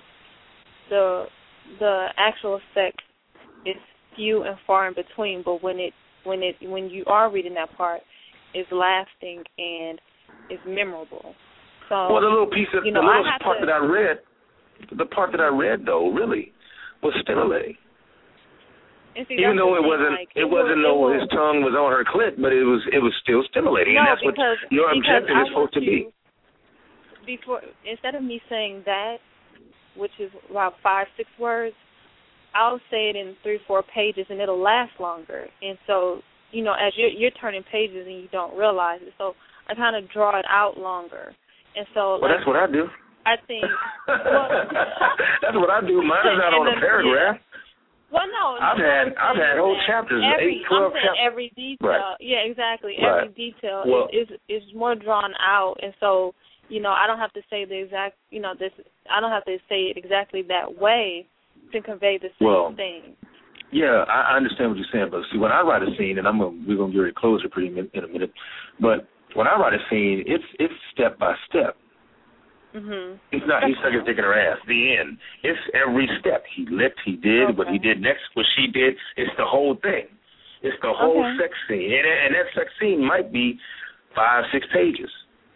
C: the the actual sex is few and far in between. But when it when it when you are reading that part, it's lasting and it's memorable. So,
B: well, the little piece of
C: you know,
B: the little
C: I have
B: part
C: to,
B: that I read, the part that I read though, really was stimulating.
C: and see,
B: Even
C: that's
B: though
C: the
B: it
C: thing,
B: wasn't,
C: like,
B: it wasn't
C: will,
B: no
C: it
B: his tongue was on her clit, but it was, it was still stimulating,
C: no,
B: and that's
C: because,
B: what your
C: because
B: objective
C: I
B: is supposed to be.
C: Before, instead of me saying that, which is about five, six words, I'll say it in three, four pages, and it'll last longer. And so, you know, as you're, you're turning pages and you don't realize it, so I kind of draw it out longer. And so,
B: Well,
C: like,
B: that's what I do.
C: I think. Well,
B: that's what I do. Mine is not on a paragraph.
C: Yeah. Well, no.
B: I've
C: no,
B: had I've had whole chapters,
C: every,
B: eight, twelve
C: I'm saying
B: chapters.
C: every detail.
B: Right.
C: Yeah, exactly.
B: Right.
C: Every detail
B: well,
C: is, is is more drawn out, and so, you know, I don't have to say the exact, you know, this. I don't have to say it exactly that way to convey the same
B: well,
C: thing.
B: Yeah, I, I understand what you're saying, but see, when I write a scene, and I'm gonna, we're gonna get ready to close it pretty min- in a minute, but when I write a scene, it's it's step by step.
C: Mhm.
B: It's not he's sucking dick in her ass. The end. It's every step. He licked, he did,
C: Okay.
B: what he did next, what she did. It's the whole thing. It's the whole
C: Okay.
B: sex scene, and, and that sex scene might be five, six pages.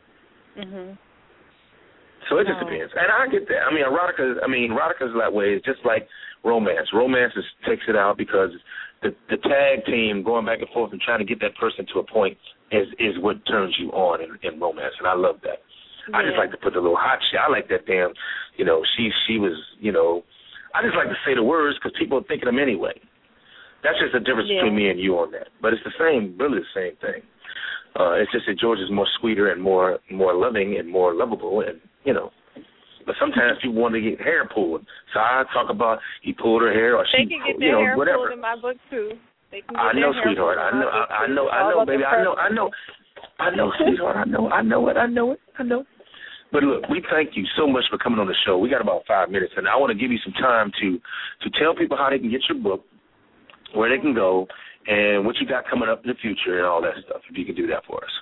C: Mhm.
B: So it just
D: Oh.
B: depends. And I get that. I mean, erotica, I mean, erotica's that way. It's just like romance. Romance is, takes it out because the the tag team going back and forth and trying to get that person to a point is, is what turns you on in, in romance, and I love that. I just
C: Yeah.
B: like to put the little hot shit. I like that damn, you know, she she was, you know, I just like to say the words because people are thinking them anyway. That's just the difference
C: Yeah.
B: between me and you on that. But it's the same, really the same thing. Uh, it's just that George is more sweeter and more more loving and more lovable, and you know. But sometimes people want to get hair pulled, so I talk about he pulled her hair or
C: They
B: she,
C: can get
B: pulled,
C: their
B: you know,
C: hair
B: whatever.
C: pulled in my book too. They can get
B: I
C: their
B: know,
C: hair
B: sweetheart.
C: pulled
B: I
C: in my
B: know,
C: book,
B: I, I
C: too.
B: know,
C: It's
B: I
C: all
B: know,
C: about
B: baby.
C: the
B: I know, I
C: person.
B: know. I know, sweetheart. I know. I know it. I know it. I know it. But look, we thank you so much for coming on the show. We got about five minutes, and I want to give you some time to to tell people how they can get your book, where they can go, and what you got coming up in the future and all that stuff, if you can do that for us.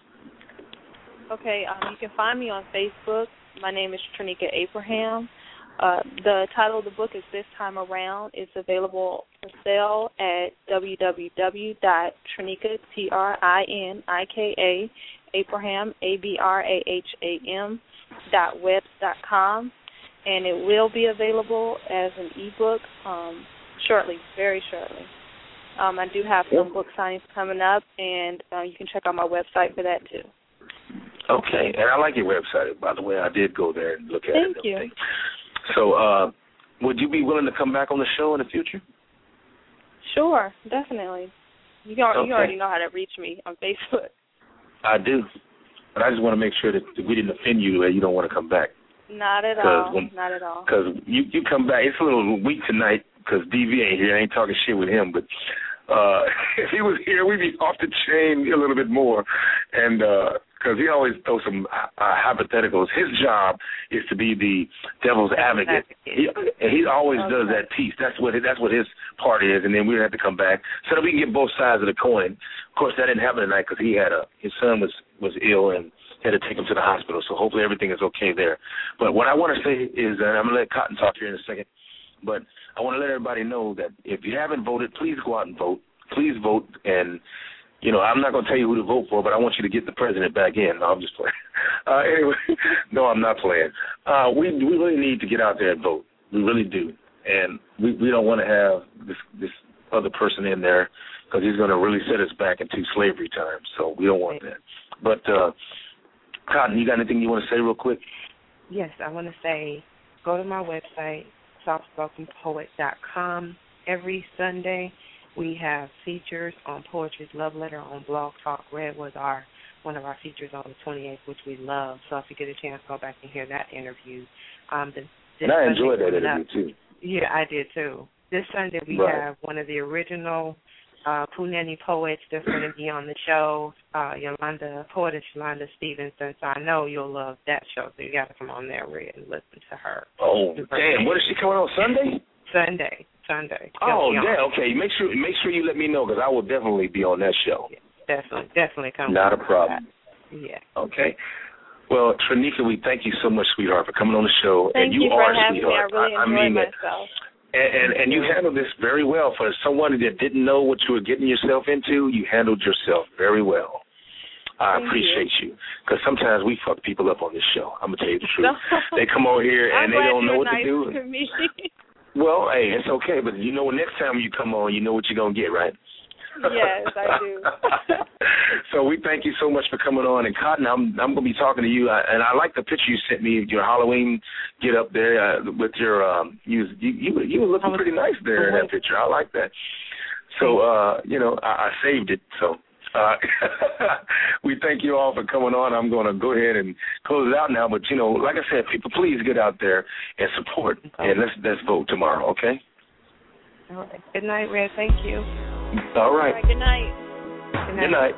C: Okay, um, you can find me on Facebook. My name is Trinika Abraham. Uh, the title of the book is This Time Around. It's available for sale at w w w dot trinika, T R I N I K A, Abraham, A B R A H A M, dot webs dot com, and it will be available as an ebook um, shortly, very shortly. Um, I do have some book signings coming up, and uh, you can check out my website for that too.
B: Okay, and I like your website, by the way. I did go there and look at
C: Thank
B: it.
C: Thank you.
B: So uh, would you be willing to come back on the show in the future?
C: Sure, definitely. You, are,
B: okay.
C: you already know how to reach me on Facebook.
B: I do. But I just want to make sure that we didn't offend you that you don't want to come back.
C: Not at all. When, Not at all.
B: Because you, you come back. It's a little weak tonight because D V ain't here. I ain't talking shit with him. But uh, if he was here, we'd be off the chain a little bit more. And because uh, he always throws some uh, hypotheticals. His job is to be the devil's advocate. He, and he always okay. does that piece. That's what that's what his part is. And then we have to come back so that we can get both sides of the coin. Of course, that didn't happen tonight because he had a his son was, was ill and had to take him to the hospital. So hopefully everything is okay there. But what I want to say is, and I'm going to let Cotton talk here in a second, but I want to let everybody know that if you haven't voted, please go out and vote. Please vote. And, you know, I'm not going to tell you who to vote for, but I want you to get the president back in. No, I'm just playing. Uh, anyway, no, I'm not playing. Uh, we we really need to get out there and vote. We really do. And we, we don't want to have this, this other person in there because he's going to really set us back into slavery time. So we don't want that. But, uh, Cotton, you got anything you want to say real quick?
D: Yes, I want to say go to my website, soft spoken poet dot com. Every Sunday we have features on Poetry's Love Letter on Blog Talk Red was our one of our features on the twenty-eighth, which we love. So if you get a chance, go back and hear that interview. Um, the,
B: and I enjoyed that interview, up, too.
D: Yeah, I did, too. This Sunday we right. have one of the original Uh, Punani poets that's going to be on the show, uh, Yolanda, poetess Yolanda Stevenson. So I know you'll love that show. So you got to come on there, Red, and listen to her.
B: Oh, damn! What is she coming on Sunday?
D: Sunday, Sunday.
B: Oh, damn! Okay, make sure make sure you let me know because I will definitely be on that show.
D: Yeah, definitely, definitely come.
B: Not a problem.
D: Yeah.
B: Okay. Well, Trinika, we thank you so much, sweetheart, for coming on the show.
C: Thank
B: and you,
C: you for
B: are
C: having
B: sweetheart.
C: me. I really
B: I,
C: enjoyed
B: I mean
C: myself.
B: That. And, and and you handled this very well. For someone that didn't know what you were getting yourself into, you handled yourself very well. I
C: Thank
B: appreciate you. Because sometimes we fuck people up on this show. I'm going to tell you the truth.
C: No.
B: They come over here and
C: I'm
B: they don't know what
C: nice
B: to do.
C: To me.
B: Well, hey, it's okay. But you know, next time you come on, you know what you're going to get, right?
C: Yes, I do.
B: So we thank you so much for coming on. And Cotton, I'm I'm going to be talking to you. And I like the picture you sent me, your Halloween get up there uh, with your um. You you you were, you were looking pretty nice there in that picture. I like that. So uh, you know, I, I saved it. So uh, we thank you all for coming on. I'm going to go ahead and close it out now. But you know, like I said, people, please get out there and support. And let's let's vote tomorrow. Okay.
D: All right. Good night, Red. Thank you.
B: All right.
C: All right. Good night.
D: Good night.
B: Good night.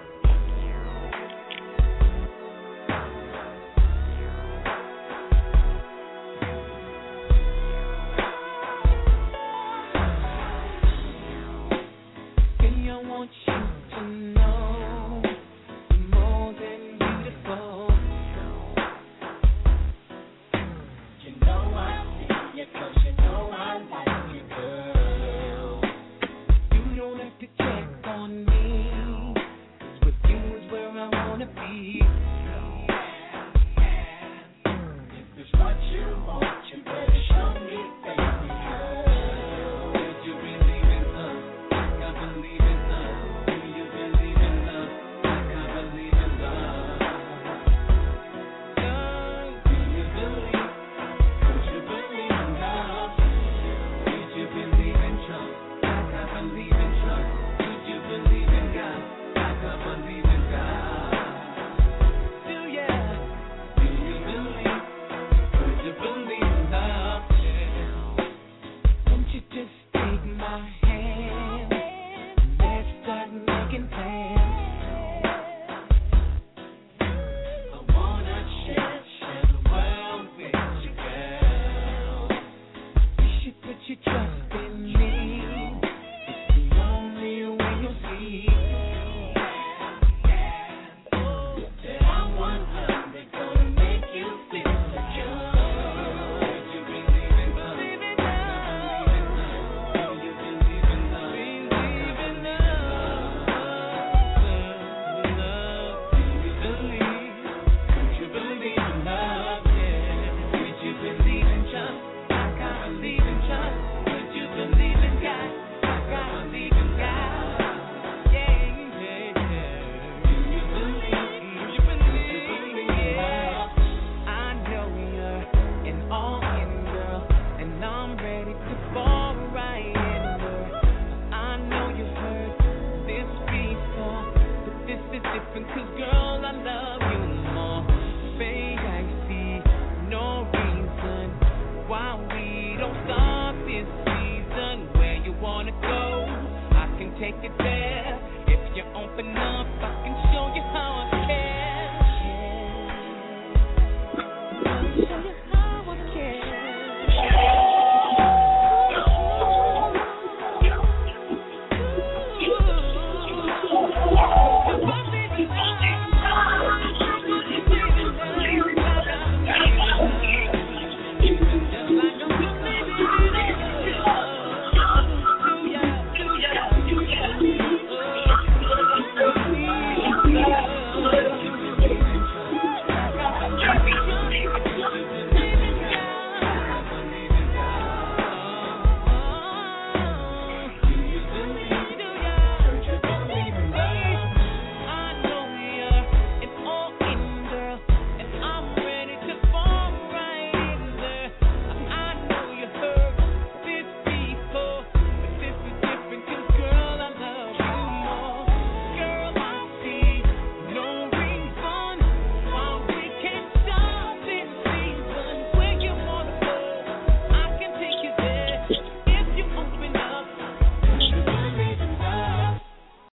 F: take it there. If you open up